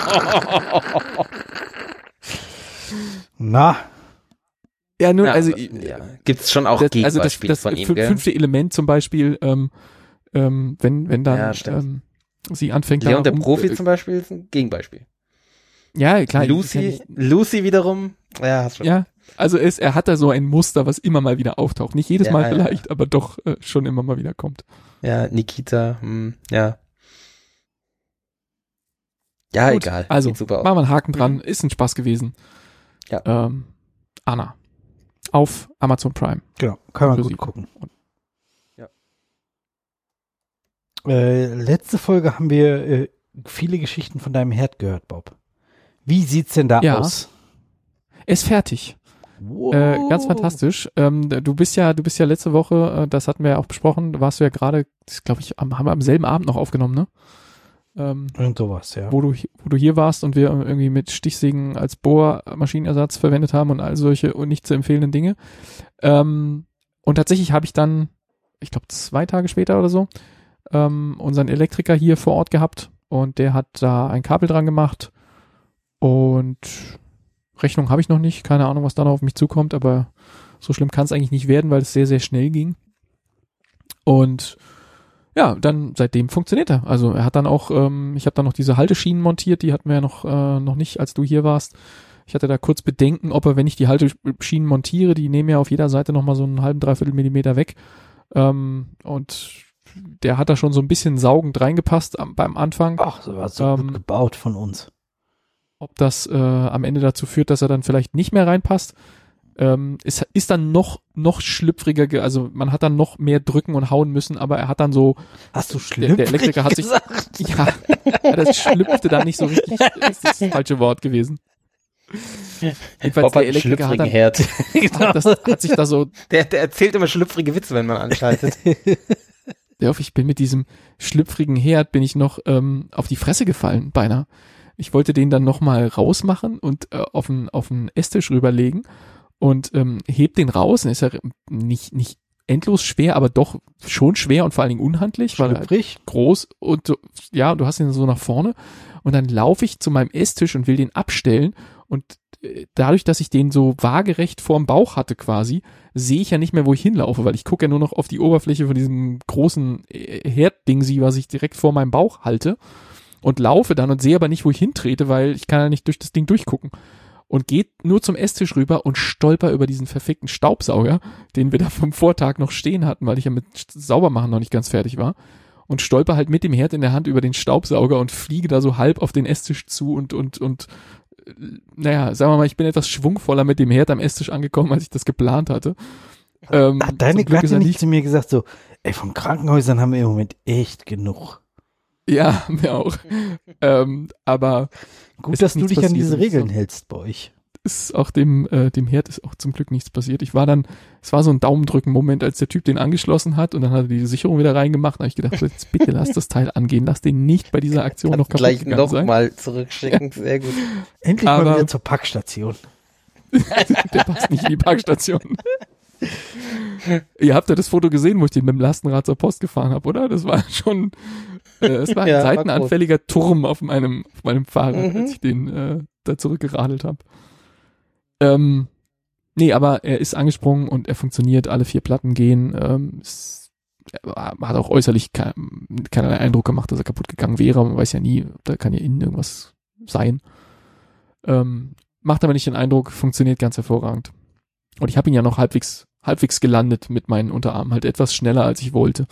Na? Ja, nun, ja, also ja. Gibt's schon auch das, Gegenbeispiele also das, das von ihm, f- gell? fünfte Element zum Beispiel, ähm, ähm, wenn wenn dann Ja, ähm, sie anfängt, Leon der um, Profi äh, zum Beispiel ist ein Gegenbeispiel. Ja, klar. Lucy, ja nicht, Lucy wiederum, ja, hast schon. Ja, also es, er hat da so ein Muster, was immer mal wieder auftaucht. Nicht jedes Ja, Mal ja. vielleicht, aber doch äh, schon immer mal wieder kommt. Ja, Nikita, hm, ja. Ja, Gut, egal. also Geht super machen wir einen Haken dran. Mhm. Ist ein Spaß gewesen. Ja. Ähm, Anna. Auf Amazon Prime. Genau, kann man Inklusive. gut gucken. Ja. Äh, letzte Folge haben wir äh, viele Geschichten von deinem Herd gehört, Bob. Wie sieht's denn da Ja. aus? Er ist fertig. Wow. Äh, ganz fantastisch. Ähm, du bist ja, du bist ja letzte Woche, äh, das hatten wir ja auch besprochen, warst du ja gerade, das glaube ich, am, haben wir am selben Abend noch aufgenommen, ne? Ähm, Irgend sowas, ja. wo du, wo du hier warst und wir irgendwie mit Stichsägen als Bohrmaschinenersatz verwendet haben und all solche und nicht zu empfehlenden Dinge. Ähm, und tatsächlich habe ich dann, ich glaube zwei Tage später oder so, ähm, unseren Elektriker hier vor Ort gehabt und der hat da ein Kabel dran gemacht und Rechnung habe ich noch nicht, keine Ahnung, was da noch auf mich zukommt, aber so schlimm kann es eigentlich nicht werden, weil es sehr, sehr schnell ging. Und ja, dann seitdem funktioniert er. Also er hat dann auch, ähm, ich habe dann noch diese Halteschienen montiert, die hatten wir ja noch, äh, noch nicht, als du hier warst. Ich hatte da kurz Bedenken, ob er, wenn ich die Halteschienen montiere, die nehmen ja auf jeder Seite nochmal so einen halben, dreiviertel Millimeter weg. Ähm, und der hat da schon so ein bisschen saugend reingepasst am, beim Anfang. Ach, so war so ähm, gut gebaut von uns. Ob das äh, am Ende dazu führt, dass er dann vielleicht nicht mehr reinpasst, ähm, ist, ist dann noch noch schlüpfriger, ge- also man hat dann noch mehr drücken und hauen müssen, aber er hat dann so... Hast du schlüpfrig der, der Elektriker hat sich, gesagt? Ja, das schlüpfte da nicht so richtig, das ist das falsche Wort gewesen. Jedenfalls der Elektriker hat, dann, Herd. genau. das hat sich da so... Der, der erzählt immer schlüpfrige Witze, wenn man anschaltet. Ich bin mit diesem schlüpfrigen Herd bin ich noch ähm, auf die Fresse gefallen, beinahe. Ich wollte den dann nochmal rausmachen und äh, auf den auf den Esstisch rüberlegen und ähm, heb den raus. Und ist ja nicht nicht endlos schwer, aber doch schon schwer und vor allen Dingen unhandlich, weil er halt groß und so, ja, du hast ihn so nach vorne. Und dann laufe ich zu meinem Esstisch und will den abstellen und äh, dadurch, dass ich den so waagerecht vorm Bauch hatte quasi, sehe ich ja nicht mehr, wo ich hinlaufe, weil ich gucke ja nur noch auf die Oberfläche von diesem großen äh, Herddingsi, was ich direkt vor meinem Bauch halte. Und laufe dann und sehe aber nicht, wo ich hintrete, weil ich kann ja nicht durch das Ding durchgucken. Und geht nur zum Esstisch rüber und stolper über diesen verfickten Staubsauger, den wir da vom Vortag noch stehen hatten, weil ich ja mit Saubermachen noch nicht ganz fertig war. Und stolper halt mit dem Herd in der Hand über den Staubsauger und fliege da so halb auf den Esstisch zu und, und, und, naja, sagen wir mal, ich bin etwas schwungvoller mit dem Herd am Esstisch angekommen, als ich das geplant hatte. Ähm, Hat deine Glatte nicht zu mir gesagt so, ey, von Krankenhäusern haben wir im Moment echt genug. Ja, mir auch. ähm, aber gut, dass du dich an diese Regeln so. hältst bei euch. Ist auch dem äh, dem Herd ist auch zum Glück nichts passiert. Ich war dann, es war so ein Daumendrücken-Moment, als der Typ den angeschlossen hat und dann hat er die Sicherung wieder reingemacht. Da habe ich gedacht, jetzt bitte lass das Teil angehen, lass den nicht bei dieser Aktion noch kaputt gleich gegangen noch sein. mal zurückschicken, ja. Sehr gut. Endlich aber, mal wieder zur Packstation. Der passt nicht in die Packstation. Ihr habt ja das Foto gesehen, wo ich den mit dem Lastenrad zur Post gefahren habe, oder? Das war schon, äh, es war ein ja, seitenanfälliger war Turm auf meinem, auf meinem Fahrrad, mhm. als ich den äh, da zurückgeradelt habe. Ähm, nee, aber er ist angesprungen und er funktioniert, alle vier Platten gehen. Ähm, es, er hat auch äußerlich kein, keinerlei Eindruck gemacht, dass er kaputt gegangen wäre. Man weiß ja nie, da kann ja innen irgendwas sein. Ähm, macht aber nicht den Eindruck, funktioniert ganz hervorragend. Und ich habe ihn ja noch halbwegs halbwegs gelandet mit meinen Unterarmen, halt etwas schneller, als ich wollte.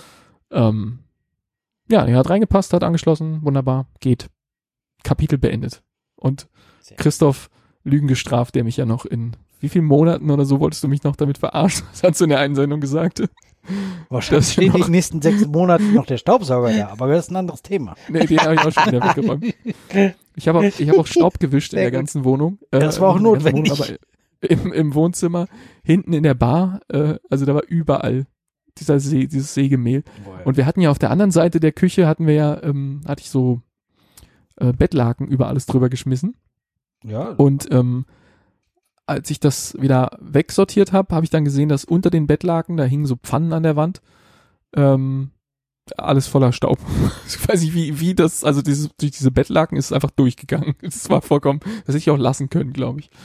Ähm, ja, er hat reingepasst, hat angeschlossen, wunderbar, geht. Kapitel beendet. Und Christoph Lügen gestraft, der mich ja noch in wie vielen Monaten oder so wolltest du mich noch damit verarschen? Das hast du in der einen Sendung gesagt. Wahrscheinlich steht in den nächsten sechs Monaten noch der Staubsauger da, aber das ist ein anderes Thema. Nee, den habe ich auch schon wieder weggeräumt. Ich habe auch, ich hab auch Staub gewischt in der ganzen Wohnung. Äh, das war auch notwendig. Wohnung, aber Im, im Wohnzimmer, hinten in der Bar, äh, also da war überall dieser See, dieses Sägemehl. Boah. Und wir hatten ja auf der anderen Seite der Küche, hatten wir ja, ähm, hatte ich so äh, Bettlaken über alles drüber geschmissen. Ja. Und ähm, als ich das wieder wegsortiert habe, habe ich dann gesehen, dass unter den Bettlaken, da hingen so Pfannen an der Wand, ähm, alles voller Staub. Ich weiß nicht, wie, wie das, also dieses, durch diese Bettlaken ist es einfach durchgegangen. Das war vollkommen, das hätte ich auch lassen können, glaube ich.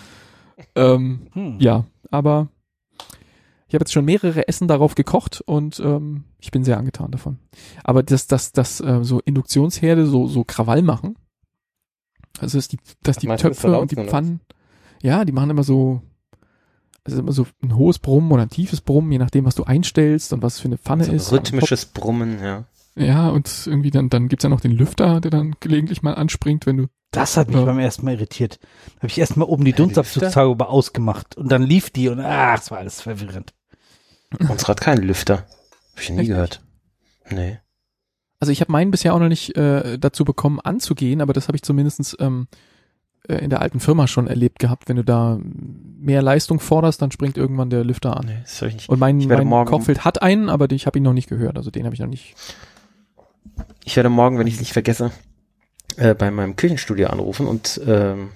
Ähm, hm. Ja, aber ich habe jetzt schon mehrere Essen darauf gekocht und ähm, ich bin sehr angetan davon. Aber dass das, das, äh, so Induktionsherde so, so Krawall machen, also dass die, dass die Töpfe und die Pfannen, ja, die machen immer so, also immer so ein hohes Brummen oder ein tiefes Brummen, je nachdem, was du einstellst und was für eine Pfanne so ist. Rhythmisches Brummen, ja. Ja, und irgendwie dann, dann gibt's ja noch den Lüfter, der dann gelegentlich mal anspringt, wenn du. Das hat mich ja. beim ersten Mal irritiert. Da habe ich erstmal oben die Dunstabzugshaube ausgemacht und dann lief die und ach, es war alles verwirrend. Unsere hat keinen Lüfter. Hab ich nie Echt? gehört. Nee. Also ich habe meinen bisher auch noch nicht äh, dazu bekommen anzugehen, aber das habe ich zumindest ähm, äh, in der alten Firma schon erlebt gehabt. Wenn du da mehr Leistung forderst, dann springt irgendwann der Lüfter an. Nee, das soll ich nicht. Und mein, mein Kochfeld hat einen, aber ich habe ihn noch nicht gehört. Also den habe ich noch nicht. Ich werde morgen, wenn ich es nicht vergesse, äh, bei meinem Küchenstudio anrufen und ähm,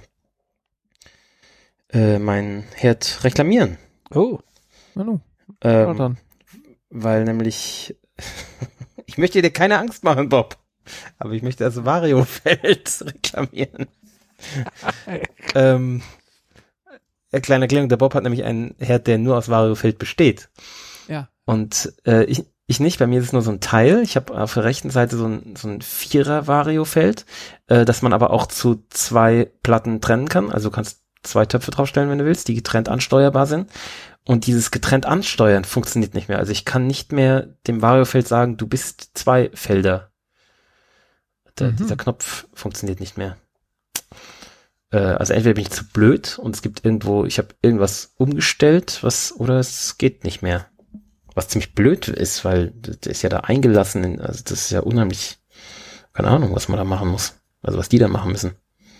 äh, meinen Herd reklamieren. Oh. Hallo. Ähm, dann. Weil nämlich ich möchte dir keine Angst machen, Bob, aber ich möchte das Vario-Feld reklamieren. ähm, eine kleine Erklärung, der Bob hat nämlich einen Herd, der nur aus Vario-Feld besteht. Ja. Und äh, ich Ich nicht, bei mir ist es nur so ein Teil. Ich habe auf der rechten Seite so ein, so ein Vierer-Vario-Feld, äh, das man aber auch zu zwei Platten trennen kann. Also du kannst zwei Töpfe draufstellen, wenn du willst, die getrennt ansteuerbar sind. Und dieses getrennt ansteuern funktioniert nicht mehr. Also ich kann nicht mehr dem Variofeld sagen, du bist zwei Felder. Der, mhm. Dieser Knopf funktioniert nicht mehr. Äh, also entweder bin ich zu blöd und es gibt irgendwo, ich habe irgendwas umgestellt, was, oder es geht nicht mehr. Was ziemlich blöd ist, weil der ist ja da eingelassen, in, also das ist ja unheimlich, keine Ahnung, was man da machen muss. Also was die da machen müssen.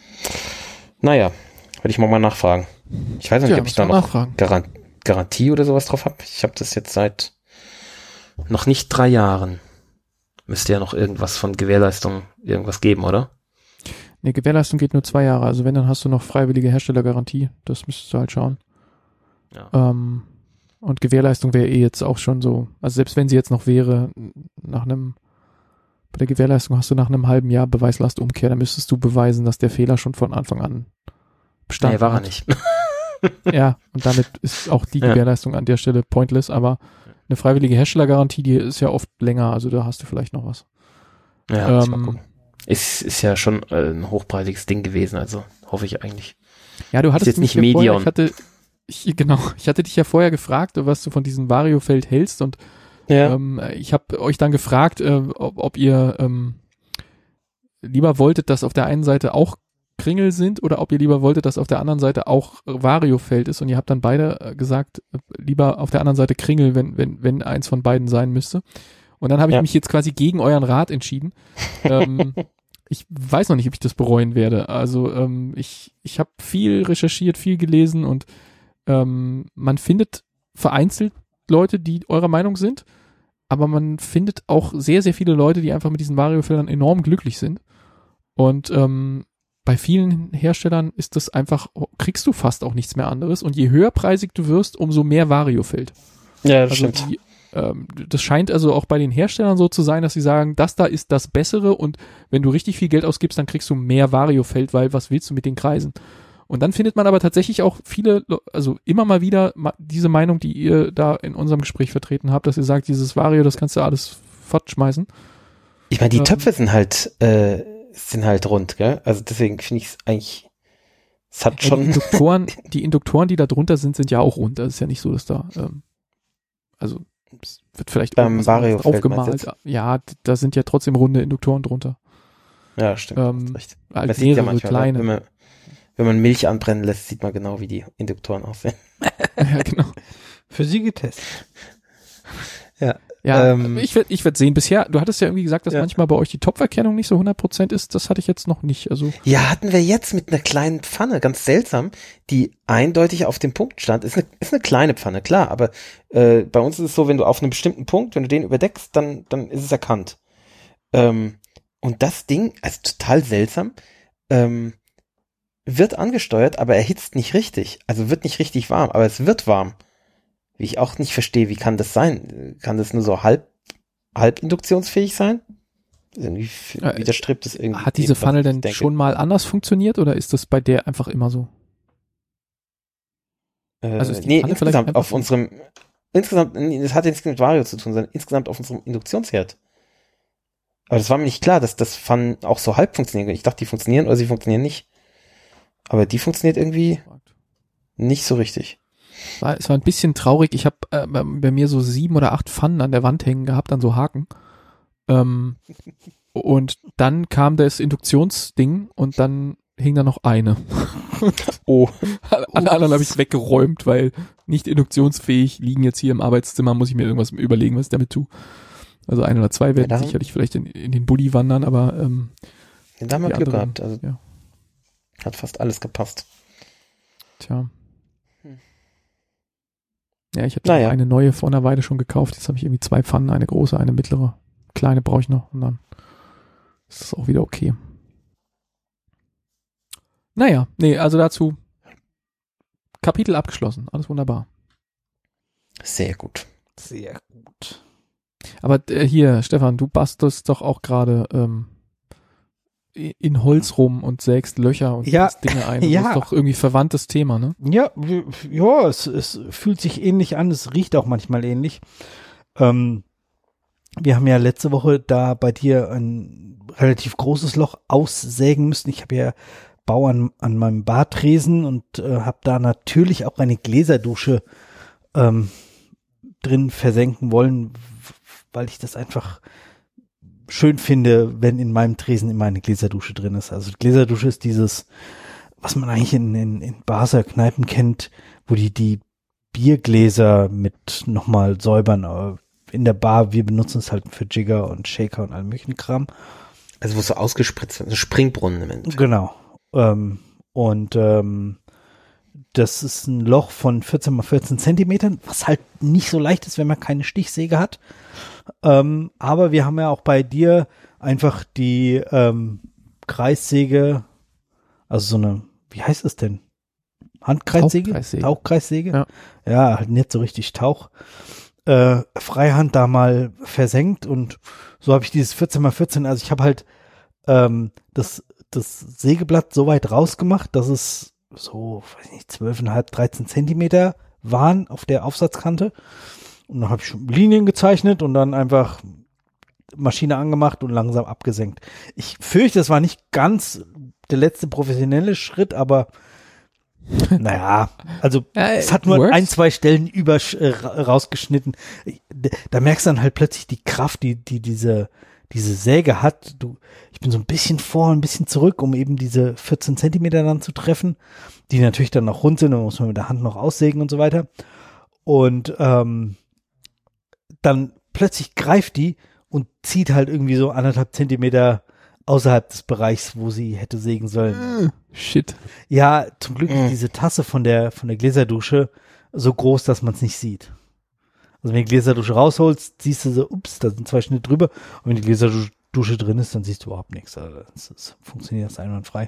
Naja, werde ich mal mal nachfragen. Ich weiß nicht, ja, ob ich da noch Garan- Garantie oder sowas drauf habe. Ich habe das jetzt seit noch nicht drei Jahren. Müsste ja noch irgendwas von Gewährleistung irgendwas geben, oder? Nee, Gewährleistung geht nur zwei Jahre. Also wenn, dann hast du noch freiwillige Herstellergarantie. Das müsstest du halt schauen. Ja. Ähm, und Gewährleistung wäre eh jetzt auch schon so, also selbst wenn sie jetzt noch wäre, nach einem, bei der Gewährleistung hast du nach einem halben Jahr Beweislastumkehr, dann müsstest du beweisen, dass der Fehler schon von Anfang an bestanden hat. Nee, war er hat. nicht. Ja, und damit ist auch die ja. Gewährleistung an der Stelle pointless, aber eine freiwillige Herstellergarantie, die ist ja oft länger, also da hast du vielleicht noch was. Ja, ähm, ist, ist ja schon äh, ein hochpreisiges Ding gewesen, also hoffe ich eigentlich. Ja, du hattest ist jetzt nicht mich ja Medion. Vorher, ich hatte, ich, genau, ich hatte dich ja vorher gefragt, was du von diesem Variofeld hältst und ja. ähm, ich habe euch dann gefragt, äh, ob, ob ihr ähm, lieber wolltet, dass auf der einen Seite auch Kringel sind oder ob ihr lieber wolltet, dass auf der anderen Seite auch Variofeld ist und ihr habt dann beide äh, gesagt, äh, lieber auf der anderen Seite Kringel, wenn, wenn, wenn eins von beiden sein müsste. Und dann habe ich ja. mich jetzt quasi gegen euren Rat entschieden. ähm, ich weiß noch nicht, ob ich das bereuen werde. Also ähm, ich, ich habe viel recherchiert, viel gelesen und ähm, man findet vereinzelt Leute, die eurer Meinung sind, aber man findet auch sehr, sehr viele Leute, die einfach mit diesen Variofeldern enorm glücklich sind. Und ähm, bei vielen Herstellern ist das einfach, kriegst du fast auch nichts mehr anderes und je höherpreisig du wirst, umso mehr Variofeld. Ja, das also stimmt. Die, ähm, das scheint also auch bei den Herstellern so zu sein, dass sie sagen, das da ist das Bessere und wenn du richtig viel Geld ausgibst, dann kriegst du mehr Variofeld, weil was willst du mit den Kreisen? Und dann findet man aber tatsächlich auch viele, also immer mal wieder diese Meinung, die ihr da in unserem Gespräch vertreten habt, dass ihr sagt, dieses Vario, das kannst du alles fortschmeißen. Ich meine, die ähm, Töpfe sind halt, äh, sind halt rund, gell? Also deswegen finde ich es eigentlich, es hat ja, schon... Die Induktoren, die Induktoren, die da drunter sind, sind ja auch rund. Das ist ja nicht so, dass da, ähm, also es wird vielleicht Beim Variofeld aufgemalt. Ja, da sind ja trotzdem runde Induktoren drunter. Ja, stimmt. Ähm, hast recht. Als Man sieht ja mehrere manchmal, kleine. Wenn man, wenn man Milch anbrennen lässt, sieht man genau, wie die Induktoren aussehen. Ja, genau. Für sie getestet. Ja. Ja, ähm, ich werde ich werd sehen. Bisher, du hattest ja irgendwie gesagt, dass ja. manchmal bei euch die Topferkennung nicht so hundert Prozent ist. Das hatte ich jetzt noch nicht. Also Ja, hatten wir jetzt mit einer kleinen Pfanne, ganz seltsam, die eindeutig auf dem Punkt stand. Ist eine, ist eine kleine Pfanne, klar, aber äh, bei uns ist es so, wenn du auf einem bestimmten Punkt, wenn du den überdeckst, dann, dann ist es erkannt. Ähm, und das Ding, also total seltsam, ähm, wird angesteuert, aber erhitzt nicht richtig. Also wird nicht richtig warm, aber es wird warm. Wie ich auch nicht verstehe, wie kann das sein? Kann das nur so halb, halb induktionsfähig sein? Irgendwie widerstrebt es irgendwie. Hat diese Pfanne denn schon mal anders funktioniert oder ist das bei der einfach immer so? Äh, also ist die nee, Pfanne insgesamt auf unserem, insgesamt, das hat jetzt nichts mit Vario zu tun, sondern insgesamt auf unserem Induktionsherd. Aber das war mir nicht klar, dass das Pfannen auch so halb funktionieren. Ich dachte, die funktionieren oder sie funktionieren nicht. Aber die funktioniert irgendwie nicht so richtig. War, es war ein bisschen traurig. Ich habe äh, bei mir so sieben oder acht Pfannen an der Wand hängen gehabt, an so Haken. Ähm, und dann kam das Induktionsding und dann hing da noch eine. Oh. Alle anderen habe ich weggeräumt, weil nicht induktionsfähig liegen jetzt hier im Arbeitszimmer, muss ich mir irgendwas überlegen, was ich damit tue. Also ein oder zwei werden ja, sicherlich vielleicht in, in den Bulli wandern, aber ähm, ja, da haben wir Glück anderen, gehabt. Also ja. Hat fast alles gepasst. Tja. Ja, ich habe naja. eine neue vor einer Weile schon gekauft. Jetzt habe ich irgendwie zwei Pfannen, eine große, eine mittlere. Kleine brauche ich noch und dann ist das auch wieder okay. Naja, nee, also dazu Kapitel abgeschlossen. Alles wunderbar. Sehr gut. Sehr gut. Aber äh, hier, Stefan, du bastelst doch auch gerade ähm, in Holz rum und sägst Löcher und ja, Dinge ein. Das ja. ist doch irgendwie verwandtes Thema, ne? Ja, ja, es, es fühlt sich ähnlich an, es riecht auch manchmal ähnlich. Ähm, wir haben ja letzte Woche da bei dir ein relativ großes Loch aussägen müssen. Ich habe ja Bau an, an meinem Badtresen und äh, habe da natürlich auch eine Gläserdusche ähm, drin versenken wollen, weil ich das einfach schön finde, wenn in meinem Tresen immer eine Gläserdusche drin ist. Also Gläserdusche ist dieses, was man eigentlich in, in, in Bars oder Kneipen kennt, wo die die Biergläser mit nochmal säubern. In der Bar, wir benutzen es halt für Jigger und Shaker und all möglichen Kram. Also wo es so ausgespritzt ist, ein Springbrunnen im Endeffekt. Genau. Ähm, und ähm, das ist ein Loch von vierzehn mal vierzehn Zentimetern, was halt nicht so leicht ist, wenn man keine Stichsäge hat. Ähm, aber wir haben ja auch bei dir einfach die ähm, Kreissäge, also so eine, wie heißt es denn? Handkreissäge? Tauchkreissäge. Tauchkreissäge? Ja. Ja, halt nicht so richtig Tauch. Äh, Freihand da mal versenkt und so habe ich dieses vierzehn mal vierzehn, also ich habe halt ähm, das, das Sägeblatt so weit rausgemacht, dass es so, weiß nicht, zwölf Komma fünf, dreizehn Zentimeter waren auf der Aufsatzkante. Und dann habe ich schon Linien gezeichnet und dann einfach Maschine angemacht und langsam abgesenkt. Ich fürchte, das war nicht ganz der letzte professionelle Schritt, aber naja, also Ja, es hat nur works. ein, zwei Stellen über äh, rausgeschnitten. Da merkst du dann halt plötzlich die Kraft, die die diese diese Säge hat. Du, ich bin so ein bisschen vor, ein bisschen zurück, um eben diese vierzehn Zentimeter dann zu treffen, die natürlich dann noch rund sind, dann muss man mit der Hand noch aussägen und so weiter. Und ähm, dann plötzlich greift die und zieht halt irgendwie so anderthalb Zentimeter außerhalb des Bereichs, wo sie hätte sägen sollen. Shit. Ja, zum Glück ist diese Tasse von der von der Gläserdusche so groß, dass man es nicht sieht. Also wenn du die Gläserdusche rausholst, siehst du so, ups, da sind zwei Schnitte drüber. Und wenn die Gläserdusche drin ist, dann siehst du überhaupt nichts. Also das, das funktioniert das einwandfrei.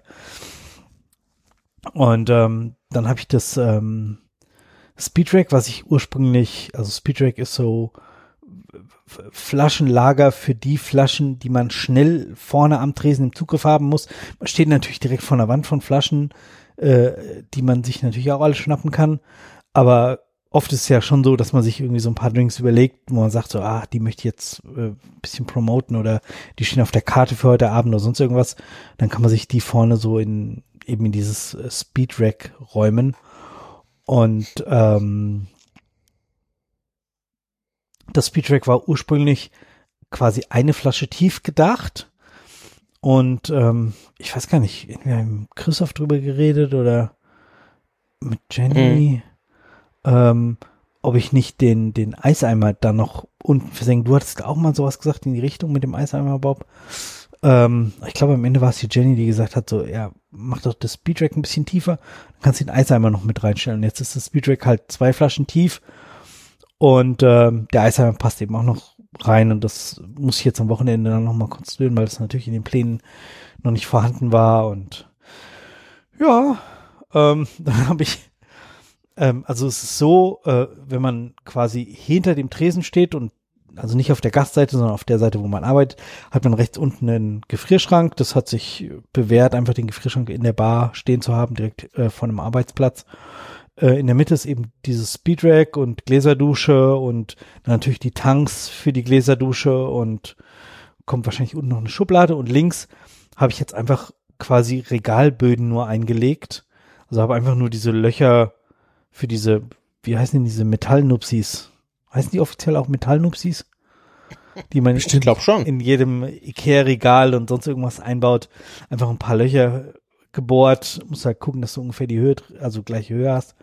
Und ähm, dann habe ich das ähm, Speedrack, was ich ursprünglich, also Speedrack ist so Flaschenlager für die Flaschen, die man schnell vorne am Tresen im Zugriff haben muss. Man steht natürlich direkt vor einer Wand von Flaschen, äh, die man sich natürlich auch alle schnappen kann. Aber oft ist es ja schon so, dass man sich irgendwie so ein paar Drinks überlegt, wo man sagt so, ah, die möchte ich jetzt äh, ein bisschen promoten oder die stehen auf der Karte für heute Abend oder sonst irgendwas. Dann kann man sich die vorne so in eben in dieses äh, Speedrack räumen. Und ähm, das Speedrack war ursprünglich quasi eine Flasche tief gedacht. Und ähm, ich weiß gar nicht, wir haben mit Christoph drüber geredet oder mit Jenny, mhm. ähm, ob ich nicht den den Eiseimer da noch unten versenken. Du hattest auch mal sowas gesagt in die Richtung mit dem Eiseimer, Bob. Ähm, ich glaube, am Ende war es die Jenny, die gesagt hat, so, ja, mach doch das Speedrack ein bisschen tiefer, dann kannst du den Eiseimer noch mit reinstellen. Und jetzt ist das Speedrack halt zwei Flaschen tief und ähm, der Eiseimer passt eben auch noch rein und das muss ich jetzt am Wochenende dann nochmal konstruieren, weil das natürlich in den Plänen noch nicht vorhanden war und ja, ähm, dann habe ich ähm, also es ist so, äh, wenn man quasi hinter dem Tresen steht und also nicht auf der Gastseite, sondern auf der Seite, wo man arbeitet, hat man rechts unten einen Gefrierschrank. Das hat sich bewährt, einfach den Gefrierschrank in der Bar stehen zu haben, direkt äh, vor einem Arbeitsplatz. Äh, in der Mitte ist eben dieses Speedrack und Gläserdusche und dann natürlich die Tanks für die Gläserdusche und kommt wahrscheinlich unten noch eine Schublade und links habe ich jetzt einfach quasi Regalböden nur eingelegt. Also habe einfach nur diese Löcher für diese, wie heißen denn diese Metallnupsis? Heißen die offiziell auch Metallnupsis? Die man ich glaube schon in jedem Ikea-Regal und sonst irgendwas einbaut. Einfach ein paar Löcher gebohrt. Muss halt gucken, dass du ungefähr die Höhe, also gleiche Höhe hast.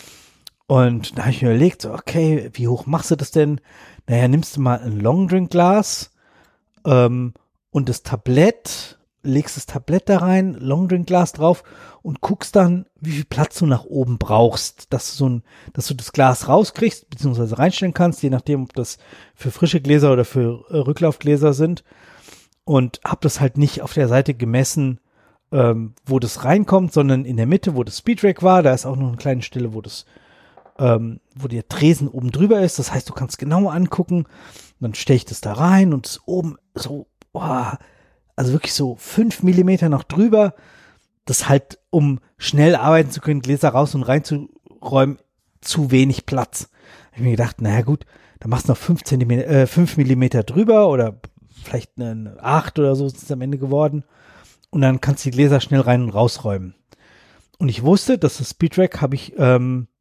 Und da habe ich mir überlegt, so, okay, wie hoch machst du das denn? Naja, nimmst du mal ein Longdrink-Glas ähm, und das Tablett, legst das Tablett da rein, Longdrink-Glas drauf und guckst dann, wie viel Platz du nach oben brauchst, dass du so ein, dass du das Glas rauskriegst, beziehungsweise reinstellen kannst, je nachdem, ob das für frische Gläser oder für äh, Rücklaufgläser sind. Und hab das halt nicht auf der Seite gemessen, ähm, wo das reinkommt, sondern in der Mitte, wo das Speedrack war. Da ist auch noch eine kleine Stelle, wo das, ähm, wo der Tresen oben drüber ist. Das heißt, du kannst genau angucken. Dann stelle ich das da rein und es oben so, boah, also wirklich so fünf Millimeter noch drüber, das halt, um schnell arbeiten zu können, Gläser raus und reinzuräumen, zu wenig Platz. Da habe ich mir gedacht, naja gut, dann machst du noch fünf Zentimeter, äh, fünf Millimeter drüber oder vielleicht eine acht oder so ist es am Ende geworden und dann kannst du die Gläser schnell rein und rausräumen. Und ich wusste, dass das Speedrack habe ich ähm,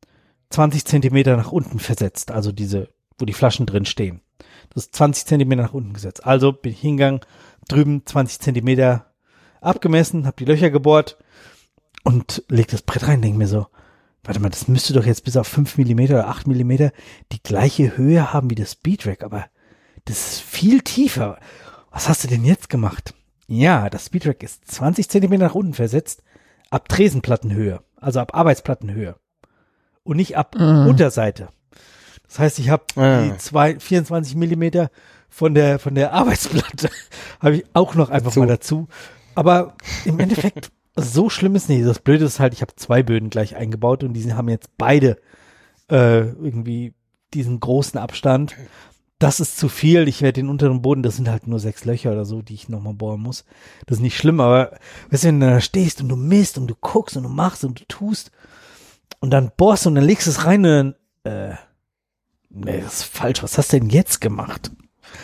zwanzig Zentimeter nach unten versetzt, also diese, wo die Flaschen drin stehen. Das ist zwanzig Zentimeter nach unten gesetzt. Also bin ich hingegangen, drüben zwanzig Zentimeter abgemessen, habe die Löcher gebohrt und leg das Brett rein, denke mir so, warte mal, das müsste doch jetzt bis auf fünf Millimeter oder acht Millimeter die gleiche Höhe haben wie das Speedrack, aber das ist viel tiefer. Was hast du denn jetzt gemacht? Ja, das Speedrack ist zwanzig Zentimeter nach unten versetzt, ab Tresenplattenhöhe, also ab Arbeitsplattenhöhe und nicht ab mhm. Unterseite. Das heißt, ich habe ah. die zwei, vierundzwanzig Millimeter von der von der Arbeitsplatte habe ich auch noch einfach so. mal dazu. Aber im Endeffekt, so schlimm ist nicht. Das Blöde ist halt, ich habe zwei Böden gleich eingebaut und die haben jetzt beide äh, irgendwie diesen großen Abstand. Das ist zu viel. Ich werde den unteren Boden, das sind halt nur sechs Löcher oder so, die ich nochmal bohren muss. Das ist nicht schlimm, aber weißt du, wenn du da stehst und du misst und du guckst und du machst und du tust und dann bohrst und dann legst du es rein und dann, äh, nee, das ist falsch. Was hast du denn jetzt gemacht?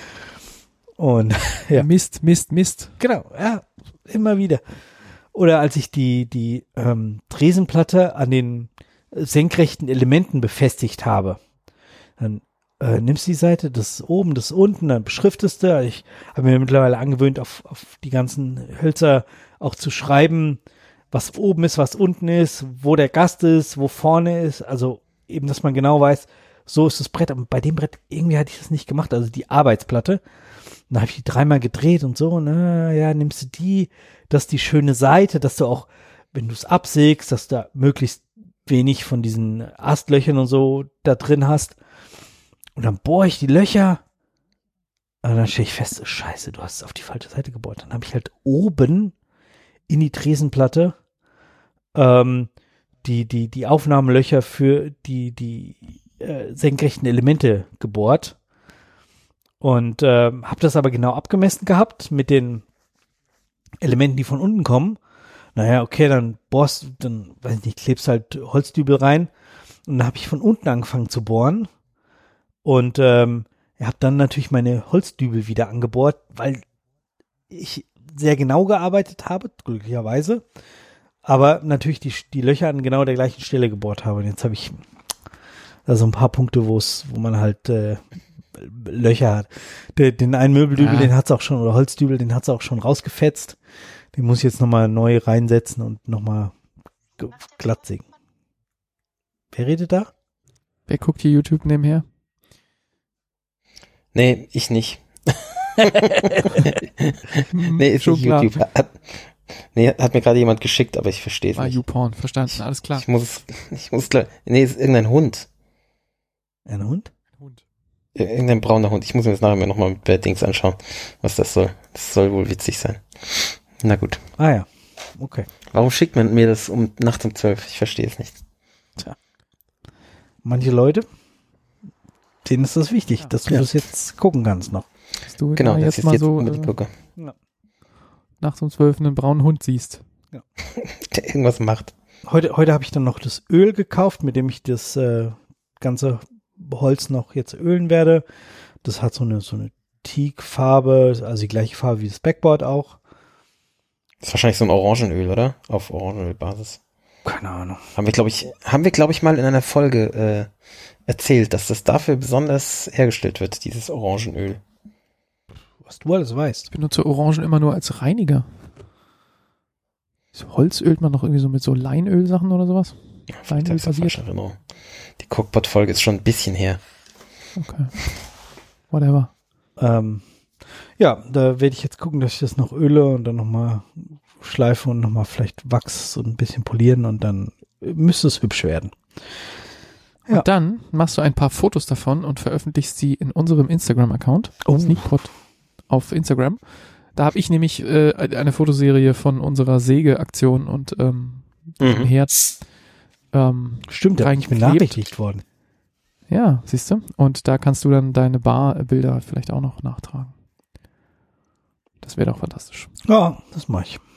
Und ja. Mist, Mist, Mist. Genau, ja, immer wieder. Oder als ich die die ähm, Tresenplatte an den senkrechten Elementen befestigt habe, dann äh, nimmst du die Seite, das ist oben, das ist unten, dann beschriftest du. Ich habe mir mittlerweile angewöhnt, auf auf die ganzen Hölzer auch zu schreiben, was oben ist, was unten ist, wo der Gast ist, wo vorne ist. Also eben, dass man genau weiß, so ist das Brett. Aber bei dem Brett, irgendwie hatte ich das nicht gemacht. Also die Arbeitsplatte. Dann habe ich die dreimal gedreht und so. Na ja, nimmst du die, das ist die schöne Seite, dass du auch, wenn du es absägst, dass du da möglichst wenig von diesen Astlöchern und so da drin hast. Und dann bohre ich die Löcher. Und dann stelle ich fest, scheiße, du hast es auf die falsche Seite gebohrt. Dann habe ich halt oben in die Tresenplatte ähm, die, die, die Aufnahmelöcher für die, die äh, senkrechten Elemente gebohrt. Und äh, habe das aber genau abgemessen gehabt mit den Elementen, die von unten kommen. Naja, okay, dann bohrst du, dann, weiß ich nicht, klebst halt Holzdübel rein. Und dann habe ich von unten angefangen zu bohren. Und ähm, ich habe dann natürlich meine Holzdübel wieder angebohrt, weil ich sehr genau gearbeitet habe, glücklicherweise. Aber natürlich die, die Löcher an genau der gleichen Stelle gebohrt habe. Und jetzt habe ich also ein paar Punkte, wo es, wo man halt äh, Löcher hat. Der, den einen Möbeldübel, ja. den hat's auch schon, oder Holzdübel, den hat's auch schon rausgefetzt. Den muss ich jetzt nochmal neu reinsetzen und nochmal glatt sägen. Wer redet da? Wer guckt hier YouTube nebenher? Nee, ich nicht. nee, ist schon nicht klar. YouTube. Hat, nee, hat mir gerade jemand geschickt, aber ich verstehe es ah, nicht. YouPorn, verstanden, alles klar. Ich muss, ich muss klar. Nee, ist irgendein Hund. Ein Hund? Hund. Irgendein brauner Hund. Ich muss mir das nachher mal nochmal mit Bad Dings anschauen, was das soll. Das soll wohl witzig sein. Na gut. Ah ja, okay. Warum schickt man mir das um nachts um zwölf? Ich verstehe es nicht. Tja. Manche Leute, denen ist das wichtig, ja. dass du ja. das jetzt gucken kannst noch. Dass du genau, da jetzt mal jetzt so äh, gucke. Ja. nachts um zwölf einen braunen Hund siehst. Ja. Der irgendwas macht. Heute, heute habe ich dann noch das Öl gekauft, mit dem ich das äh, ganze Holz noch jetzt ölen werde. Das hat so eine so eine Teak-Farbe, also die gleiche Farbe wie das Backboard auch. Das ist wahrscheinlich so ein Orangenöl, oder? Auf Orangenölbasis. Keine Ahnung. Haben wir, glaube ich, haben wir, glaube ich, mal in einer Folge äh, erzählt, dass das dafür besonders hergestellt wird, dieses Orangenöl. Was du alles weißt. Ich benutze Orangen immer nur als Reiniger. So Holz ölt man doch irgendwie so mit so Leinölsachen oder sowas? Ja, Leinöl basiert. Die Cookpot-Folge ist schon ein bisschen her. Okay. Whatever. Ähm, ja, da werde ich jetzt gucken, dass ich das noch öle und dann nochmal schleife und nochmal vielleicht Wachs und ein bisschen polieren und dann müsste es hübsch werden. Ja. Und dann machst du ein paar Fotos davon und veröffentlichst sie in unserem Instagram-Account, oh. Sneakpot auf Instagram. Da habe ich nämlich äh, eine Fotoserie von unserer Sägeaktion und ähm, mhm. Herz. Ähm, Stimmt, da bin ich benachrichtigt worden. Ja, siehst du? Und da kannst du dann deine Barbilder vielleicht auch noch nachtragen. Das wäre doch fantastisch. Ja, das mache ich.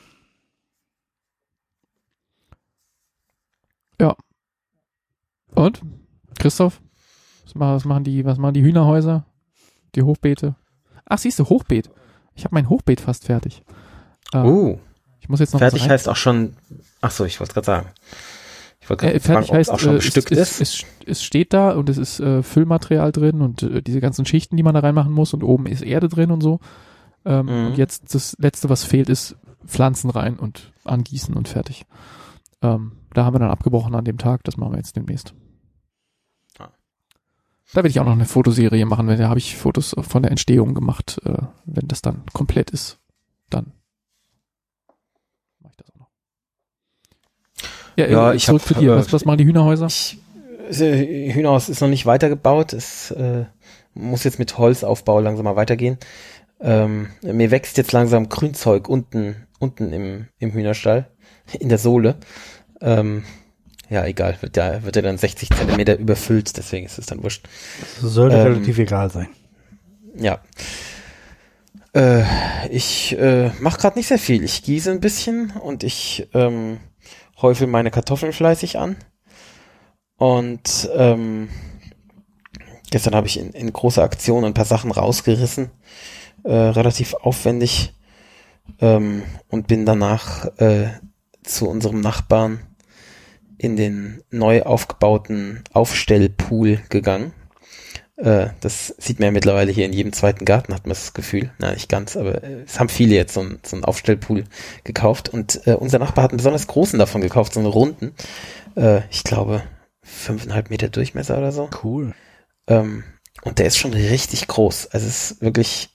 Ja. Und? Christoph? Was machen, was machen die, was machen die Hühnerhäuser? Die Hochbeete? Ach, siehst du, Hochbeet. Ich habe mein Hochbeet fast fertig. Oh. Uh, ich muss jetzt noch fertig heißt auch schon, ach so, ich wollte gerade sagen. Ich wollte gerade äh, fertig fragen, ob es heißt, auch schon äh, bestückt es, ist. Es, es, es steht da und es ist äh, Füllmaterial drin und äh, diese ganzen Schichten, die man da reinmachen muss und oben ist Erde drin und so. Ähm, Mhm. Und jetzt das Letzte, was fehlt, ist Pflanzen rein und angießen und fertig. Ähm, da haben wir dann abgebrochen an dem Tag, das machen wir jetzt demnächst. Ah. Da werde ich auch noch eine Fotoserie machen, weil da habe ich Fotos von der Entstehung gemacht. Äh, wenn das dann komplett ist, dann mache ich das auch noch. Ja, Ja, äh, ich zurück hab, zu dir. äh, Was, was machen die Hühnerhäuser? Ich, äh, Hühnerhaus ist noch nicht weitergebaut. Es äh, muss jetzt mit Holzaufbau langsam mal weitergehen. Ähm, mir wächst jetzt langsam Grünzeug unten, unten im, im Hühnerstall, in der Sohle. Ähm, ja, egal, wird ja, wird ja dann sechzig Zentimeter überfüllt, deswegen ist es dann wurscht. Das sollte Ähm, relativ egal sein. Ja. Äh, ich äh, mache gerade nicht sehr viel. Ich gieße ein bisschen und ich ähm, häufel meine Kartoffeln fleißig an. Und ähm, gestern habe ich in, in großer Aktion ein paar Sachen rausgerissen. Äh, relativ aufwendig. Ähm, und bin danach äh, zu unserem Nachbarn in den neu aufgebauten Aufstellpool gegangen. Äh, das sieht man ja mittlerweile hier in jedem zweiten Garten, hat man das Gefühl. Nein, nicht ganz, aber äh, es haben viele jetzt so, ein, so einen Aufstellpool gekauft. Und äh, unser Nachbar hat einen besonders großen davon gekauft, so einen runden. Äh, ich glaube, fünfeinhalb Meter Durchmesser oder so. Cool. Ähm, und der ist schon richtig groß. Also es ist wirklich...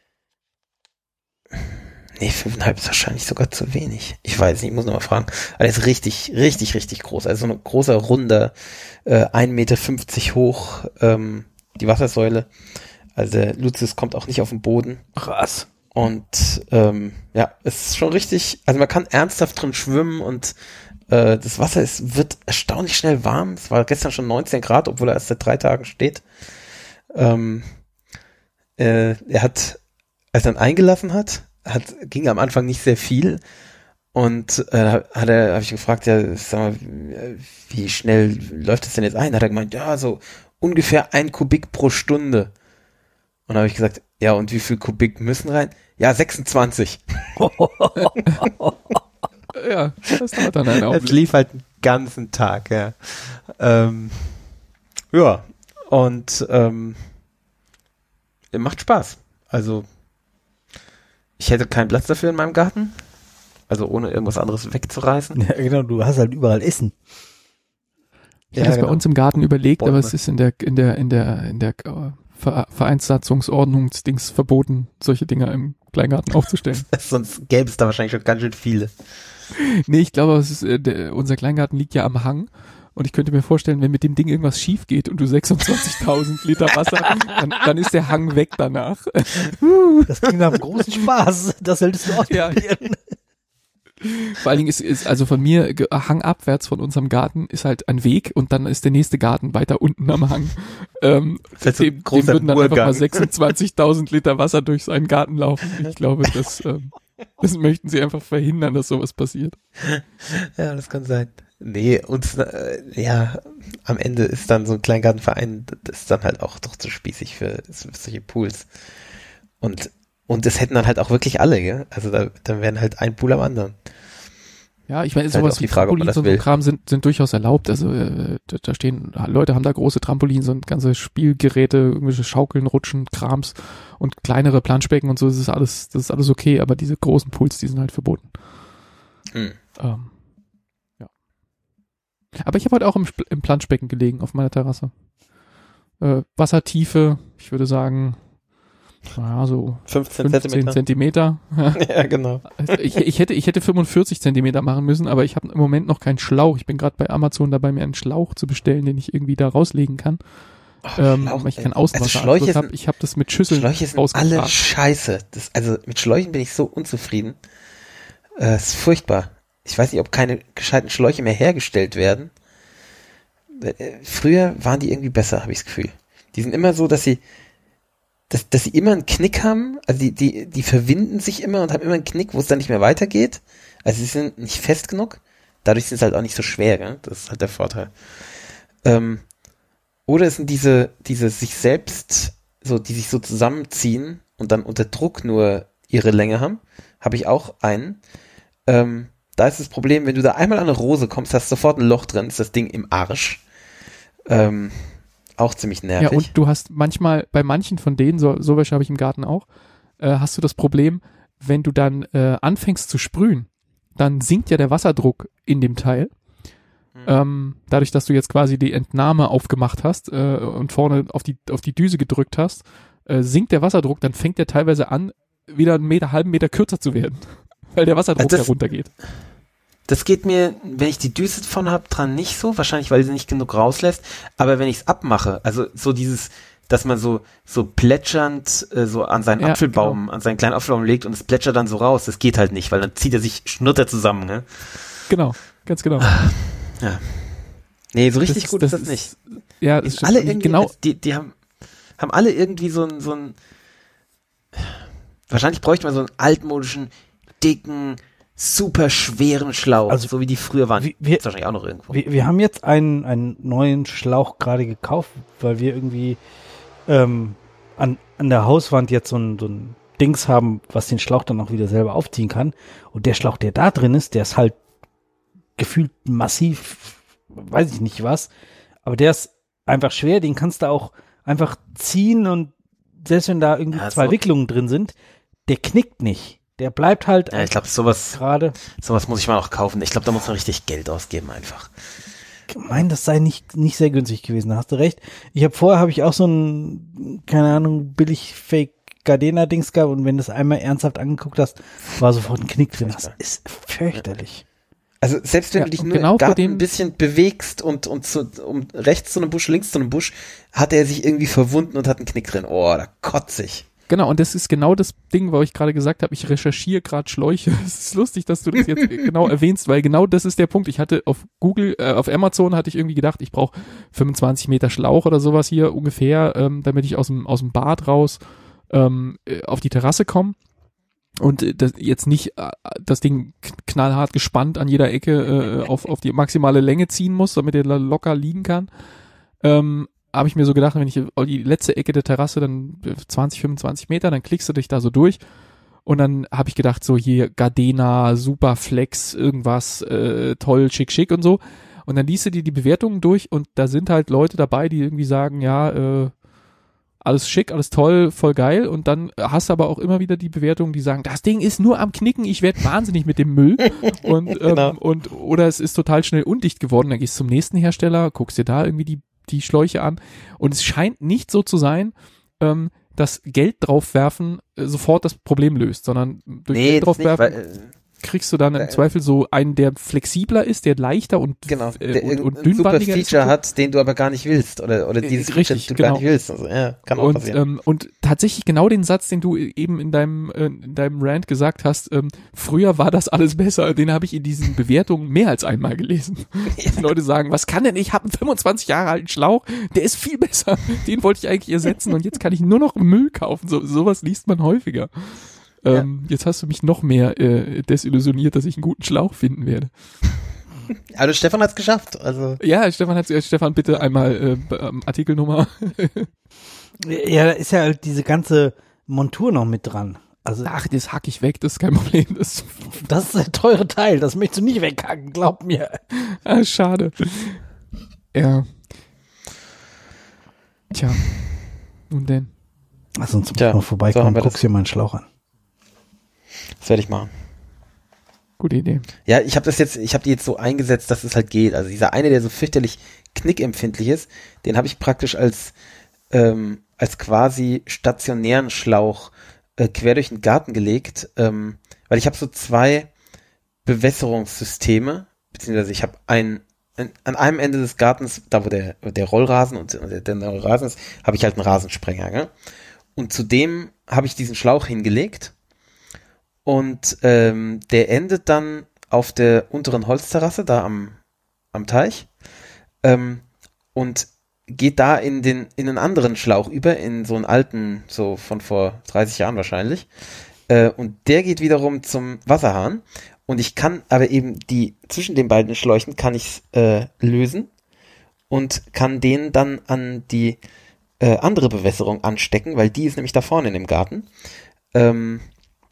Nee, fünfeinhalb ist wahrscheinlich sogar zu wenig. Ich weiß nicht, ich muss noch mal fragen. Aber der ist richtig, richtig, richtig groß. Also so ein großer, runder, äh, ein Meter fünfzig hoch, ähm, die Wassersäule. Also der Lucius kommt auch nicht auf den Boden. Krass. Und ähm, ja, es ist schon richtig, also man kann ernsthaft drin schwimmen und äh, das Wasser ist, wird erstaunlich schnell warm. Es war gestern schon neunzehn Grad, obwohl er erst seit drei Tagen steht. Ähm, äh, er hat, als er dann eingelassen hat, hat, ging am Anfang nicht sehr viel und äh, hat er, habe ich gefragt, ja, sag mal, wie schnell läuft das denn jetzt ein? Hat er gemeint, ja, so ungefähr ein Kubik pro Stunde. Und dann habe ich gesagt, ja, und wie viel Kubik müssen rein? Ja, sechsundzwanzig. Ja, das dauert dann einen Es Augenblick. lief halt den ganzen Tag, ja. Ähm, ja, und ähm, macht Spaß. Also ich hätte keinen Platz dafür in meinem Garten. Also ohne irgendwas anderes wegzureißen. Ja, genau, du hast halt überall Essen. Ich habe Ja, das genau. bei uns im Garten überlegt, Bäume. aber es ist in der in der in der in der äh, Ver- Vereinssatzungsordnungsdings verboten, solche Dinger im Kleingarten aufzustellen. Sonst gäbe es da wahrscheinlich schon ganz schön viele. Nee, ich glaube, es ist, äh, der, unser Kleingarten liegt ja am Hang und ich könnte mir vorstellen, wenn mit dem Ding irgendwas schief geht und du sechsundzwanzigtausend Liter Wasser, dann, dann ist der Hang weg danach. Das klingt nach einem großen Spaß. Das solltest du ausprobieren. Vor allen Dingen ist, ist also von mir ge- hangabwärts von unserem Garten ist halt ein Weg und dann ist der nächste Garten weiter unten am Hang. Ähm, Das ist so ein dem, dem großer würden dann einfach Urgang. mal sechsundzwanzigtausend Liter Wasser durch seinen Garten laufen. Ich glaube, das, ähm, das möchten sie einfach verhindern, dass sowas passiert. Ja, das kann sein. Nee, uns, äh, ja, am Ende ist dann so ein Kleingartenverein, das ist dann halt auch doch zu spießig für, für solche Pools. Und, und das hätten dann halt auch wirklich alle, gell? Also da, dann wären halt ein Pool am anderen. Ja, ich meine, Ist halt sowas auch wie die Frage, ob man Trampolins das und so will. Kram sind, sind durchaus erlaubt. Also äh, da, da stehen, Leute haben da große Trampolins und ganze Spielgeräte, irgendwelche Schaukeln, Rutschen, Krams und kleinere Planschbecken und so, das ist alles, das ist alles okay, aber diese großen Pools, die sind halt verboten. Hm. Ähm, ja. Aber ich habe heute auch im, Sp- im Planschbecken gelegen, auf meiner Terrasse. Äh, Wassertiefe, ich würde sagen, naja, so fünfzehn fünfzehn Zentimeter. Zentimeter. Ja, genau. Ich, ich, hätte, ich hätte fünfundvierzig Zentimeter machen müssen, aber ich habe im Moment noch keinen Schlauch. Ich bin gerade bei Amazon dabei, mir einen Schlauch zu bestellen, den ich irgendwie da rauslegen kann. Ach, ähm, Schlauch, weil ich ey. keinen Also Außenwasser Schläuche habe. sind- Ich habe das mit Schüsseln Schläuche sind alle rausgetragen. scheiße. Das, also mit Schläuchen bin ich so unzufrieden. Äh, ist furchtbar. Ich weiß nicht, ob keine gescheiten Schläuche mehr hergestellt werden. Äh, früher waren die irgendwie besser, habe ich das Gefühl. Die sind immer so, dass sie dass, dass sie immer einen Knick haben, also die, die, die verwinden sich immer und haben immer einen Knick, wo es dann nicht mehr weitergeht. Also sie sind nicht fest genug. Dadurch sind sie halt auch nicht so schwer, gell? Das ist halt der Vorteil. Ähm, oder es sind diese, diese sich selbst, so, die sich so zusammenziehen und dann unter Druck nur ihre Länge haben. Habe ich auch einen. Ähm, da ist das Problem, wenn du da einmal an eine Rose kommst, hast du sofort ein Loch drin, ist das Ding im Arsch. Ähm, auch ziemlich nervig. Ja, und du hast manchmal, bei manchen von denen, so, so welche habe ich im Garten auch, äh, hast du das Problem, wenn du dann äh, anfängst zu sprühen, dann sinkt ja der Wasserdruck in dem Teil. Mhm. Ähm, dadurch, dass du jetzt quasi die Entnahme aufgemacht hast äh, und vorne auf die, auf die Düse gedrückt hast, äh, sinkt der Wasserdruck, dann fängt der teilweise an, wieder einen Meter, halben Meter kürzer zu werden, weil der Wasserdruck das, heruntergeht. Das geht mir, wenn ich die Düse von habe, dran nicht so, wahrscheinlich, weil sie nicht genug rauslässt, aber wenn ich es abmache, also so dieses, dass man so so plätschernd äh, so an seinen ja, Apfelbaum, genau. an seinen kleinen Apfelbaum legt und es plätschert dann so raus, das geht halt nicht, weil dann zieht er sich, schnurrt er zusammen, ne? Genau, ganz genau. Ja. Nee, so richtig das, gut das ist das ist, nicht. Ja, das alle irgendwie, genau. Die, die haben, haben alle irgendwie so ein, so ein, wahrscheinlich bräuchte man so einen altmodischen, dicken, super schweren Schlauch, also, so wie die früher waren. Wir, wir, wahrscheinlich auch noch irgendwo. Wir, wir haben jetzt einen, einen neuen Schlauch gerade gekauft, weil wir irgendwie ähm, an, an der Hauswand jetzt so ein, so ein Dings haben, was den Schlauch dann auch wieder selber aufziehen kann. Und der Schlauch, der da drin ist, der ist halt gefühlt massiv, weiß ich nicht was, aber der ist einfach schwer, den kannst du auch einfach ziehen und selbst wenn da irgendwie ja, zwei so Wicklungen drin sind, der knickt nicht. Der bleibt halt. Ja, ich glaube, sowas gerade. Sowas muss ich mal noch kaufen. Ich glaube, da muss man richtig Geld ausgeben einfach. Ich meine, das sei nicht nicht sehr günstig gewesen. Da hast du recht. Ich habe vorher habe ich auch so ein, keine Ahnung, billig Fake Gardena Dings gehabt und wenn du es einmal ernsthaft angeguckt hast, war sofort ein Knick drin. Das ist fürchterlich. Also selbst wenn ja, du dich nur genau im Garten ein bisschen bewegst und und zu, um rechts zu einem Busch, links zu einem Busch, hat er sich irgendwie verwunden und hat einen Knick drin. Oh, da kotze ich. Genau, und das ist genau das Ding, wo ich gerade gesagt habe, ich recherchiere gerade Schläuche. Es ist lustig, dass du das jetzt genau erwähnst, weil genau das ist der Punkt. Ich hatte auf Google, äh, auf Amazon hatte ich irgendwie gedacht, ich brauche fünfundzwanzig Meter Schlauch oder sowas hier ungefähr, ähm, damit ich aus dem aus dem Bad raus ähm, auf die Terrasse komme. Und das jetzt nicht äh, das Ding knallhart gespannt an jeder Ecke äh, auf, auf die maximale Länge ziehen muss, damit er locker liegen kann. Ähm, habe ich mir so gedacht, wenn ich die letzte Ecke der Terrasse, dann zwanzig, fünfundzwanzig Meter, dann klickst du dich da so durch und dann habe ich gedacht, so hier Gardena, Superflex, irgendwas, äh, toll, schick, schick und so und dann liest du dir die Bewertungen durch und da sind halt Leute dabei, die irgendwie sagen, ja, äh, alles schick, alles toll, voll geil und dann hast du aber auch immer wieder die Bewertungen, die sagen, das Ding ist nur am Knicken, ich werde wahnsinnig mit dem Müll und, ähm, genau. und oder es ist total schnell undicht geworden, dann gehst du zum nächsten Hersteller, guckst dir da irgendwie die die Schläuche an und es scheint nicht so zu sein, ähm, dass Geld draufwerfen äh, sofort das Problem löst, sondern durch nee, Geld draufwerfen nicht, weil, äh, kriegst du dann im äh, Zweifel so einen, der flexibler ist, der leichter und genau, äh, der und, und ein super dünnwandiger Feature ist. hat, den du aber gar nicht willst oder oder dieses äh, richtig, Feature, das du genau. gar nicht willst. Also, ja, kann auch und, passieren. Ähm, und tatsächlich genau den Satz, den du eben in deinem äh, in deinem Rant gesagt hast, ähm, früher war das alles besser, den habe ich in diesen Bewertungen mehr als einmal gelesen. Ja. Die Leute sagen, was kann denn, ich habe einen fünfundzwanzig Jahre alten Schlauch, der ist viel besser, den wollte ich eigentlich ersetzen und jetzt kann ich nur noch Müll kaufen. So sowas liest man häufiger. Ähm, ja. Jetzt hast du mich noch mehr äh, desillusioniert, dass ich einen guten Schlauch finden werde. Also Stefan hat's geschafft. Also ja, Stefan hat äh, Stefan bitte einmal äh, ähm, Artikelnummer. Ja, da ist ja halt diese ganze Montur noch mit dran. Also ach, das hack ich weg, das ist kein Problem. Das, das ist der teure Teil, das möchtest du nicht weghacken, glaub mir. Ah, schade. Ja. Tja. Nun denn. Lass uns mal vorbeikommen, so guckst dir mal einen Schlauch an. Das werde ich machen. Gute Idee. Ja, ich habe das jetzt, ich habe die jetzt so eingesetzt, dass es halt geht. Also dieser eine, der so fürchterlich knickempfindlich ist, den habe ich praktisch als ähm, als quasi stationären Schlauch äh, quer durch den Garten gelegt, ähm, weil ich habe so zwei Bewässerungssysteme, beziehungsweise ich habe ein an, an einem Ende des Gartens, da wo der der Rollrasen und der, der Rasen ist, habe ich halt einen Rasensprenger, gell? Und zudem habe ich diesen Schlauch hingelegt. Und ähm, der endet dann auf der unteren Holzterrasse, da am, am Teich, ähm, und geht da in den in einen anderen Schlauch über, in so einen alten, so von vor dreißig Jahren wahrscheinlich. Äh, und der geht wiederum zum Wasserhahn. Und ich kann aber eben die, zwischen den beiden Schläuchen kann ich äh, lösen und kann den dann an die äh, andere Bewässerung anstecken, weil die ist nämlich da vorne in dem Garten. Ähm,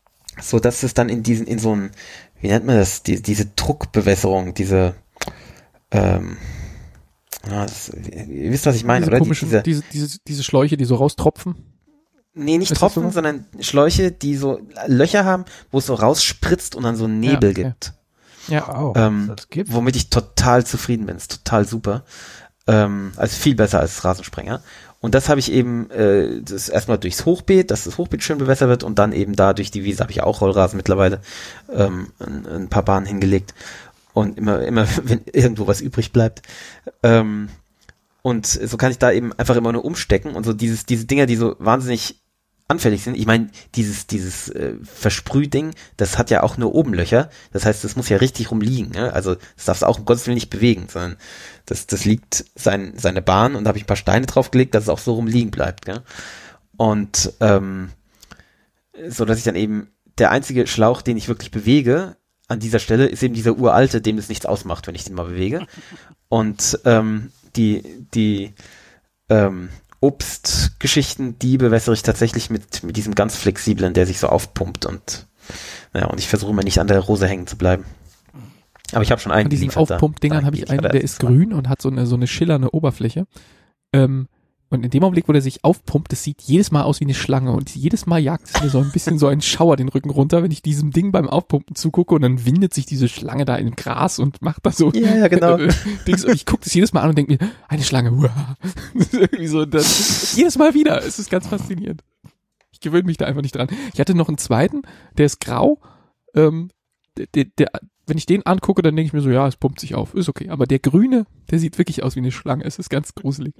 so dass es dann in diesen, in so ein, wie nennt man das, die, diese Druckbewässerung, diese, ähm, ja, das, ihr wisst, was ich meine, diese oder? Komischen, diese, diese, diese, diese Schläuche, die so raustropfen. Nee, nicht ist Tropfen, so? sondern Schläuche, die so Löcher haben, wo es so rausspritzt und dann so einen Nebel ja, okay. gibt. Ja, wow, ähm, das gibt. Womit ich total zufrieden bin. Ist total super. Ähm, also viel besser als Rasensprenger. Und das habe ich eben, äh, das erstmal durchs Hochbeet, dass das Hochbeet schön bewässert wird und dann eben da durch die Wiese habe ich auch Rollrasen mittlerweile ähm, ein, ein paar Bahnen hingelegt. Und immer, immer, wenn irgendwo was übrig bleibt. Ähm, und so kann ich da eben einfach immer nur umstecken und so dieses, diese Dinger, die so wahnsinnig anfällig sind. Ich meine, dieses dieses äh, Versprühding, das hat ja auch nur oben Löcher. Das heißt, das muss ja richtig rumliegen. Ne? Also das darfst du auch um Gottes Willen nicht bewegen, sondern das das liegt sein, seine Bahn und da habe ich ein paar Steine draufgelegt, dass es auch so rumliegen bleibt. Gell? Und ähm, so, dass ich dann eben der einzige Schlauch, den ich wirklich bewege an dieser Stelle, ist eben dieser uralte, dem es nichts ausmacht, wenn ich den mal bewege. Und ähm, die die ähm, Obstgeschichten, die bewässere ich tatsächlich mit mit diesem ganz flexiblen, der sich so aufpumpt und naja, und ich versuche immer nicht an der Rose hängen zu bleiben. Aber ich habe schon einen Von diesen Aufpumpdingern habe ich einen, der ist grün und hat so eine so eine schillernde Oberfläche. Ähm, und in dem Augenblick, wo der sich aufpumpt, das sieht jedes Mal aus wie eine Schlange und jedes Mal jagt es mir so ein bisschen so einen Schauer den Rücken runter, wenn ich diesem Ding beim Aufpumpen zugucke und dann windet sich diese Schlange da im Gras und macht da so ja, ja, genau. äh, Dings und ich gucke das jedes Mal an und denke mir, eine Schlange, uah. Irgendwie so, das, jedes Mal wieder, es ist ganz faszinierend. Ich gewöhne mich da einfach nicht dran. Ich hatte noch einen zweiten, der ist grau, ähm, der, der, der wenn ich den angucke, dann denke ich mir so, ja, es pumpt sich auf, ist okay, aber der grüne, der sieht wirklich aus wie eine Schlange, es ist ganz gruselig.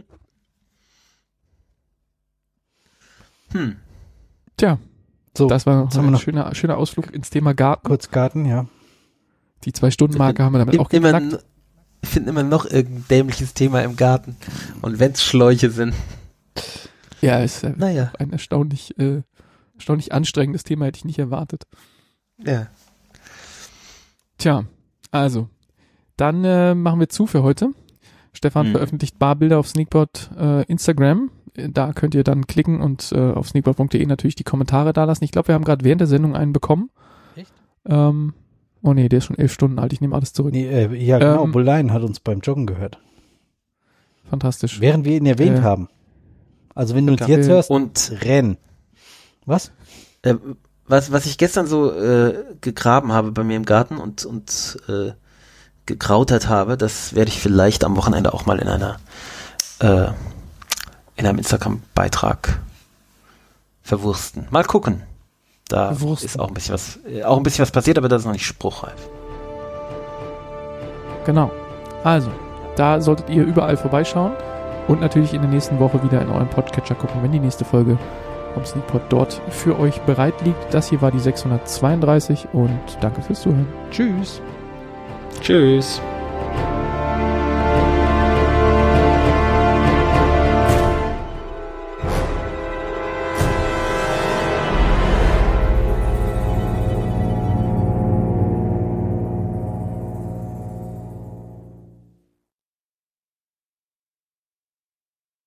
Hm. Tja, so, das war haben wir ein noch schöner, schöner Ausflug ins Thema Garten. kurz Garten, ja. Die Zwei-Stunden-Marke haben wir damit auch immer, geknackt. Ich finde immer noch irgendein dämliches Thema im Garten. Und wenn es Schläuche sind. Ja, ist äh, Naja. ein erstaunlich, äh, erstaunlich anstrengendes Thema, hätte ich nicht erwartet. Ja. Tja, also, dann äh, machen wir zu für heute. Stefan Hm. veröffentlicht Barbilder auf Sneakbot äh, Instagram. Da könnt ihr dann klicken und äh, auf sneakbot punkt de natürlich die Kommentare da lassen. Ich glaube, wir haben gerade während der Sendung einen bekommen. Echt? Ähm, oh nee, der ist schon elf Stunden alt. Ich nehme alles zurück. Nee, äh, ja, genau. Ähm, Bulein hat uns beim Joggen gehört. Fantastisch. Während wir ihn erwähnt Äh, haben. Also wenn du uns klar. jetzt Äh, hörst, Und renn. Was? äh, was, was ich gestern so äh, gegraben habe bei mir im Garten und, und äh, gekrautert habe, das werde ich vielleicht am Wochenende auch mal in einer äh, in einem Instagram-Beitrag verwursten. Mal gucken. Da Verwursten. ist auch ein bisschen was, äh, auch ein bisschen was passiert, aber das ist noch nicht spruchreif. Genau. Also, da solltet ihr überall vorbeischauen und natürlich in der nächsten Woche wieder in eurem Podcatcher gucken, wenn die nächste Folge vom Sneakpot dort für euch bereit liegt. Das hier war die sechshundertzweiunddreißig und danke fürs Zuhören. Tschüss. Tschüss.